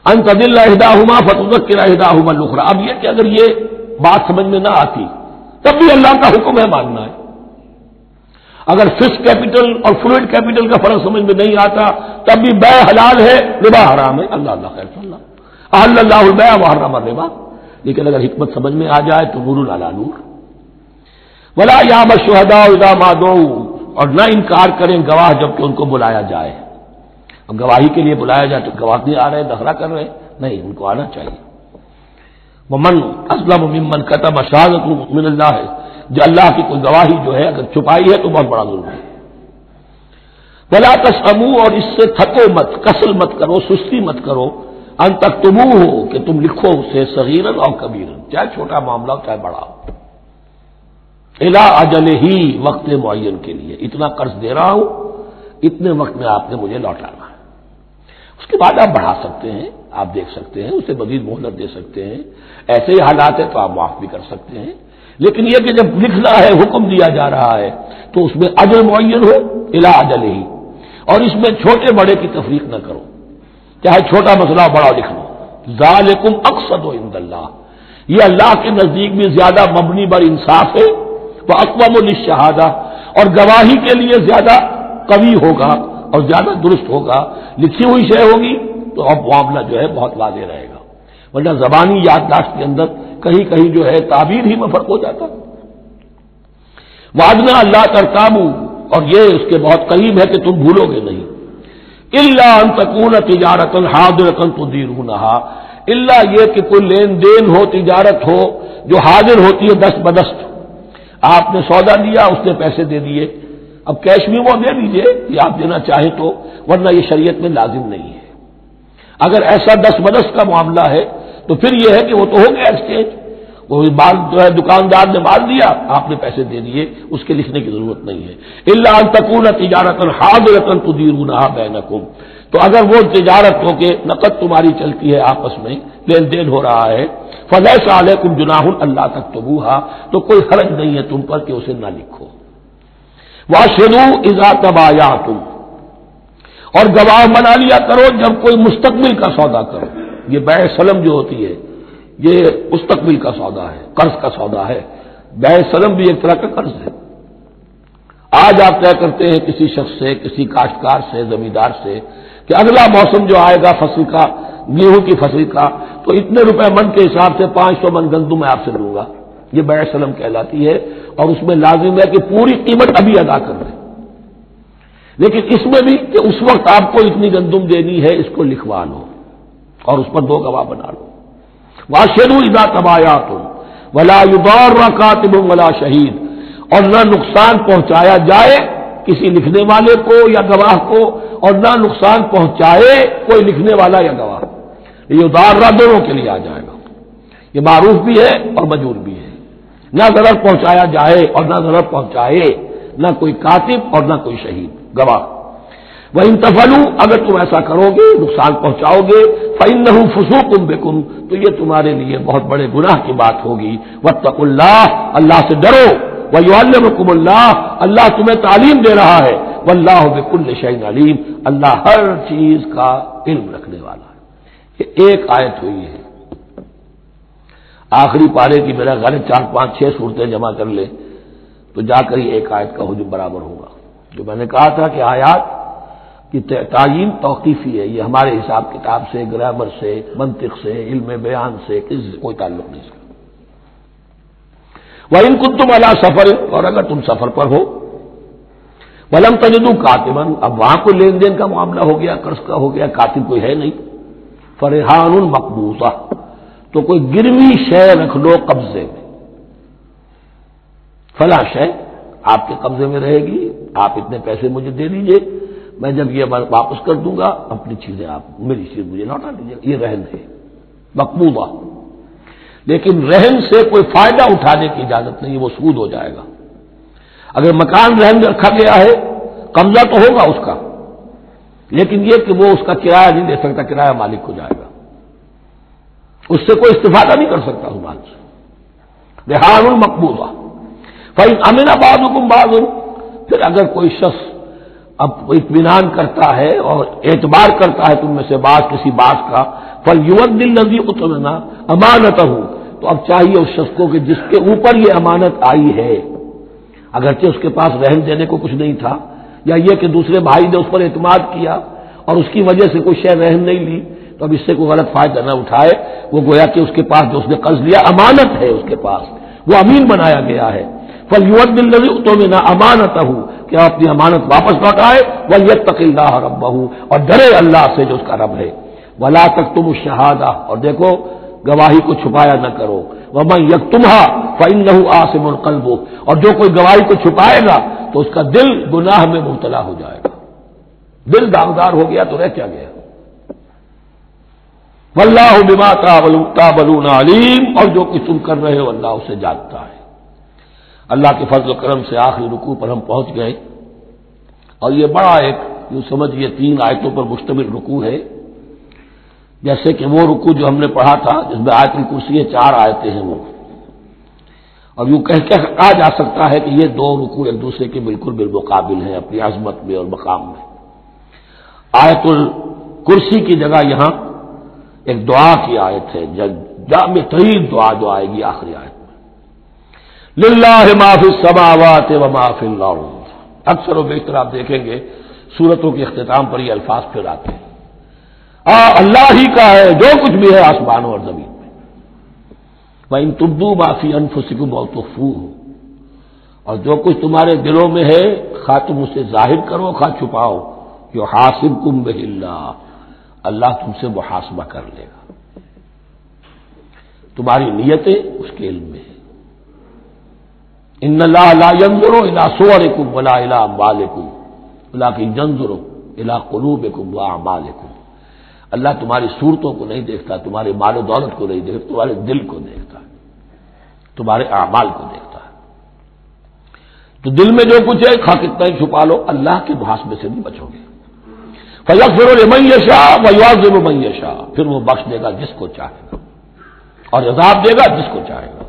ان تضل احداہما فتذکر احداہما الاخری. اب یہ کہ اگر یہ بات سمجھ میں نہ آتی تب بھی اللہ کا حکم ہے ماننا ہے. اگر فکس کیپٹل اور فلوئڈ کیپٹل کا فرق سمجھ میں نہیں آتا تب بھی بے حلال ہے ربا حرام ہے. اللہ اللہ خیر صلی اللہ احل اللہ البیع وحرم الربا. لیکن اگر حکمت سمجھ میں آ جائے تو نور علی نور. ولا یأبى الشهداء اذا ما دعوا. اور نہ انکار کریں گواہ جب کہ ان کو بلایا جائے. اب گواہی کے لیے بلایا جائے تو گواہ نہیں آ رہے, دخلا کر رہے, نہیں, ان کو آنا چاہیے. ومن اسلم ممن كتم شهادة من اللہ ہے, جو اللہ کی کوئی گواہی جو ہے اگر چھپائی ہے تو بہت بڑا ظلم ہے. ولا تسأموا, اور اس سے تھکو مت, کسل مت کرو, سستی مت کرو, ان تکتبوہ, کہ تم لکھو اسے صغیرا اور کبیرا, چاہے چھوٹا معاملہ ہو چاہے بڑا ہو, الی اجل ہی, وقت معین کے لیے. اتنا قرض دے رہا ہوں, اتنے وقت میں آپ نے مجھے لوٹانا ہے. اس کے بعد آپ بڑھا سکتے ہیں, آپ دیکھ سکتے ہیں, اسے مزید مہلت دے سکتے ہیں. ایسے ہی حالات ہیں تو آپ معاف بھی کر سکتے ہیں. لیکن یہ کہ جب لکھنا ہے, حکم دیا جا رہا ہے, تو اس میں اجل معین ہو, الی اجل ہی, اور اس میں چھوٹے بڑے کی تفریق نہ کرو, چاہے چھوٹا مسئلہ بڑا لکھ لو. ذالکم اقسط عند اللہ, یہ اللہ کے نزدیک بھی زیادہ مبنی بر انصاف ہے. وہ اقوام للشہادہ, اور گواہی کے لیے زیادہ قوی ہوگا اور زیادہ درست ہوگا. لکھی ہوئی شے ہوگی تو اب معاملہ جو ہے بہت واضح رہے گا, ورنہ زبانی یادداشت کے اندر کہیں کہیں جو ہے تعبیر ہی میں فرق ہو جاتا. وعدنا اللہ ترتابو, اور یہ اس کے بہت قریب ہے کہ تم بھولو گے نہیں. الا ان تکون تجارتا حاضرۃ تدیرونھا, الا یہ کہ کوئی لین دین ہو, تجارت ہو جو حاضر ہوتی ہے دست بدست. آپ نے سودا لیا, اس نے پیسے دے دیے, اب کیش بھی وہ دے دیجئے کہ آپ دینا چاہیں تو, ورنہ یہ شریعت میں لازم نہیں ہے. اگر ایسا دست بدست کا معاملہ ہے تو پھر یہ ہے کہ وہ تو ہو گیا ایکسچینج, وہ مال جو ہے دکاندار نے مال دیا, آپ نے پیسے دے دیے, اس کے لکھنے کی ضرورت نہیں ہے. الا ان تکون تجارتا حاضرۃ تدیرونھا بینکم, تو اگر وہ تجارت ہو کے نقد تمہاری چلتی ہے, آپس میں لین دین ہو رہا ہے, فلیس علیکم جناح الا تکتبوھا, تو کوئی حرج نہیں ہے تم پر کہ اسے نہ لکھو. واشهدوا اذا تبایعتم, اور گواہ بنا لیا کرو جب کوئی مستقبل کا سودا کرو. یہ بیع سلم جو ہوتی ہے یہ مستقبل کا سودا ہے, قرض کا سودا ہے. بیع سلم بھی ایک طرح کا قرض ہے. آج آپ طے کرتے ہیں کسی شخص سے, کسی کاشتکار سے, زمیندار سے, کہ اگلا موسم جو آئے گا فصل کا, گیہوں کی فصل کا, تو اتنے روپے من کے حساب سے 500 من گندم میں آپ سے لوں گا. یہ بیع سلم کہلاتی ہے, اور اس میں لازم ہے کہ پوری قیمت ابھی ادا کر دیں. لیکن اس میں بھی کہ اس وقت آپ کو اتنی گندم دینی ہے, اس کو لکھوا لو اور اس پر 2 گواہ بنا لو. واشهدوا اذا تبایعتم ولا یضار کاتب ولا شہید, اور نہ نقصان پہنچایا جائے کسی لکھنے والے کو یا گواہ کو, اور نہ نقصان پہنچائے کوئی لکھنے والا یا گواہ. یہ یضار دونوں کے لیے آ جائے گا, یہ معروف بھی ہے اور مجور بھی ہے. نہ ضرر پہنچایا جائے اور نہ ضرر پہنچائے, نہ کوئی کاتب اور نہ کوئی شہید گواہ. وَإِن تَفْعَلُوا, اگر تم ایسا کرو گے, نقصان پہنچاؤ گے, فَإِنَّهُ فُسُوقٌ بِكُمْ, تو یہ تمہارے لیے بہت بڑے گناہ کی بات ہوگی. وَاتَّقُوا اللَّهَ, اللہ سے ڈرو. وَيُعَلِّمُكُمُ اللَّهُ, اللہ تمہیں تعلیم دے رہا ہے. وَاللَّهُ بِكُلِّ شَيْءٍ عَلِيمٌ, اللہ ہر چیز کا علم رکھنے والا ہے. یہ ایک آیت ہوئی ہے. آخری پارے کی میرا غالب 4 5 6 صورتیں جمع کر لے تو جا کر ہی ایک آیت کا حجم برابر ہوگا. جو میں نے کہا تھا کہ آیات کی تعین توقیفی ہے, یہ ہمارے حساب کتاب سے, گرامر سے, منطق سے, علم بیان سے کوئی تعلق نہیں اس کا. وَإِن كُنتُمْ عَلَىٰ سَفَرٍ, اور اگر تم سفر پر ہو, وَلَمْ تَجِدُوا كَاتِبًا, اب وہاں کوئی لین دین کا معاملہ ہو گیا, قرض کا ہو گیا, کاتب کوئی ہے نہیں. فَرِحَانٌ مَقْبُوضَةٌ, تو کوئی گروی شے رکھ لو قبضے میں. فلاں شے آپ کے قبضے میں رہے گی, آپ اتنے پیسے مجھے دے دیجئے, میں جب یہ واپس کر دوں گا اپنی چیزیں آپ, میری چیز مجھے لوٹا دیجیے. یہ رہن ہے مقبوضہ. لیکن رہن سے کوئی فائدہ اٹھانے کی اجازت نہیں, وہ سود ہو جائے گا. اگر مکان رہن میں رکھا گیا ہے, قبضہ تو ہوگا اس کا, لیکن یہ کہ وہ اس کا کرایہ نہیں دے سکتا, کرایہ مالک ہو جائے گا, اس سے کوئی استفادہ نہیں کر سکتا اس مال سے. رہان مقبوضہ. فإن أمن بعضكم بعضا, پھر اگر کوئی شخص اب اطمینان کرتا ہے اور اعتبار کرتا ہے تم میں سے بعض کسی بات کا، فَلْيُؤَدِّ الَّذِي اؤْتُمِنَ أَمَانَتَهُ، تو اب چاہیے اس شخص کو کہ جس کے اوپر یہ امانت آئی ہے، اگرچہ اس کے پاس رہن دینے کو کچھ نہیں تھا، یا یہ کہ دوسرے بھائی نے اس پر اعتماد کیا اور اس کی وجہ سے کوئی شے رہن نہیں لی، تو اب اس سے کوئی غلط فائدہ نہ اٹھائے، وہ گویا کہ اس کے پاس جو اس نے قرض لیا امانت ہے، اس کے پاس وہ امین بنایا گیا ہے۔ فَلْيُؤَدِّ الَّذِي اؤْتُمِنَ أَمَانَتَهُ، کہ آپ اپنی امانت واپس لوٹائے، وَلْيَتَّقِ اللَّهَ رَبَّهُ، اور ڈرے اللہ سے جو اس کا رب ہے، وَلَا تَكْتُمُوا الشَّهَادَةَ، اور دیکھو گواہی کو چھپایا نہ کرو، وَمَن يَكْتُمْهَا فَإِنَّهُ آثِمٌ قَلْبُهُ، اور جو کوئی گواہی کو چھپائے گا تو اس کا دل گناہ میں مبتلا ہو جائے گا، دل داغدار ہو گیا تو رہ کیا گیا۔ واللہ بما تعملون علیم، اور جو کچھ تم کر رہے ہو اللہ اسے جانتا ہے۔ اللہ کے فضل و کرم سے آخری رکوع پر ہم پہنچ گئے، اور یہ بڑا ایک یوں سمجھئے 3 آیتوں پر مشتمل رکوع ہے، جیسے کہ وہ رکوع جو ہم نے پڑھا تھا جس میں آیت الکرسی 4 آیتیں ہیں وہ، اور یوں کہا جا سکتا ہے کہ یہ 2 رکوع ایک دوسرے کے بالکل بالمقابل ہیں اپنی عظمت میں اور مقام میں۔ آیت الکرسی کی جگہ یہاں ایک دعا کی آیت ہے، جامع ترین دعا جو آئے گی آخری آیت میں، للہ ما فی السماوات و ما فی الارض۔ اکثر و بیشتر آپ دیکھیں گے سورتوں کے اختتام پر یہ الفاظ پھر آتے ہیں، اللہ ہی کا ہے جو کچھ بھی ہے آسمانوں اور زمین میں۔ وَإِن تُبْدُوا مَا فِي أَنفُسِكُمْ أَوْ تُخْفُوهُ، اور جو کچھ تمہارے دلوں میں ہے خواہ تم اسے ظاہر کرو خواہ چھپاؤ، یحاسبکم بہ اللہ، اللہ تم سے محاسبہ کر لے گا، تمہاری نیتیں اس کے علم میں ہیں۔ ان اللہ لا ينظر الى صورکم ولا الى اموالکم ولکن ينظر الى قلوبکم واعمالکم، اللہ تمہاری صورتوں کو نہیں دیکھتا، تمہارے مال و دولت کو نہیں دیکھتا، تمہارے دل کو دیکھتا ہے، تمہارے اعمال کو دیکھتا ہے۔ تو دل میں جو کچھ ہے خواہ کتنا ہی چھپا لو اللہ کے محاسبے سے نہیں بچو گے۔ فَيَغْفِرُ لِمَن يَشَاءُ وَيُعَذِّبُ مَن يَشَاءُ، پھر وہ بخش دے گا جس کو چاہے گا اور عذاب دے گا جس کو چاہے گا۔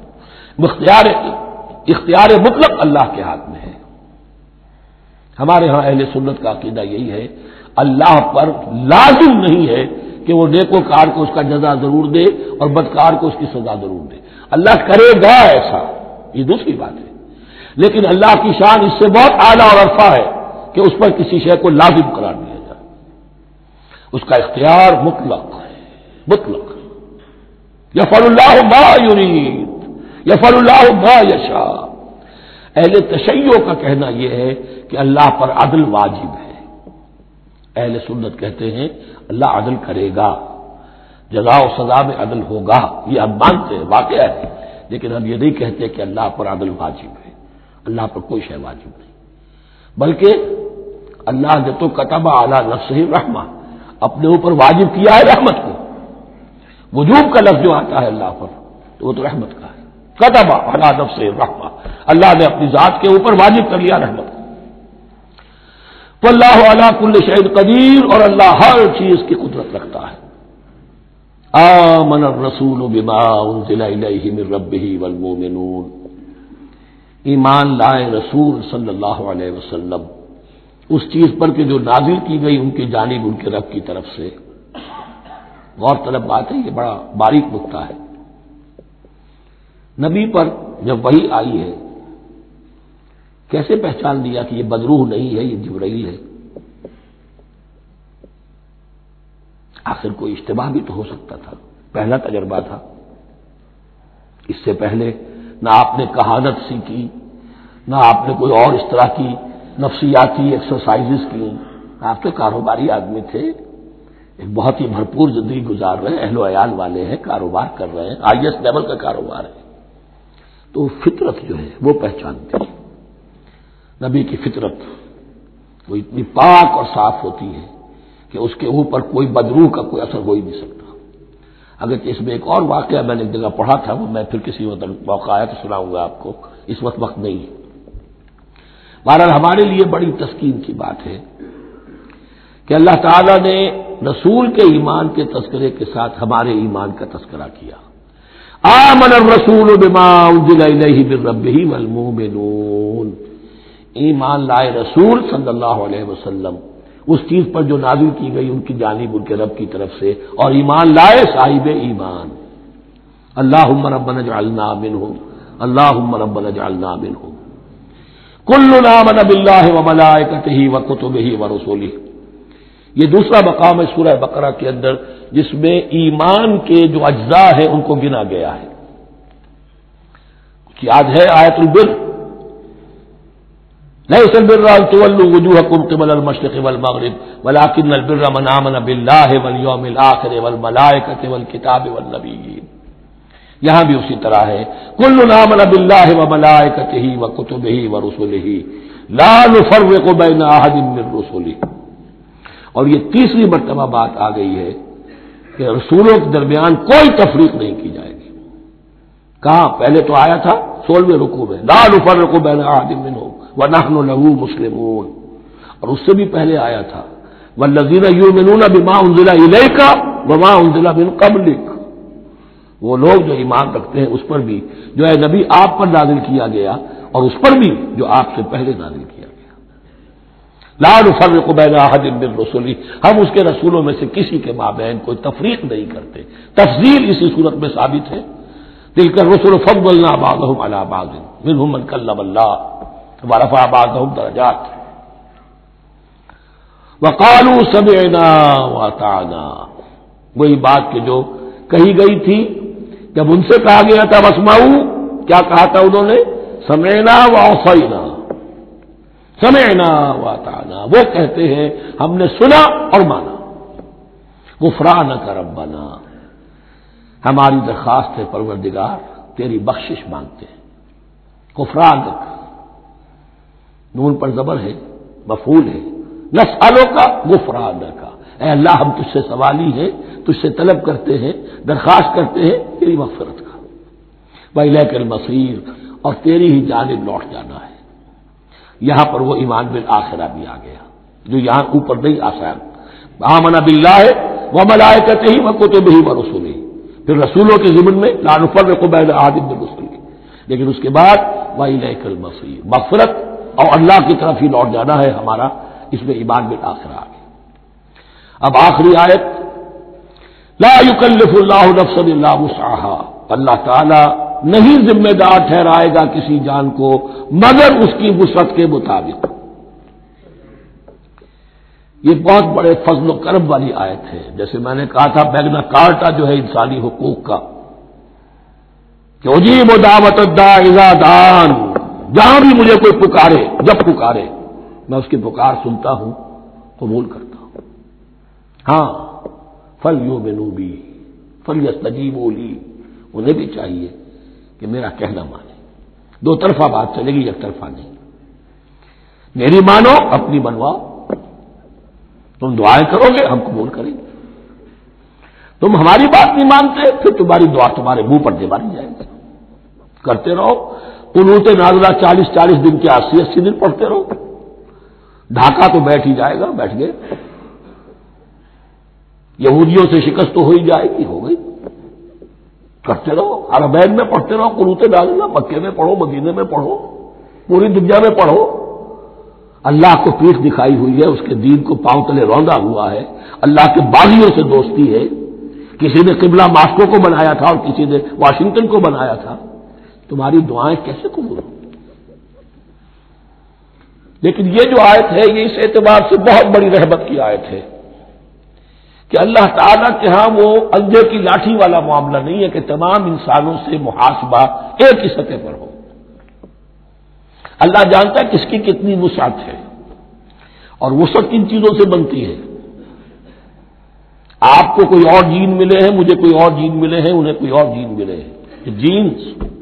اختیار مطلق اللہ کے ہاتھ میں ہے۔ ہمارے ہاں اہل سنت کا عقیدہ یہی ہے، اللہ پر لازم نہیں ہے کہ وہ نیکوکار کو اس کا جزا ضرور دے اور بدکار کو اس کی سزا ضرور دے، اللہ کرے گا ایسا، یہ دوسری بات ہے، لیکن اللہ کی شان اس سے بہت اعلیٰ اور عرفہ ہے کہ اس پر کسی شے کو لازم قرار دیا جائے، اس کا اختیار مطلق ہے، مطلق۔ یفعل اللہ ما یرید، یفعل اللہ ما یشاء۔ اہل تشیع کا کہنا یہ ہے کہ اللہ پر عدل واجب ہے، اہل سنت کہتے ہیں اللہ عدل کرے گا، جزا و سزا میں عدل ہوگا، یہ ہم مانتے ہیں، واقعہ ہے، لیکن ہم یہ نہیں کہتے کہ اللہ پر عدل واجب ہے، اللہ پر کوئی شے واجب نہیں، بلکہ اللہ نے تو کتب علی نفسہ الرحمہ، اپنے اوپر واجب کیا ہے رحمت کو۔ وجوب کا لفظ جو آتا ہے اللہ پر تو وہ تو رحمت کا ہے، کتب علی نفسہ الرحمہ، اللہ نے اپنی ذات کے اوپر واجب کر لیا رحمت کو۔ واللہ علی کل شیء قدیر، اور اللہ ہر چیز کی قدرت رکھتا ہے۔ آمن الرسول بما انزل الیہ من ربہ والمؤمنون، ایمان لائے رسول صلی اللہ علیہ وسلم اس چیز پر کہ جو نازل کی گئی ان کی جانب ان کے رب کی طرف سے۔ غور طلب بات ہے، یہ بڑا باریک نکتہ ہے۔ نبی پر جب وحی آئی ہے کیسے پہچان لیا کہ یہ بدروح نہیں ہے، یہ جبرائیل ہے؟ آخر کوئی اشتباہ بھی تو ہو سکتا تھا، پہلا تجربہ تھا، اس سے پہلے نہ آپ نے کہانت سیکھی، نہ آپ نے کوئی اور اس طرح کی نفسیاتی ایکسرسائزز کی، آپ تو کاروباری آدمی تھے، ایک بہت ہی بھرپور زندگی گزار رہے ہیں، اہل و عیال والے ہیں، کاروبار کر رہے ہیں، ہائی ایسٹ لیول کا کاروبار ہے، تو فطرت جو ہے وہ پہچانتی ہے۔ نبی کی فطرت وہ اتنی پاک اور صاف ہوتی ہے کہ اس کے اوپر کوئی بدروح کا کوئی اثر ہو ہی نہیں سکتا۔ اگرچہ اس میں ایک اور واقعہ میں نے ایک جگہ پڑھا تھا، وہ میں پھر کسی وقت موقع آیا تو سناؤں گا آپ کو، اس وقت نہیں ہے۔ بہرحال ہمارے لیے بڑی تسکین کی بات ہے کہ اللہ تعالیٰ نے رسول کے ایمان کے تذکرے کے ساتھ ہمارے ایمان کا تذکرہ کیا۔ آمن الرسول بما انزل الیہ من ربہ والمؤمنون، ایمان لائے رسول صلی اللہ علیہ وسلم اس چیز پر جو نازل کی گئی ان کی جانب ان کے رب کی طرف سے، اور ایمان لائے صاحب ایمان۔ اللہم ربنا اجعلنا منہم، اللہم ربنا اجعلنا منہم۔ کلنا آمن باللہ وملائکتہ وکتبہ ورسلہ، یہ دوسرا مقام ہے سورہ بقرہ کے اندر جس میں ایمان کے جو اجزاء ہیں ان کو گنا گیا ہے۔ یاد ہے آیت البر، لیس البر ان تولوا وجوہکم قبل المشرق والمغرب ولکن البر من آمن باللہ والیوم الآخر والملائکۃ والکتاب والنبیین، یہاں بھی اسی طرح ہے کلنا آمن باللہ وملائکتہ وکتبہ ورسلہ لا نفرق بین احد من رسلہ۔ اور یہ تیسری مرتبہ بات آ گئی ہے کہ رسولوں کے درمیان کوئی تفریق نہیں کی جائے گی۔ کہاں؟ پہلے تو آیا تھا 16ویں رکوع میں لا نفرق بین احد منہم ونحن له مسلمون، اور اس سے بھی پہلے آیا تھا والذین یؤمنون بما انزل الیک وما انزل من قبلک، وہ لوگ جو ایمان رکھتے ہیں اس پر بھی جو ہے نبی آپ پر نازل کیا گیا اور اس پر بھی جو آپ سے پہلے نازل کیا گیا۔ لا نفرق بین احد من رسلہ، ہم اس کے رسولوں میں سے کسی کے مابین کوئی تفریق نہیں کرتے۔ تفضیل اسی صورت میں ثابت ہے، تلک الرسل فضلنا بعضهم علی بعض منهم من کلم اللہ ورفع بعضهم درجات وقالوا سمعنا واطعنا، وہی بات کہ جو کہی گئی تھی جب ان سے کہا گیا تھا واسمعوا، کیا کہا تھا انہوں نے؟ سمعنا وعصینا، سمعنا واطعنا، وہ کہتے ہیں ہم نے سنا اور مانا۔ غفرانک ربنا، ہماری درخواست ہے پروردگار تیری بخشش مانگتے ہیں۔ غفرانک، نون پر زبر ہے، مفعول ہے، نسألو کا غفرانک، اے اللہ ہم تجھ سے سوالی ہیں، تجھ سے طلب کرتے ہیں، درخواست کرتے ہیں تیری مغفرت کا۔ وإلیک المصیر، اور تیری ہی جانب لوٹ جانا ہے۔ یہاں پر وہ ایمان بالآخرہ بھی آ گیا جو یہاں اوپر نہیں آسان۔ آمن باللہ وملائکتہ وکتبہ ورسلہ، پھر رسولوں کے ضمن میں لا نفرق بین احد من رسلہ، لیکن اس کے بعد وإلیک المصیر، مغفرت اور اللہ کی طرف ہی لوٹ جانا ہے ہمارا، اس میں ایمان بالآخرہ آ گیا۔ اب آخری آیت، لا یکلف اللہ نفسا الا وسعها، اللہ تعالی نہیں ذمہ دار ٹھہرائے گا کسی جان کو مگر اس کی وسعت کے مطابق۔ یہ بہت بڑے فضل و کرم والی آیت ہے، جیسے میں نے کہا تھا میگنا کارٹا جو ہے انسانی حقوق کا، کہ اجیب دعوت الداع اذا دعان، جہاں بھی مجھے کوئی پکارے، جب پکارے میں اس کی پکار سنتا ہوں، قبول کرتا ہوں۔ ہاں فلیؤمنوا بی فلیستجیبوا لی، انہیں بھی چاہیے کہ میرا کہنا مانے، دو طرفہ بات چلے گی، یک طرفہ نہیں۔ میری مانو، اپنی منواؤ، تم دعائیں کرو گے ہم قبول کریں گے، تم ہماری بات نہیں مانتے پھر تمہاری دعا تمہارے منہ پر دے ماری جائے گی۔ کرتے رہو قنوت نازلہ 40 دن کے 80 دن پڑھتے رہو، ڈھاکہ تو بیٹھ ہی جائے گا، بیٹھ گئے۔ یہودیوں سے شکست تو ہو ہی جائے گی، ہو گئی، کرتے رہو، حرمین میں پڑھتے رہو قنوت نازلہ، مکے میں پڑھو، مدینے میں پڑھو، پوری دنیا میں پڑھو۔ اللہ کو پیٹھ دکھائی ہوئی ہے، اس کے دین کو پاؤں تلے روندا ہوا ہے، اللہ کے باغیوں سے دوستی ہے، کسی نے قبلہ ماسکو کو بنایا تھا اور کسی نے واشنگٹن کو بنایا تھا، تمہاری دعائیں کیسے قبول ہوں؟ لیکن یہ جو آیت ہے یہ اس اعتبار سے بہت بڑی رحمت کی آیت ہے کہ اللہ تعالیٰ کے ہاں وہ اندھے کی لاٹھی والا معاملہ نہیں ہے کہ تمام انسانوں سے محاسبہ ایک ہی سطح پر ہو۔ اللہ جانتا ہے کس کی کتنی وسعت ہے، اور وسعت کن چیزوں سے بنتی ہے۔ آپ کو کوئی اور جین ملے ہیں، مجھے کوئی اور جین ملے ہیں، انہیں کوئی اور جین ملے ہیں، یہ جینز،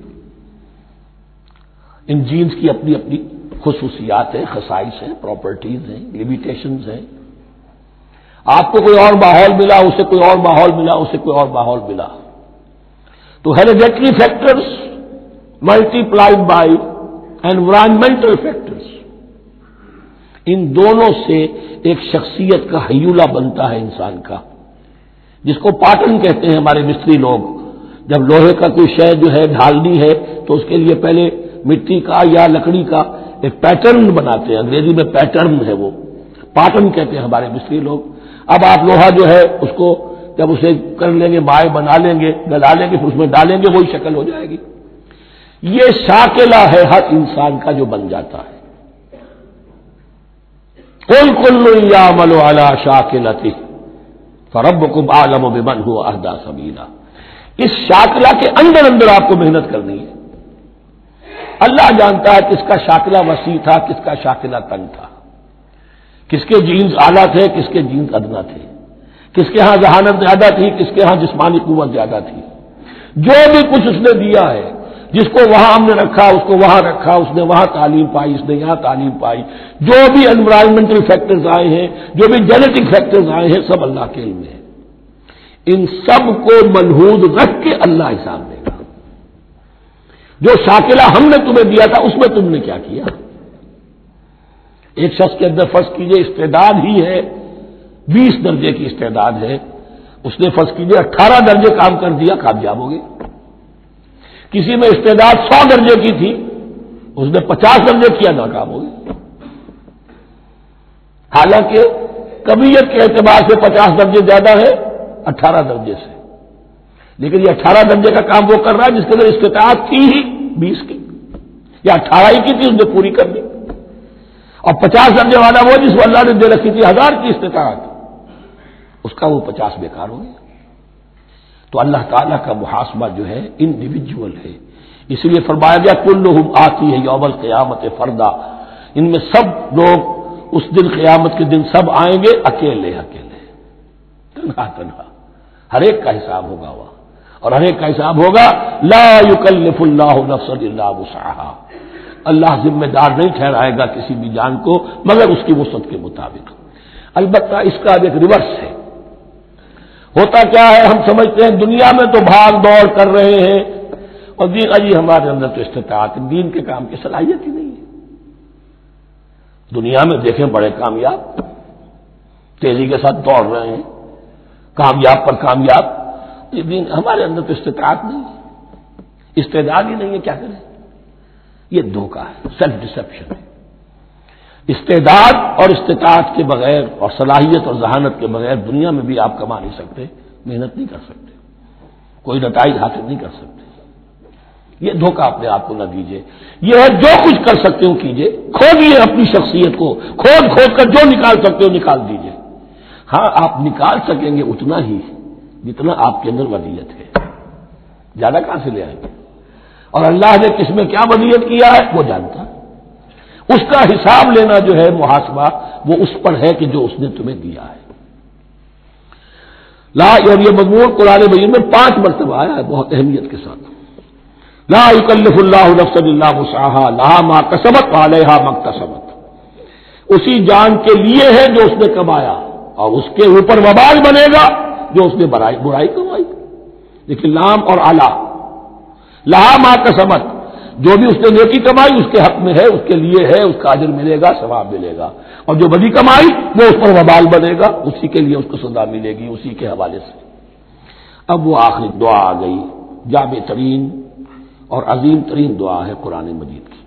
ان جینز کی اپنی اپنی خصوصیات ہیں، خصائص ہیں، پراپرٹیز ہیں، لیمیٹیشنز ہیں۔ آپ کو کوئی اور ماحول ملا، اسے کوئی اور ماحول ملا، اسے کوئی اور ماحول ملا، تو hereditary factors multiplied by environmental factors, ان دونوں سے ایک شخصیت کا ہیولہ بنتا ہے انسان کا، جس کو پاٹن کہتے ہیں ہمارے مستری لوگ۔ جب لوہے کا کوئی شے جو ہے ڈھالنی ہے تو اس کے لیے پہلے مٹی کا یا لکڑی کا ایک پیٹرن بناتے ہیں، انگریزی میں پیٹرن ہے، وہ پاٹن کہتے ہیں ہمارے مصری لوگ. اب آپ لوہا جو ہے اس کو جب اسے کر لیں گے، مائع بنا لیں گے، گلا لیں گے، پھر اس میں ڈالیں گے، وہی شکل ہو جائے گی. یہ شاکلہ ہے ہر انسان کا جو بن جاتا ہے. قل کل یعمل علی شاکلتہ فربکم اعلم بمن هو اہدی سبیلا. اس شاکلہ کے اندر اندر آپ کو محنت کرنی ہے. اللہ جانتا ہے کس کا شاکلہ وسیع تھا، کس کا شاکلہ تنگ تھا، کس کے جینز اعلیٰ تھے، کس کے جینز ادنا تھے، کس کے ہاں ذہانت زیادہ تھی، کس کے ہاں جسمانی قوت زیادہ تھی. جو بھی کچھ اس نے دیا ہے، جس کو وہاں ہم نے رکھا اس کو وہاں رکھا، اس نے وہاں تعلیم پائی، اس نے یہاں تعلیم پائی. جو بھی انوائرمنٹل فیکٹرز آئے ہیں، جو بھی جینیٹک فیکٹرز آئے ہیں، سب اللہ کے علم میں ہے. ان سب کو ملحوظ رکھ کے اللہ حساب دے گا. جو شاکلہ ہم نے تمہیں دیا تھا اس میں تم نے کیا کیا. ایک شخص کے اندر فرض کیجئے استعداد ہی ہے 20 درجے کی استعداد ہے، اس نے فرض کیجئے 18 درجے کام کر دیا، کامیاب ہو گئے. کسی میں استعداد 100 درجے کی تھی، اس نے 50 درجے کیا، ناکام ہو گئی. حالانکہ کمیت کے اعتبار سے 50 درجے زیادہ ہے 18 درجے سے، لیکن یہ 18 درجے کا کام وہ کر رہا ہے جس کے اندر استطاعت تھی ہی 20 کی، یا 18 ہی کی تھی، اس نے پوری کر دی. اور 50 درجے والا وہ جس کو اللہ نے دے رکھی تھی 1000 کی استطاعت، اس کا وہ 50 بیکار ہو گیا. تو اللہ تعالیٰ کا محاسبہ جو ہے انڈیویجول ہے. اس لیے فرمایا گیا کلہم آتی ہے یوم القیامت فردا. ان میں سب لوگ اس دن قیامت کے دن سب آئیں گے اکیلے اکیلے، تنہا تنہا. ہر ایک کا حساب ہوگا وہاں، اور ہر ایک کا حساب ہوگا لا یکلف اللہ نفسا الا وسعها. اللہ ذمہ دار نہیں ٹھہرائے گا کسی بھی جان کو مگر اس کی وسعت کے مطابق. البتہ اس کا ایک ریورس ہے. ہوتا کیا ہے، ہم سمجھتے ہیں دنیا میں تو بھاگ دوڑ کر رہے ہیں اور دین اجی ہمارے اندر تو استطاعت دین کے کام کی صلاحیت ہی نہیں ہے. دنیا میں دیکھیں بڑے کامیاب تیزی کے ساتھ دوڑ رہے ہیں، کامیاب پر کامیاب. یہ دین ہمارے اندر تو استطاعت نہیں ہے، استعداد ہی نہیں ہے، کیا کریں. یہ دھوکہ ہے، سیلف ڈسپشن ہے. استعداد اور استطاعت کے بغیر اور صلاحیت اور ذہانت کے بغیر دنیا میں بھی آپ کما نہیں سکتے، محنت نہیں کر سکتے، کوئی نتائج حاصل نہیں کر سکتے. یہ دھوکہ اپنے آپ کو نہ دیجیے. یہ ہے جو کچھ کر سکتے ہو کیجیے، کھودیے اپنی شخصیت کو، کھود کھود کر جو نکال سکتے ہو نکال دیجیے. ہاں آپ نکال سکیں گے اتنا ہی جتنا آپ کے اندر ودیت ہے، زیادہ کہاں سے لے آئیں گے. اور اللہ نے کس میں کیا ودیت کیا ہے وہ جانتا ہے. اس کا حساب لینا جو ہے محاسبہ وہ اس پر ہے کہ جو اس نے تمہیں دیا ہے. لا، اور یہ مضمون قرآن مجید میں 5 مرتبہ آیا ہے بہت اہمیت کے ساتھ. لا یکلف اللہ نفسا الا وسعها لها ما کسبت وعلیہا ما اکتسبت. اسی جان کے لیے ہے جو اس نے کمایا، اور اس کے اوپر وبال بنے گا جو اس نے برائی کمائی. لیکن لام اور اعلی، لہا ما کسبت، جو بھی اس نے نیکی کمائی اس کے حق میں ہے، اس کے لیے ہے، اس کا اجر ملے گا، ثواب ملے گا. اور جو بدی کمائی وہ اس پر وبال بنے گا، اسی کے لیے اس کو سزا ملے گی، اسی کے حوالے سے. اب وہ آخری دعا آ گئی، جامع ترین اور عظیم ترین دعا ہے قرآن مجید کی.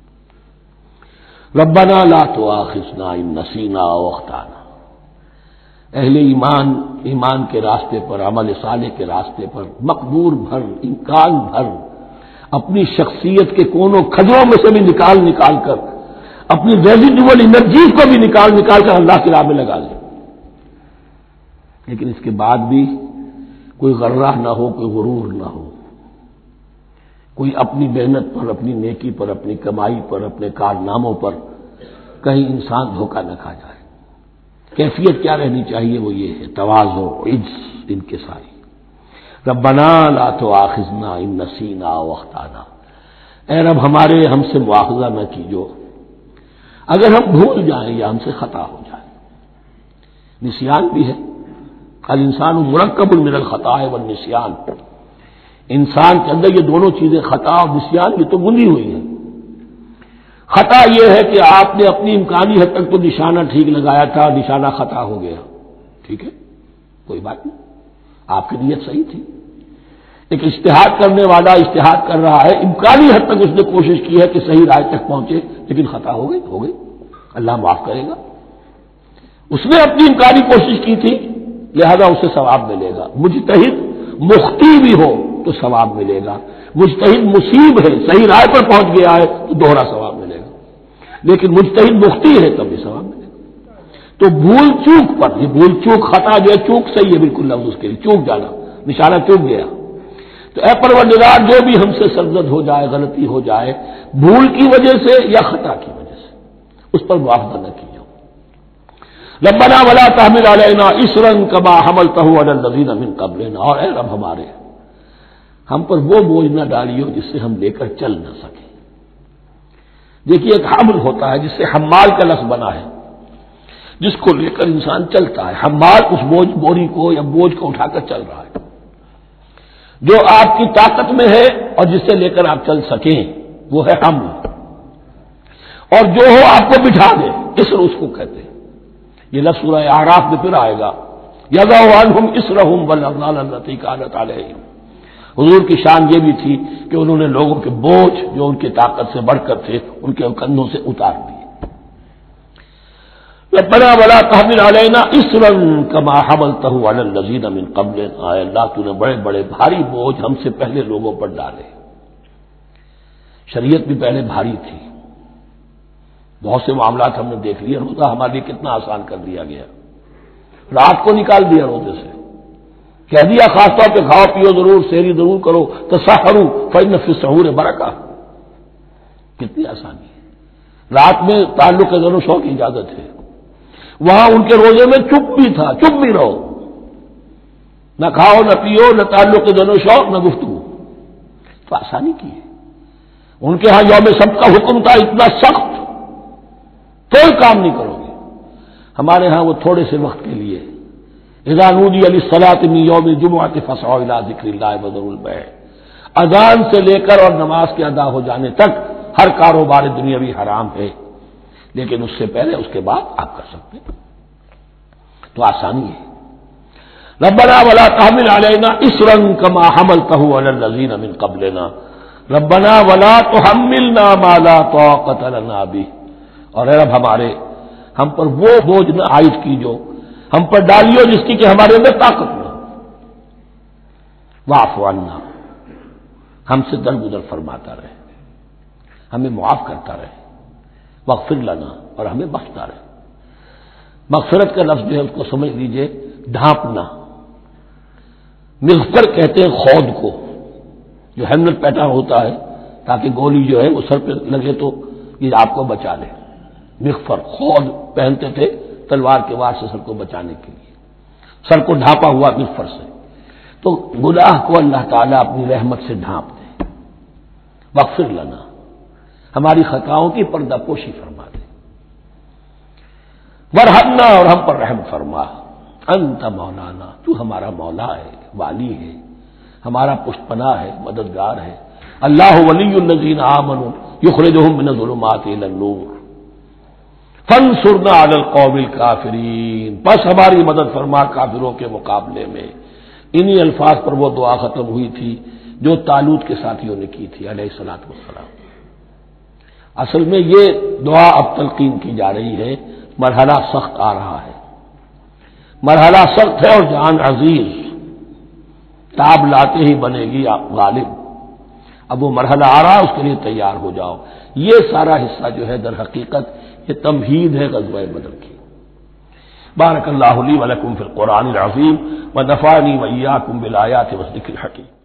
ربنا لا تؤاخذنا ان نسینا او اخطانا. اہل ایمان کے راستے پر، عمل صالح کے راستے پر مقدور بھر، امکان بھر اپنی شخصیت کے کونوں کھجروں میں سے بھی نکال کر، اپنی ریزیڈول انرجیز کو بھی نکال کر اللہ کی راہ میں لگا لیں. لیکن اس کے بعد بھی کوئی غرہ نہ ہو، کوئی غرور نہ ہو، کوئی اپنی محنت پر، اپنی نیکی پر، اپنی کمائی پر، اپنے کارناموں پر کہیں انسان دھوکہ نہ کھا جائے. کیفیت کیا رہنی چاہیے وہ یہ ہے تواضع، عجز، انکساری. ربنا لا تؤاخذنا ان نسینا او اخطانا. اے رب ہم سے مواخذہ نہ کیجو اگر ہم بھول جائیں یا ہم سے خطا ہو جائے. نسیان بھی ہے، الانسان مرکب من الخطاء والنسیان. انسان کے اندر یہ دونوں چیزیں خطا اور نسیان بھی تو بندھی ہوئی ہیں. خطا یہ ہے کہ آپ نے اپنی امکانی حد تک تو نشانہ ٹھیک لگایا تھا، نشانہ خطا ہو گیا، ٹھیک ہے کوئی بات نہیں، آپ کی نیت صحیح تھی. ایک اجتہاد کرنے والا اجتہاد کر رہا ہے، امکانی حد تک اس نے کوشش کی ہے کہ صحیح رائے تک پہنچے، لیکن خطا ہو گئی، اللہ معاف کرے گا۔ اس نے اپنی امکانی کوشش کی تھی، لہذا اسے ثواب ملے گا۔ مجتہد مخطی بھی ہو تو ثواب ملے گا، مجتہد مصیب ہے، صحیح رائے پر پہنچ گیا ہے تو دوہرا ثواب ملے گا، لیکن مجتہد مخطی ہے تب بھی ثواب ملے گا۔ تو بھول چوک پر، یہ بھول چوک خطا جو ہے، چوک صحیح ہے بالکل لفظ اس کے لیے، چوک جانا، نشانہ چوک گیا۔ تو اے پروردگار، جو بھی ہم سے سرزد ہو جائے، غلطی ہو جائے، بھول کی وجہ سے یا خطا کی وجہ سے، اس پر معاوضہ نہ کیجیے۔ ربنا ولا تحمل علینا اصرا کما حملته علی الذین من قبلنا، اور اے رب ہمارے، ہم پر وہ بوجھ نہ ڈالیو جس سے ہم لے کر چل نہ سکیں۔ دیکھیے ایک حمل ہوتا ہے جس سے حمال کا لفظ بنا ہے، جس کو لے کر انسان چلتا ہے۔ حمال اس بوری کو یا بوجھ کو اٹھا کر چل رہا ہے، جو آپ کی طاقت میں ہے اور جس سے لے کر آپ چل سکیں وہ ہے حمل، اور جو ہو آپ کو بٹھا دے، اسر اس کو کہتے ہیں۔ یہ لفظ سورہ اعراف میں پھر آئے گا، یضع عنہم اسرہم والاغلال التی کانت علیہم۔ حضور کی شان یہ بھی تھی کہ انہوں نے لوگوں کے بوجھ جو ان کی طاقت سے بڑھ کر تھے ان کے کندھوں سے اتار دیے۔ ربنا ولا تحمل علینا اصرا کما حملته علی الذین من قبلنا، اے اللہ تو نے بڑے بڑے بھاری بوجھ ہم سے پہلے لوگوں پر ڈالے۔ شریعت بھی پہلے بھاری تھی، بہت سے معاملات ہم نے دیکھ لیے، روزہ ہمارے لیے کتنا آسان کر دیا گیا، رات کو نکال دیا روزے سے، کہہ دیا خاص طور پہ کھاؤ پیو ضرور، سحری ضرور کرو، تسحروا فإن فی السحور برکہ، کتنی آسانی ہے۔ رات میں تعلق زن و شو کی اجازت ہے، وہاں ان کے روزے میں چپ بھی تھا، چپ بھی رہو، نہ کھاؤ نہ پیو، نہ تعلق زن و شو، نہ گفتگو، تو آسانی کی ہے۔ ان کے ہاں یوم سبت کا حکم تھا اتنا سخت، کوئی کام نہیں کرو گے۔ ہمارے ہاں وہ تھوڑے سے وقت کے لیے، اذا نودی للصلاۃ من یوم الجمعۃ فاسعوا الی ذکر اللہ وذروا البیع، اذان سے لے کر اور نماز کے ادا ہو جانے تک ہر کاروبار دنیاوی حرام ہے، لیکن اس سے پہلے اس کے بعد آپ کر سکتے ہیں، تو آسانی ہے۔ ربنا ولا تحمل علینا اصرا کما حملته علی الذین من قبلنا ربنا ولا تحملنا ما لا طاقۃ لنا به، اور اے رب ہمارے، ہم پر وہ بوجھ نہ عائد کی جو ہم پر ڈالیو جس کی کہ ہمارے اندر طاقت نہ ہو۔ واعف عنا، ہم سے درگزر فرماتا رہے، ہمیں معاف کرتا رہے، واغفر لنا، اور ہمیں بخشتا رہے۔ مغفرت کا لفظ جو ہے اس کو سمجھ لیجئے ڈھانپنا، مغفر کہتے ہیں خود کو، جو ہیلمٹ پیٹرن ہوتا ہے تاکہ گولی جو ہے وہ سر پہ لگے تو یہ آپ کو بچا لے۔ مغفر خود پہنتے تھے تلوار کے وار سے سر کو بچانے کے لیے، سر کو ڈھانپا ہوا مغفر سے، تو گناہ کو اللہ تعالیٰ اپنی رحمت سے ڈھانپ دے۔ واغفر لنا، ہماری خطاؤں کی پردہ پوشی فرما دے۔ ورحمنا، اور ہم پر رحم فرما۔ انت مولانا، تو ہمارا مولا ہے، والی ہے، ہمارا پشت پناہ ہے، مددگار ہے۔ اللہ ولی الذین آمنوا یخرجہم من الظلمات الی النور فانصرنا علی القوم الکافرین، بس ہماری مدد فرما کافروں کے مقابلے میں۔ انہی الفاظ پر وہ دعا ختم ہوئی تھی جو طالوت کے ساتھیوں نے کی تھی علیہ الصلوۃ والسلام۔ اصل میں یہ دعا اب تلقین کی جا رہی ہے، مرحلہ سخت آ رہا ہے، مرحلہ سخت ہے اور جان عزیز، تاب لاتے ہی بنے گی آپ غالب۔ اب وہ مرحلہ آ رہا ہے، اس کے لیے تیار ہو جاؤ۔ یہ سارا حصہ جو ہے در حقیقت یہ تمہید ہے غزوہ بدر کی۔ بارک اللہ لی ولکم فی القرآن العظیم ونفعنی وإیاکم بالآیات والذکر الحکیم۔